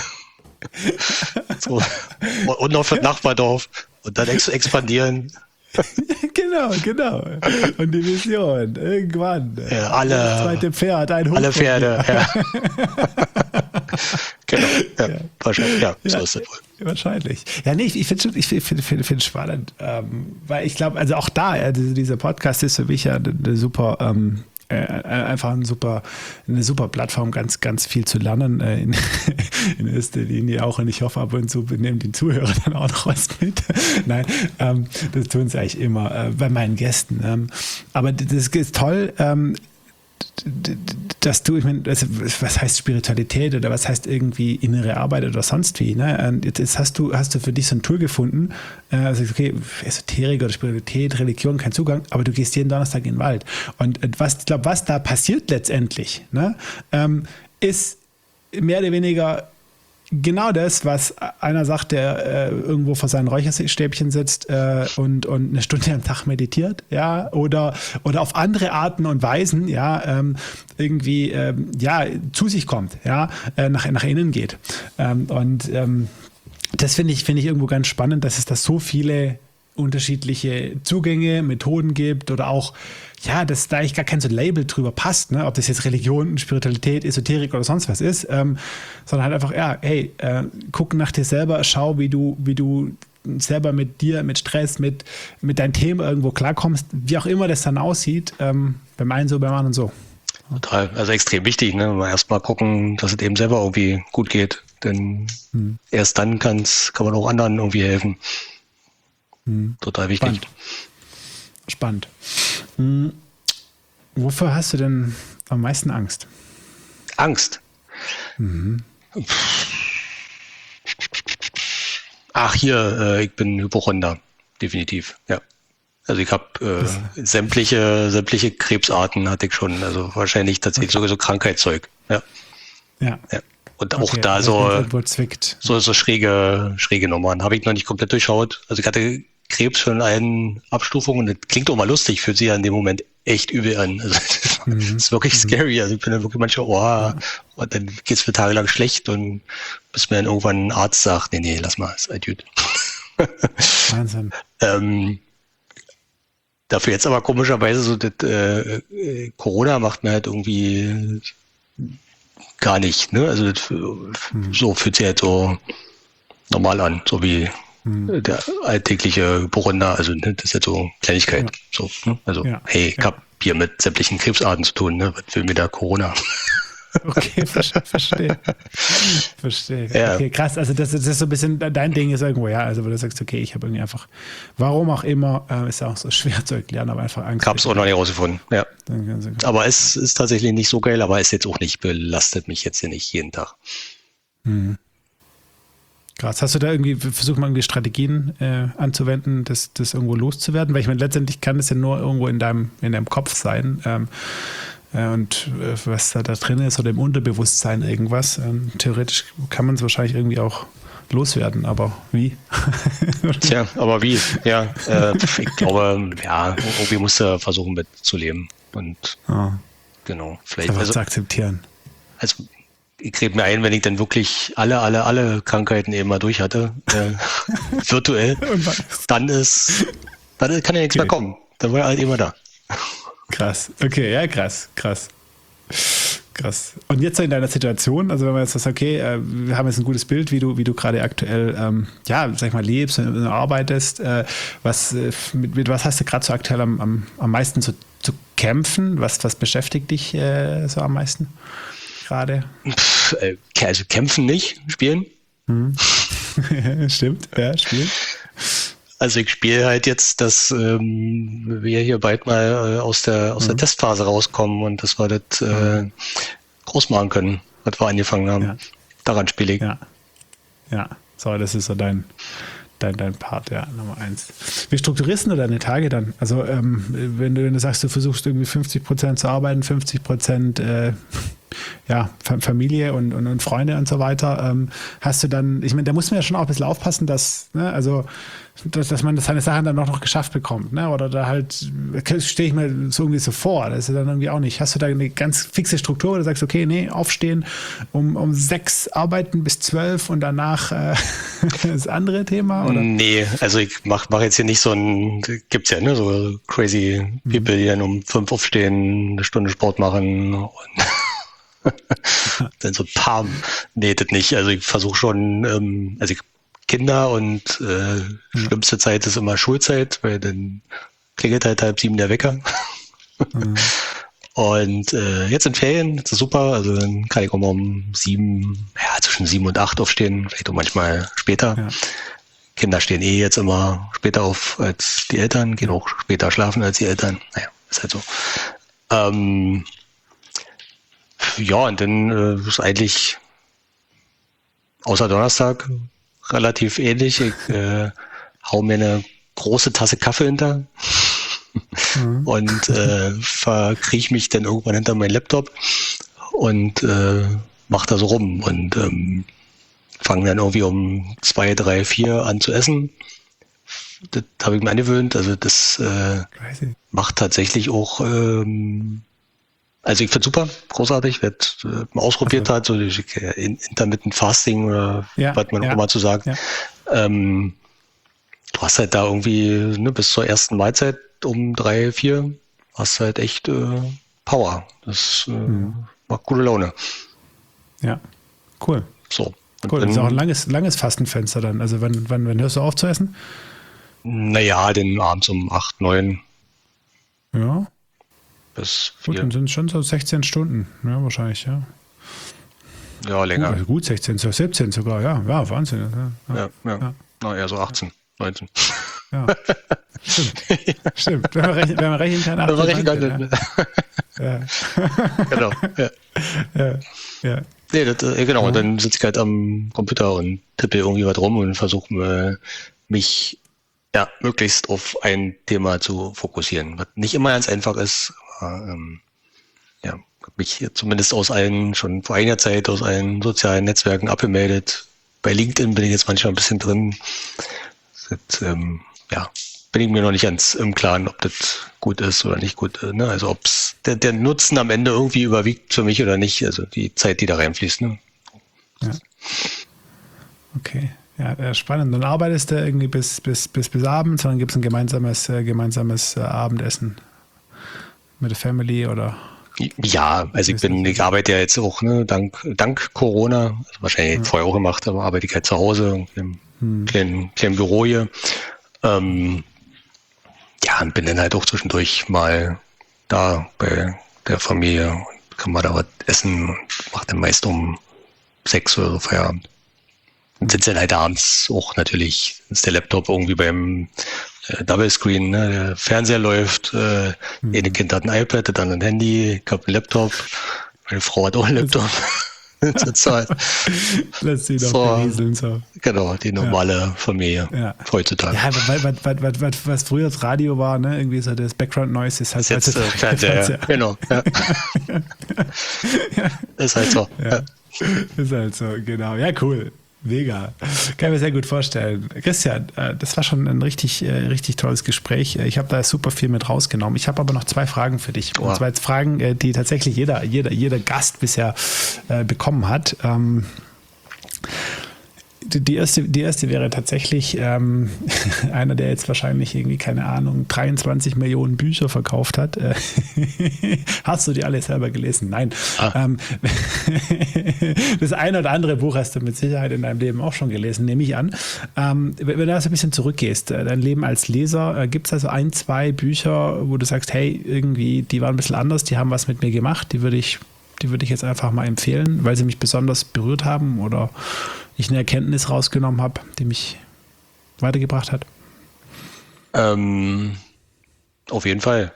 so, und noch für das Nachbardorf und dann ex expandieren. Genau, genau. Und die Vision, irgendwann. Ja, alle- Das zweite Pferd, ein Hund. Alle von Pferde, mir. ja. Genau, ja, Ja. wahrscheinlich, ja, so Ja, ist das wohl. wahrscheinlich. Ja, nee, ich, ich finde ich find, find, find, find spannend, ähm, weil ich glaube, also auch da, ja, diese- dieser Podcast ist für mich ja eine, eine super, ähm, äh, einfach ein super, eine super Plattform, ganz, ganz viel zu lernen, äh, in, in erster Linie auch. Und ich hoffe, ab und zu nehmen die Zuhörer dann auch noch was mit. Nein, ähm, das tun sie eigentlich immer äh, bei meinen Gästen. Ähm, aber das ist toll, ähm, dass du, ich meine, also, was heißt Spiritualität oder was heißt irgendwie innere Arbeit oder sonst wie, ne? Und jetzt, jetzt hast du, hast du für dich so ein Tool gefunden, äh, also okay, Esoterik oder Spiritualität, Religion, kein Zugang, aber du gehst jeden Donnerstag in den Wald. Und äh, was, ich glaube, was da passiert letztendlich, ne, ähm, ist mehr oder weniger genau das, was einer sagt, der äh, irgendwo vor seinen Räucherstäbchen sitzt äh, und, und eine Stunde am Tag meditiert, ja, oder, oder auf andere Arten und Weisen, ja, ähm, irgendwie, ähm, ja, zu sich kommt, ja, äh, nach, nach innen geht. Ähm, und ähm, das finde ich, finde ich irgendwo ganz spannend, dass es da so viele unterschiedliche Zugänge, Methoden gibt oder auch, ja, dass da eigentlich gar kein so Label drüber passt, ne? Ob das jetzt Religion, Spiritualität, Esoterik oder sonst was ist, ähm, sondern halt einfach, ja, hey, äh, guck nach dir selber, schau, wie du, wie du selber mit dir, mit Stress, mit, mit deinen Themen irgendwo klarkommst, wie auch immer das dann aussieht, ähm, beim einen so, beim anderen so. Total, also extrem wichtig, ne? Mal erstmal gucken, dass es eben selber irgendwie gut geht. Denn Hm. erst dann kann's, kann man auch anderen irgendwie helfen. Hm. Total wichtig. Spannend. Spannend. Hm. Wofür hast du denn am meisten Angst? Angst. Mhm. Ach, hier, äh, ich bin Hypochonder. Definitiv, ja. Also ich habe äh, sämtliche, sämtliche Krebsarten hatte ich schon. Also wahrscheinlich tatsächlich sogar so Krankheitszeug. Ja, Ja. ja. Und auch Okay, da also wenn es so, irgendwo zwickt. so, so schräge, schräge Nummern. Habe ich noch nicht komplett durchschaut. Also ich hatte Krebs schon in allen Abstufungen. Das klingt auch mal lustig, fühlt sich ja in dem Moment echt übel an. Also das Mhm. ist wirklich scary. Also ich bin dann wirklich manchmal, oh, und dann geht's mir tagelang schlecht und bis mir dann irgendwann ein Arzt sagt, nee, nee, lass mal, ist halt gut. Wahnsinn. ähm, dafür jetzt aber komischerweise so das äh, äh, Corona macht mir halt irgendwie gar nicht, ne? Also das, Mhm. so fühlt sich halt so normal an, so wie Mhm. der alltägliche Burunda, also ne, das ist halt so Kleinigkeit. Ja. So, ne? Also, Ja, hey, ich ja. hab hier mit sämtlichen Krebsarten zu tun, ne? Was will mir da Corona? Okay, ver- verstehe. Verstehe. Ja. Okay, krass. Also das, das ist so ein bisschen dein Ding ist irgendwo, ja. Also wo du sagst, okay, ich habe irgendwie einfach, warum auch immer, äh, ist ja auch so schwer zu erklären, aber einfach Angst. Hab's auch noch nicht rausgefunden, ja. Dann kannst du- Aber es ist tatsächlich nicht so geil, aber ist jetzt auch nicht, belastet mich jetzt hier nicht jeden Tag. Mhm. Krass. Hast du da irgendwie versucht, mal irgendwie Strategien äh, anzuwenden, das, das irgendwo loszuwerden? Weil ich meine, letztendlich kann es ja nur irgendwo in deinem, in deinem Kopf sein. Ähm, äh, und äh, was da, da drin ist oder im Unterbewusstsein irgendwas. Ähm, theoretisch kann man es wahrscheinlich irgendwie auch loswerden, aber wie? Tja, aber wie? Ja, äh, ich glaube, ja, irgendwie musst du versuchen mitzuleben. Und Ah, genau, vielleicht, einfach also, zu akzeptieren. also ich rede mir ein, wenn ich dann wirklich alle, alle, alle Krankheiten eben mal durch hatte, äh, virtuell, dann ist, dann kann ja nichts okay. mehr kommen. Dann war er halt immer da. Krass. Okay, ja, krass, krass. Krass. Und jetzt in deiner Situation, also wenn man jetzt sagt, okay, äh, wir haben jetzt ein gutes Bild, wie du, wie du gerade aktuell, ähm, ja, sag ich mal, lebst und arbeitest, äh, was, äh, mit, mit was hast du gerade so aktuell am, am, am meisten zu, zu kämpfen? Was, was beschäftigt dich äh, so am meisten gerade? Pff, äh, also kämpfen nicht, spielen. Hm. Stimmt, ja, spielen. Also ich spiele halt jetzt, dass ähm, wir hier bald mal äh, aus der aus der mhm. Testphase rauskommen und dass wir das äh, groß machen können, was wir angefangen haben. Ja. Daran spiele ich. Ja, ja. So, das ist so dein, dein, dein Part, ja, Nummer eins. Wie strukturierst du deine Tage dann? Also ähm, wenn, du, wenn du sagst, du versuchst irgendwie fünfzig Prozent zu arbeiten, fünfzig Prozent äh, ja, Familie und, und, und Freunde und so weiter, ähm, hast du dann, ich meine, da muss man ja schon auch ein bisschen aufpassen, dass, ne, also dass, dass man seine Sachen dann auch noch geschafft bekommt, ne? Oder da halt, stehe ich mir so irgendwie so vor, das ist dann irgendwie auch nicht. Hast du da eine ganz fixe Struktur, wo du sagst, okay, nee, aufstehen, um, um sechs arbeiten bis zwölf und danach äh, das andere Thema? Oder? Nee, also ich mache mach jetzt hier nicht so ein, gibt's ja, ne, so crazy people, die dann um fünf aufstehen, eine Stunde Sport machen und dann so Pam. Nee, das nicht. Also ich versuche schon, ähm, also ich Kinder und äh, ja. schlimmste Zeit ist immer Schulzeit, weil dann klingelt halt halb sieben der Wecker. Mhm. Und äh, jetzt in Ferien, das ist super, also dann kann ich auch mal um sieben, ja, zwischen sieben und acht aufstehen, vielleicht auch manchmal später. Ja. Kinder stehen eh jetzt immer später auf als die Eltern, gehen auch später schlafen als die Eltern. Naja, ist halt so. Ähm, ja, und dann äh, ist eigentlich außer Donnerstag relativ ähnlich. Ich äh, hau mir eine große Tasse Kaffee hinter mhm. und äh, verkriech mich dann irgendwann hinter meinen Laptop und äh, mach da so rum und ähm, fange dann irgendwie um zwei, drei, vier an zu essen. Das habe ich mir angewöhnt. Also das äh, macht tatsächlich auch, ähm, also ich finde super, großartig, wer es äh, mal ausprobiert also. hat, so äh, Intermittent Fasting oder ja, was man ja. auch immer zu sagen. Ja. Ähm, du hast halt da irgendwie ne, bis zur ersten Mahlzeit um drei, vier hast halt echt äh, Power. Das äh, mhm. macht gute Laune. Ja, cool. So. Und cool, das ist auch ein langes, langes Fastenfenster dann. Also wann, wann, wann hörst du auf zu essen? Naja, den abends um acht, neun. Ja. Bis gut, dann sind es schon so sechzehn Stunden, ja, wahrscheinlich, ja. Ja, länger. Gut, gut sechzehn, siebzehn sogar, ja, ja, Wahnsinn. Ja, ja, ja. ja. Na, eher so achtzehn, neunzehn. Ja, stimmt, stimmt. Wenn man rechnen, wenn man rechnen kann, achtzehn, wenn man rechnen kann, ja. ja. Genau, ja. Ja, ja. Nee, das, äh, genau, ja. Und dann sitze ich halt am Computer und tippe irgendwie was rum und versuche äh, mich ja, möglichst auf ein Thema zu fokussieren, was nicht immer ganz einfach ist. Aber, ähm, ja, habe mich hier zumindest aus allen, schon vor einiger Zeit aus allen sozialen Netzwerken abgemeldet. Bei LinkedIn bin ich jetzt manchmal ein bisschen drin. Das, ähm, ja, bin ich mir noch nicht ganz im Klaren, ob das gut ist oder nicht gut. Ne? Also ob es der, der Nutzen am Ende irgendwie überwiegt für mich oder nicht. Also die Zeit, die da reinfließt. Ne? Ja. Okay. Ja, spannend. Dann arbeitest du irgendwie bis, bis, bis, bis abends, dann gibt es ein gemeinsames, äh, gemeinsames äh, Abendessen mit der Family oder? Ja, also ich bin, ich arbeite ja jetzt auch, ne, dank, dank Corona, also wahrscheinlich ja. vorher auch gemacht, aber arbeite ich halt zu Hause im hm. kleinen, kleinen Büro hier. Ähm, ja, und bin dann halt auch zwischendurch mal da bei der Familie und kann mal da was essen und mache dann meist um sechs oder so Feierabend. Und sitzt dann halt abends auch natürlich, ist der Laptop irgendwie beim äh, Double Screen, ne? Der Fernseher läuft, äh, mhm. jede Kind hat ein iPad, dann ein Handy, ich habe einen Laptop, meine Frau hat auch einen Laptop. Das halt lässt sie doch berieseln, so. Genau, die normale ja. Familie ja. heutzutage. Ja, weil, weil, weil, weil, weil, was früher das Radio war, ne? Irgendwie so das Background Noise ist halt ist jetzt äh, Fernseher, ja. Genau. Ja. ja. Ist halt so. Ja. Ja. Ist halt so, genau. Ja, cool. Mega. Kann ich mir sehr gut vorstellen. Christian, das war schon ein richtig, richtig tolles Gespräch. Ich habe da super viel mit rausgenommen. Ich habe aber noch zwei Fragen für dich. Oh. Und zwar jetzt Fragen, die tatsächlich jeder, jeder, jeder Gast bisher bekommen hat. Die erste, die erste wäre tatsächlich ähm, einer, der jetzt wahrscheinlich irgendwie, keine Ahnung, dreiundzwanzig Millionen Bücher verkauft hat. Hast du die alle selber gelesen? Nein. Ah. Ähm, das eine oder andere Buch hast du mit Sicherheit in deinem Leben auch schon gelesen, nehme ich an. Ähm, wenn du da so ein bisschen zurückgehst, dein Leben als Leser, äh, gibt es also ein, zwei Bücher, wo du sagst, hey, irgendwie, die waren ein bisschen anders, die haben was mit mir gemacht, die würde ich, die würde ich jetzt einfach mal empfehlen, weil sie mich besonders berührt haben oder ich eine Erkenntnis rausgenommen habe, die mich weitergebracht hat? Ähm, auf jeden Fall.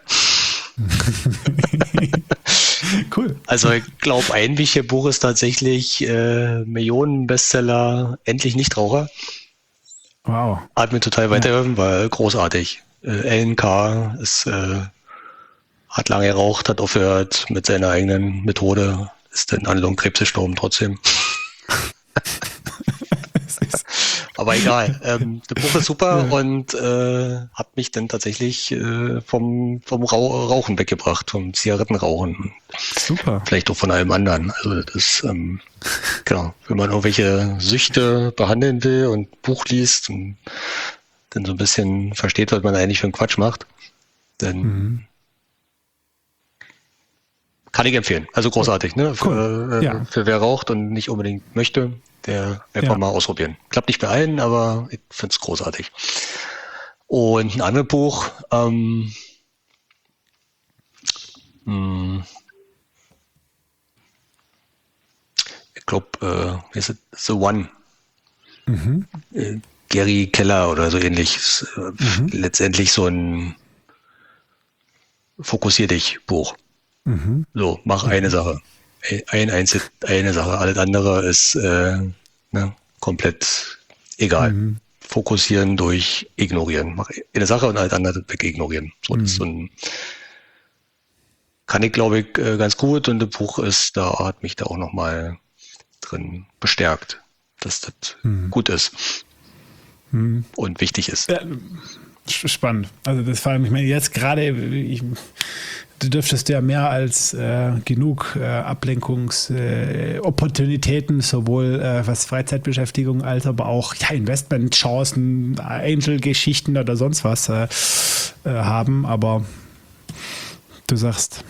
Cool. Also ich glaube, ein wichtiges Buch ist tatsächlich äh, Millionen-Bestseller Endlich Nichtraucher. Wow. Hat mir total weitergeholfen, war großartig. Äh, Alan Carr ist, äh, hat lange geraucht, hat aufgehört mit seiner eigenen Methode, ist dann an Lungenkrebs gestorben trotzdem. Aber egal, ähm, das Buch ist super und äh, hat mich dann tatsächlich äh, vom, vom Rauchen weggebracht, vom Zigarettenrauchen. Super. Vielleicht auch von allem anderen. Also das ist, ähm, genau, wenn man irgendwelche Süchte behandeln will und Buch liest und dann so ein bisschen versteht, was man eigentlich für einen Quatsch macht, dann mhm. kann ich empfehlen. Also großartig, ne? Für, cool. äh, ja. für wer raucht und nicht unbedingt möchte, der einfach ja. mal ausprobieren. Klappt nicht bei allen, aber ich finde es großartig. Und ein anderes Buch, ähm, mh, ich glaube, äh, ist The One. Mhm. Äh, Gary Keller oder so ähnlich. Ist, äh, mhm. Letztendlich so ein Fokussier dich Buch. Mhm. So, mach eine Sache. Ein Einzel, eine Sache. Alles andere ist äh, ne, komplett egal. Mhm. Fokussieren durch ignorieren. Mach eine Sache und alles andere weg ignorieren. So, mhm. das ist so ein, kann ich, glaube ich, ganz gut. Und das Buch ist, da hat mich da auch nochmal drin bestärkt, dass das mhm. gut ist mhm. und wichtig ist. Ja, spannend. Also das vor allem, ich meine, jetzt gerade, ich, du dürftest ja mehr als äh, genug äh, Ablenkungsopportunitäten, äh, sowohl äh, was Freizeitbeschäftigung als aber auch ja, Investmentchancen, Angel-Geschichten oder sonst was äh, äh, haben. Aber du sagst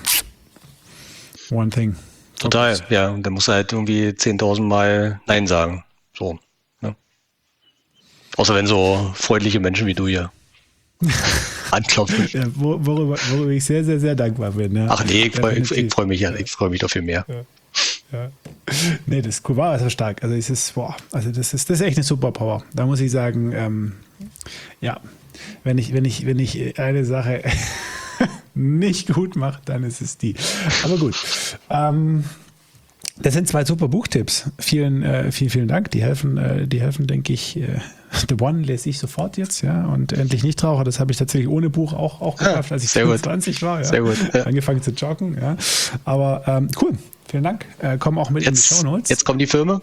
one thing. Total, ja. Und dann musst du halt irgendwie zehntausend Mal Nein sagen. So. Ne? Außer wenn so freundliche Menschen wie du hier anklopfen. Ja, worüber, worüber ich sehr, sehr, sehr dankbar bin. Ja. Ach nee, ich freue ich freu mich ja, ich freue mich dafür mehr. Ja. Ja. Nee, das ist cool, war also stark. Also es ist, boah, also das ist, das ist echt eine Superpower. Da muss ich sagen, ähm, ja, wenn ich, wenn ich, wenn ich eine Sache nicht gut mache, dann ist es die. Aber gut. Ähm, das sind zwei super Buchtipps. Vielen, äh, vielen, vielen Dank. Die helfen, äh, die helfen, denke ich. Äh, The One lese ich sofort jetzt, ja. Und Endlich Nichtraucher, das habe ich tatsächlich ohne Buch auch, auch geschafft, als ich zweiundzwanzig war. Ja. Sehr gut. Ja. Angefangen zu joggen, ja. Aber ähm, cool. Vielen Dank. Äh, kommen auch mit jetzt, in die Shownotes. Jetzt kommen die Filme.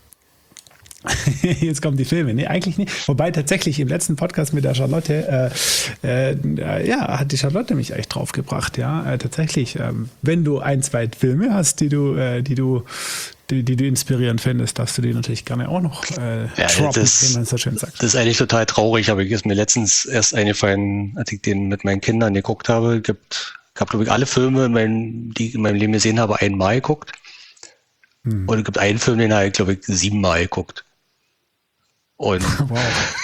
Jetzt kommen die Filme. Nee, eigentlich nicht. Wobei tatsächlich im letzten Podcast mit der Charlotte, äh, äh, ja, hat die Charlotte mich echt draufgebracht, ja. Äh, tatsächlich, äh, wenn du ein, zwei Filme hast, die du, äh, die du, die, die du inspirierend findest, darfst du die natürlich gerne auch noch äh, ja, droppen, das, wie man so schön sagt. Das ist eigentlich total traurig, aber ist mir letztens erst eingefallen, als ich den mit meinen Kindern geguckt habe. Gibt, ich habe, glaube ich, alle Filme, in meinem, die ich in meinem Leben gesehen habe, einmal geguckt. Hm. Und es gibt einen Film, den habe ich, glaube ich, siebenmal geguckt. Und, wow.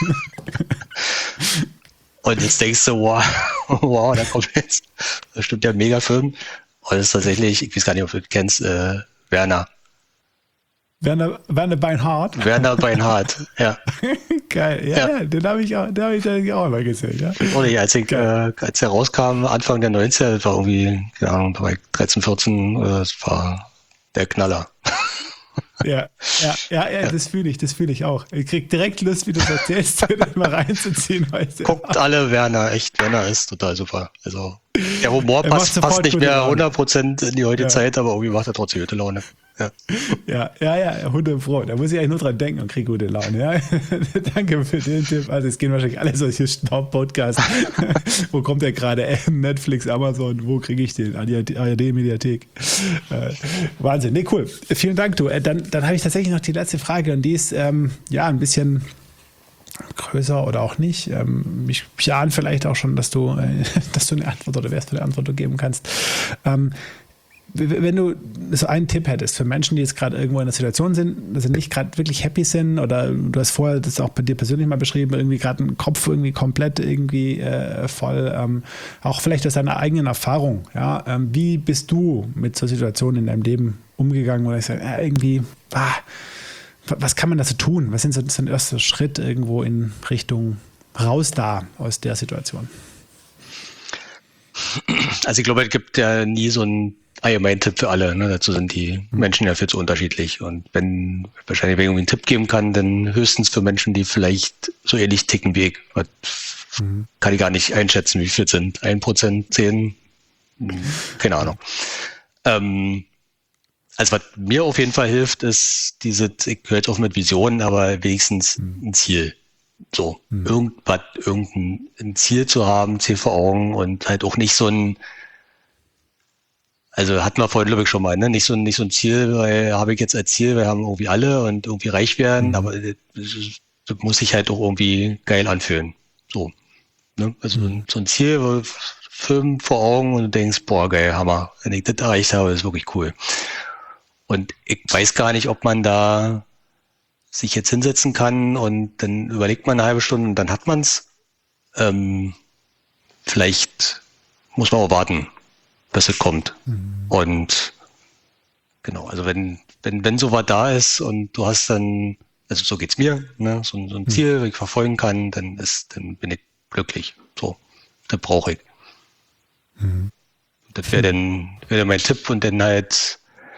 und jetzt denkst du, wow, wow, da kommt jetzt, das stimmt ja, ein Megafilm. Und das ist tatsächlich, ich weiß gar nicht, ob du das kennst, äh, Werner. Werner, Werner Beinhardt. Werner Beinhardt, ja. Geil, ja, ja. den habe ich, auch, den hab ich dann auch mal gesehen, ja. Und ich, als, ich, äh, als er rauskam, Anfang der neunziger, das war irgendwie, keine Ahnung, da war ich dreizehn, vierzehn, äh, das war der Knaller. Ja, ja, ja, ja, das fühle ich, das fühle ich auch. Ich krieg direkt Lust, wie du es erzählst, das mal reinzuziehen heute. Guckt alle Werner, echt, Werner ist total super. Also, der Humor passt, passt nicht mehr hundert Prozent in die heutige ja. Zeit, aber irgendwie macht er trotzdem gute Laune. Ja. Ja, ja, ja, Hunde froh. Da muss ich eigentlich nur dran denken und kriege gute Laune. Ja. Danke für den Tipp. Also es gehen wahrscheinlich alle solche Podcasts. Wo kommt der gerade? Netflix, Amazon, wo kriege ich den? A R D-Mediathek. Äh, Wahnsinn. Nee, cool. Vielen Dank, du. Äh, dann dann habe ich tatsächlich noch die letzte Frage und die ist ähm, ja ein bisschen größer oder auch nicht. Ähm, ich, ich ahne vielleicht auch schon, dass du, äh, dass du eine Antwort oder wärst du eine Antwort geben kannst. Ähm, Wenn du so einen Tipp hättest für Menschen, die jetzt gerade irgendwo in einer Situation sind, dass sie nicht gerade wirklich happy sind oder du hast vorher das auch bei dir persönlich mal beschrieben, irgendwie gerade einen Kopf irgendwie komplett irgendwie äh, voll, ähm, auch vielleicht aus deiner eigenen Erfahrung, ja, ähm, wie bist du mit so Situationen in deinem Leben umgegangen, wo ich sage, äh, irgendwie, ah, was kann man da so tun? Was sind so, so ein erster Schritt irgendwo in Richtung raus da aus der Situation? Also ich glaube, es gibt ja nie so ein allgemeinen-Tipp für alle. Ne? Dazu sind die Menschen ja viel zu unterschiedlich. Und wenn wahrscheinlich wenn ich irgendwie einen Tipp geben kann, dann höchstens für Menschen, die vielleicht so ähnlich ticken wie ich. Was mhm. kann ich gar nicht einschätzen, wie viel es sind. Ein Prozent, zehn, keine Ahnung. Ähm, also was mir auf jeden Fall hilft, ist diese, ich höre jetzt auf mit Visionen, aber wenigstens mhm. ein Ziel. So, mhm. irgendwas, irgendein Ziel zu haben, Ziel vor Augen und halt auch nicht so ein, also hatten wir vorhin, glaube ich, schon mal, ne? Nicht so, nicht so ein Ziel, weil habe ich jetzt als Ziel, wir haben irgendwie alle und irgendwie reich werden, mhm. aber das, das muss sich halt auch irgendwie geil anfühlen. So. Ne? Also mhm. so ein Ziel, Film vor Augen und du denkst, boah, geil, Hammer. Wenn ich das erreicht habe, ist wirklich cool. Und ich weiß gar nicht, ob man da sich jetzt hinsetzen kann und dann überlegt man eine halbe Stunde und dann hat man's. Ähm, vielleicht muss man auch warten, bis es kommt. Mhm. Und genau, also wenn, wenn, wenn sowas da ist und du hast dann, also so geht's mir, ne, so, so ein Ziel, mhm. das ich verfolgen kann, dann ist, dann bin ich glücklich. So, das brauche ich. Mhm. Das wäre dann, wäre mein Tipp und dann halt,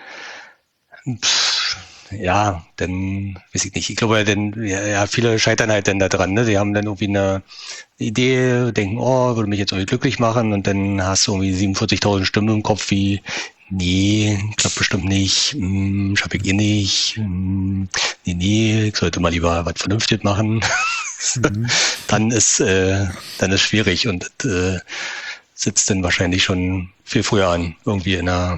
pff, ja, dann weiß ich nicht. Ich glaube, denn, ja, ja, viele scheitern halt dann da dran, ne? Die haben dann irgendwie eine Idee, denken, oh, würde mich jetzt irgendwie glücklich machen und dann hast du irgendwie siebenundvierzigtausend Stimmen im Kopf wie, nee, klappt bestimmt nicht, hm, schaff ich eh nicht, hm, nee, nee, ich sollte mal lieber was Vernünftiges machen. Mhm. Dann ist, äh, dann ist schwierig und äh, sitzt dann wahrscheinlich schon viel früher an, irgendwie in einer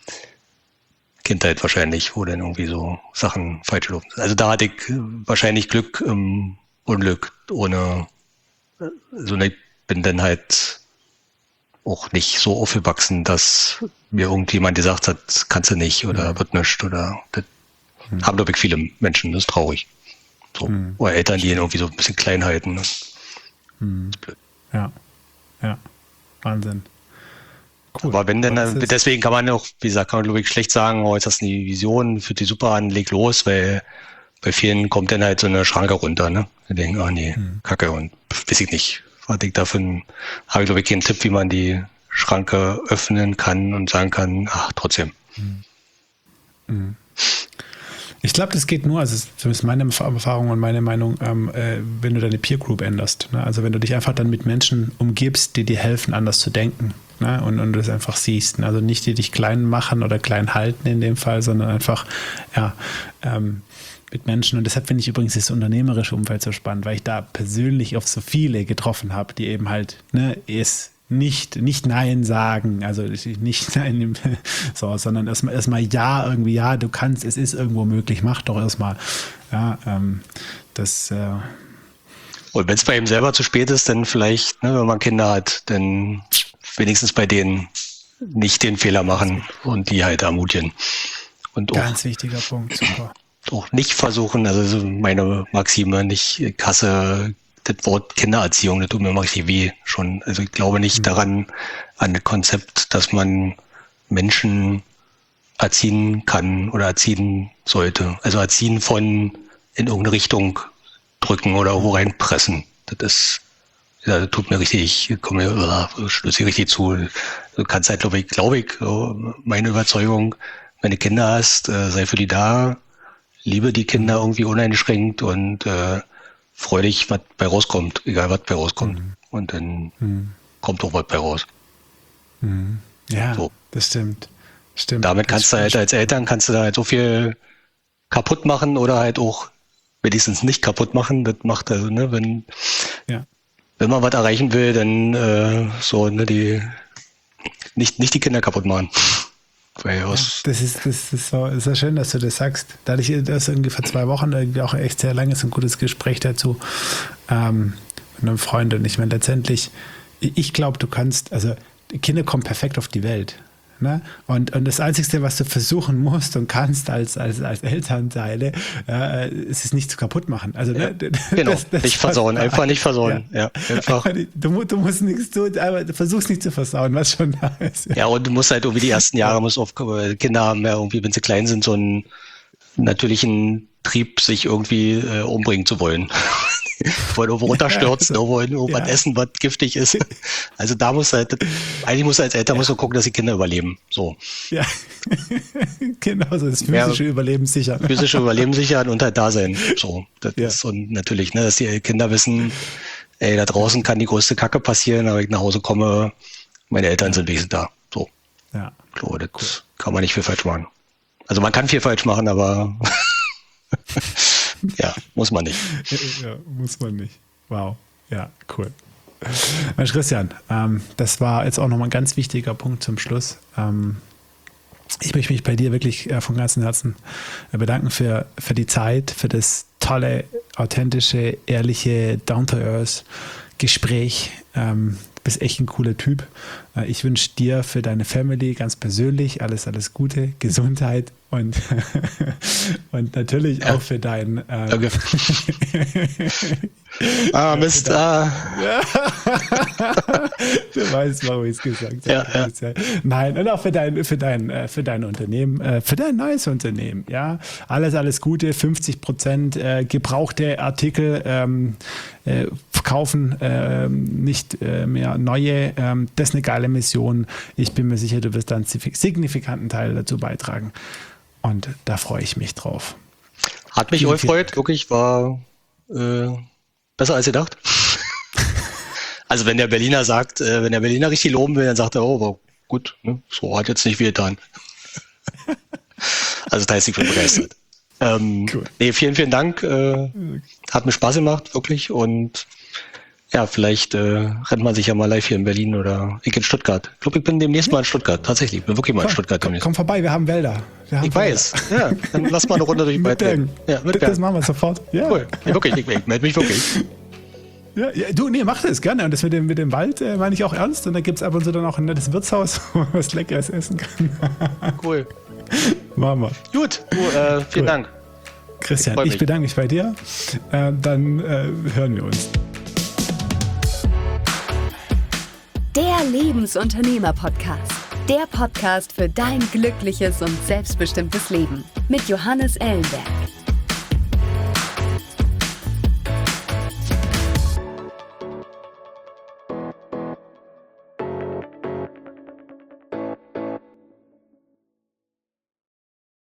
Kindheit wahrscheinlich, wo dann irgendwie so Sachen falsch laufen. Also da hatte ich wahrscheinlich Glück im Unglück, ohne, also ich bin dann halt auch nicht so aufgewachsen, dass mir irgendjemand gesagt hat, kannst du nicht oder mhm. wird nichts oder das mhm. haben, glaube ich, viele Menschen, das ist traurig. So. Mhm. Oder Eltern, die ihn irgendwie so ein bisschen klein halten. Ne? Mhm. Das ist blöd. Ja, ja, Wahnsinn. Cool. Aber wenn denn, dann, deswegen kann man auch, wie gesagt, kann man glaube ich schlecht sagen, oh, jetzt hast du eine Vision, fühlt dich super an, leg los, weil bei vielen kommt dann halt so eine Schranke runter, ne? Die denken, ah nee, hm. Kacke und weiß ich nicht. Was ich davon habe ich glaube ich keinen Tipp, wie man die Schranke öffnen kann und sagen kann, ach, trotzdem. Hm. Hm. Ich glaube, das geht nur, also zumindest meine Erfahrung und meine Meinung, ähm, äh, wenn du deine Peer Group änderst. Ne? Also wenn du dich einfach dann mit Menschen umgibst, die dir helfen, anders zu denken. Ne? Und, und du das einfach siehst. Ne? Also nicht die dich klein machen oder klein halten in dem Fall, sondern einfach, ja, ähm, mit Menschen. Und deshalb finde ich übrigens das unternehmerische Umfeld so spannend, weil ich da persönlich auf so viele getroffen habe, die eben halt, ne, es nicht, nicht Nein sagen, also nicht Nein, so, sondern erstmal erstmal ja, irgendwie, ja, du kannst, es ist irgendwo möglich, mach doch erstmal. Ja, ähm, das äh Und wenn es bei ihm selber zu spät ist, dann vielleicht, ne, wenn man Kinder hat, dann wenigstens bei denen nicht den Fehler machen und die halt ermutigen. Und ganz auch, wichtiger Punkt, super. Auch nicht versuchen, also so meine Maxime, nicht, ich hasse das Wort Kindererziehung, das tut mir immer richtig weh schon. Also ich glaube nicht mhm. daran, an das Konzept, dass man Menschen erziehen kann oder erziehen sollte. Also erziehen von in irgendeine Richtung drücken oder wo reinpressen. Das ist, ja, das tut mir richtig, ich komme mir, uh, stößt hier richtig zu. Du kannst halt, glaube ich, glaube ich, meine Überzeugung, wenn du Kinder hast, äh, sei für die da, liebe die Kinder irgendwie uneingeschränkt und äh, freu dich, was bei rauskommt, egal was bei rauskommt. Mhm. Und dann mhm. kommt auch was bei raus. Mhm. Ja, so. Das stimmt. Stimmt. Damit kannst du halt als Eltern kannst du da halt so viel kaputt machen oder halt auch wenigstens nicht kaputt machen. Das macht also, ne, wenn, ja. wenn man was erreichen will, dann äh, so, ne, die nicht, nicht die Kinder kaputt machen. Weil ja, das ist, das ist so, ist ja schön, dass du das sagst. Da hatte ich das irgendwie vor zwei Wochen irgendwie auch echt sehr langes und gutes Gespräch dazu ähm, mit einem Freund. Und ich meine, letztendlich, ich glaube, du kannst, also Kinder kommen perfekt auf die Welt. Ne? Und, und das Einzige, was du versuchen musst und kannst als, als, als Elternteile, äh, ist es nicht zu kaputt machen. Also, ja, ne, genau, das, das nicht versauen, einfach nicht versauen. Ja. Ja, einfach. Du, du musst nichts tun, aber du versuchst nicht zu versauen, was schon da ist. Ja, ja und du musst halt irgendwie die ersten Jahre, musst auf, Kinder haben ja irgendwie, wenn sie klein sind, so einen natürlichen Trieb, sich irgendwie äh, umbringen zu wollen. Wollen irgendwo runterstürzen, ja, wollen irgendwas ja. essen, was giftig ist. Also da muss halt, eigentlich muss als Eltern ja. musst du gucken, dass die Kinder überleben. So. Ja, genau, so das physische ja, Überleben sichern. Physische Überleben sichern und halt da sein. So, das ja. ist und natürlich, ne, dass die Kinder wissen, ey, da draußen kann die größte Kacke passieren, aber wenn ich nach Hause komme, meine Eltern sind wenigstens da. So. Ja. Ich glaube, das cool. kann man nicht viel falsch machen. Also man kann viel falsch machen, aber ja, muss man nicht. Ja, muss man nicht. Wow. Ja, cool. Mensch, Christian, ähm, das war jetzt auch nochmal ein ganz wichtiger Punkt zum Schluss. Ähm, ich möchte mich bei dir wirklich äh, von ganzem Herzen äh, bedanken für, für die Zeit, für das tolle, authentische, ehrliche, down-to-earth Gespräch. Ähm, du bist echt ein cooler Typ. Äh, ich wünsche dir für deine Family ganz persönlich alles, alles Gute, Gesundheit und, und natürlich ja. auch für dein ähm, okay. Ah, Mist. Ah. Du weißt, warum ich es gesagt ja, habe. Ja. Nein, und auch für dein, für dein, für dein Unternehmen, für dein neues Unternehmen. Ja, alles, alles Gute. fünfzig Prozent gebrauchte Artikel ähm, äh, verkaufen, äh, nicht äh, mehr neue. Ähm, das ist eine geile Mission. Ich bin mir sicher, du wirst da einen signifikanten Teil dazu beitragen. Und da freue ich mich drauf. Hat mich auch gefreut. Wirklich war äh, besser als gedacht. Also wenn der Berliner sagt, äh, wenn der Berliner richtig loben will, dann sagt er, oh, war gut, ne? So hat jetzt nicht weh getan. Also da ist ich bin begeistert. Ähm, cool. Nee, vielen, vielen Dank. Äh, hat mir Spaß gemacht, wirklich. Und ja, vielleicht äh, rennt man sich ja mal live hier in Berlin oder ich in Stuttgart. Ich glaube, ich bin demnächst mal in Stuttgart. Tatsächlich, ich bin wirklich mal komm, in Stuttgart. Komm, komm vorbei, wir haben Wälder. Wir haben ich Wälder. Weiß, ja. Dann lass mal eine Runde durch den Wald gehen. Ja, mit das machen wir sofort. Ja. Cool. Ja, wirklich, ich, ich melde mich wirklich. Ja, ja, du, nee, mach das gerne. Und das mit dem, mit dem Wald äh, meine ich auch ernst. Und da gibt es ab und zu dann auch ein nettes Wirtshaus, wo man was Leckeres essen kann. Cool. Machen wir. Gut, du, äh, vielen cool. Dank. Christian, ich, ich bedanke mich bei dir. Äh, dann äh, hören wir uns. Der Lebensunternehmer-Podcast. Der Podcast für dein glückliches und selbstbestimmtes Leben. Mit Johannes Ellenberg.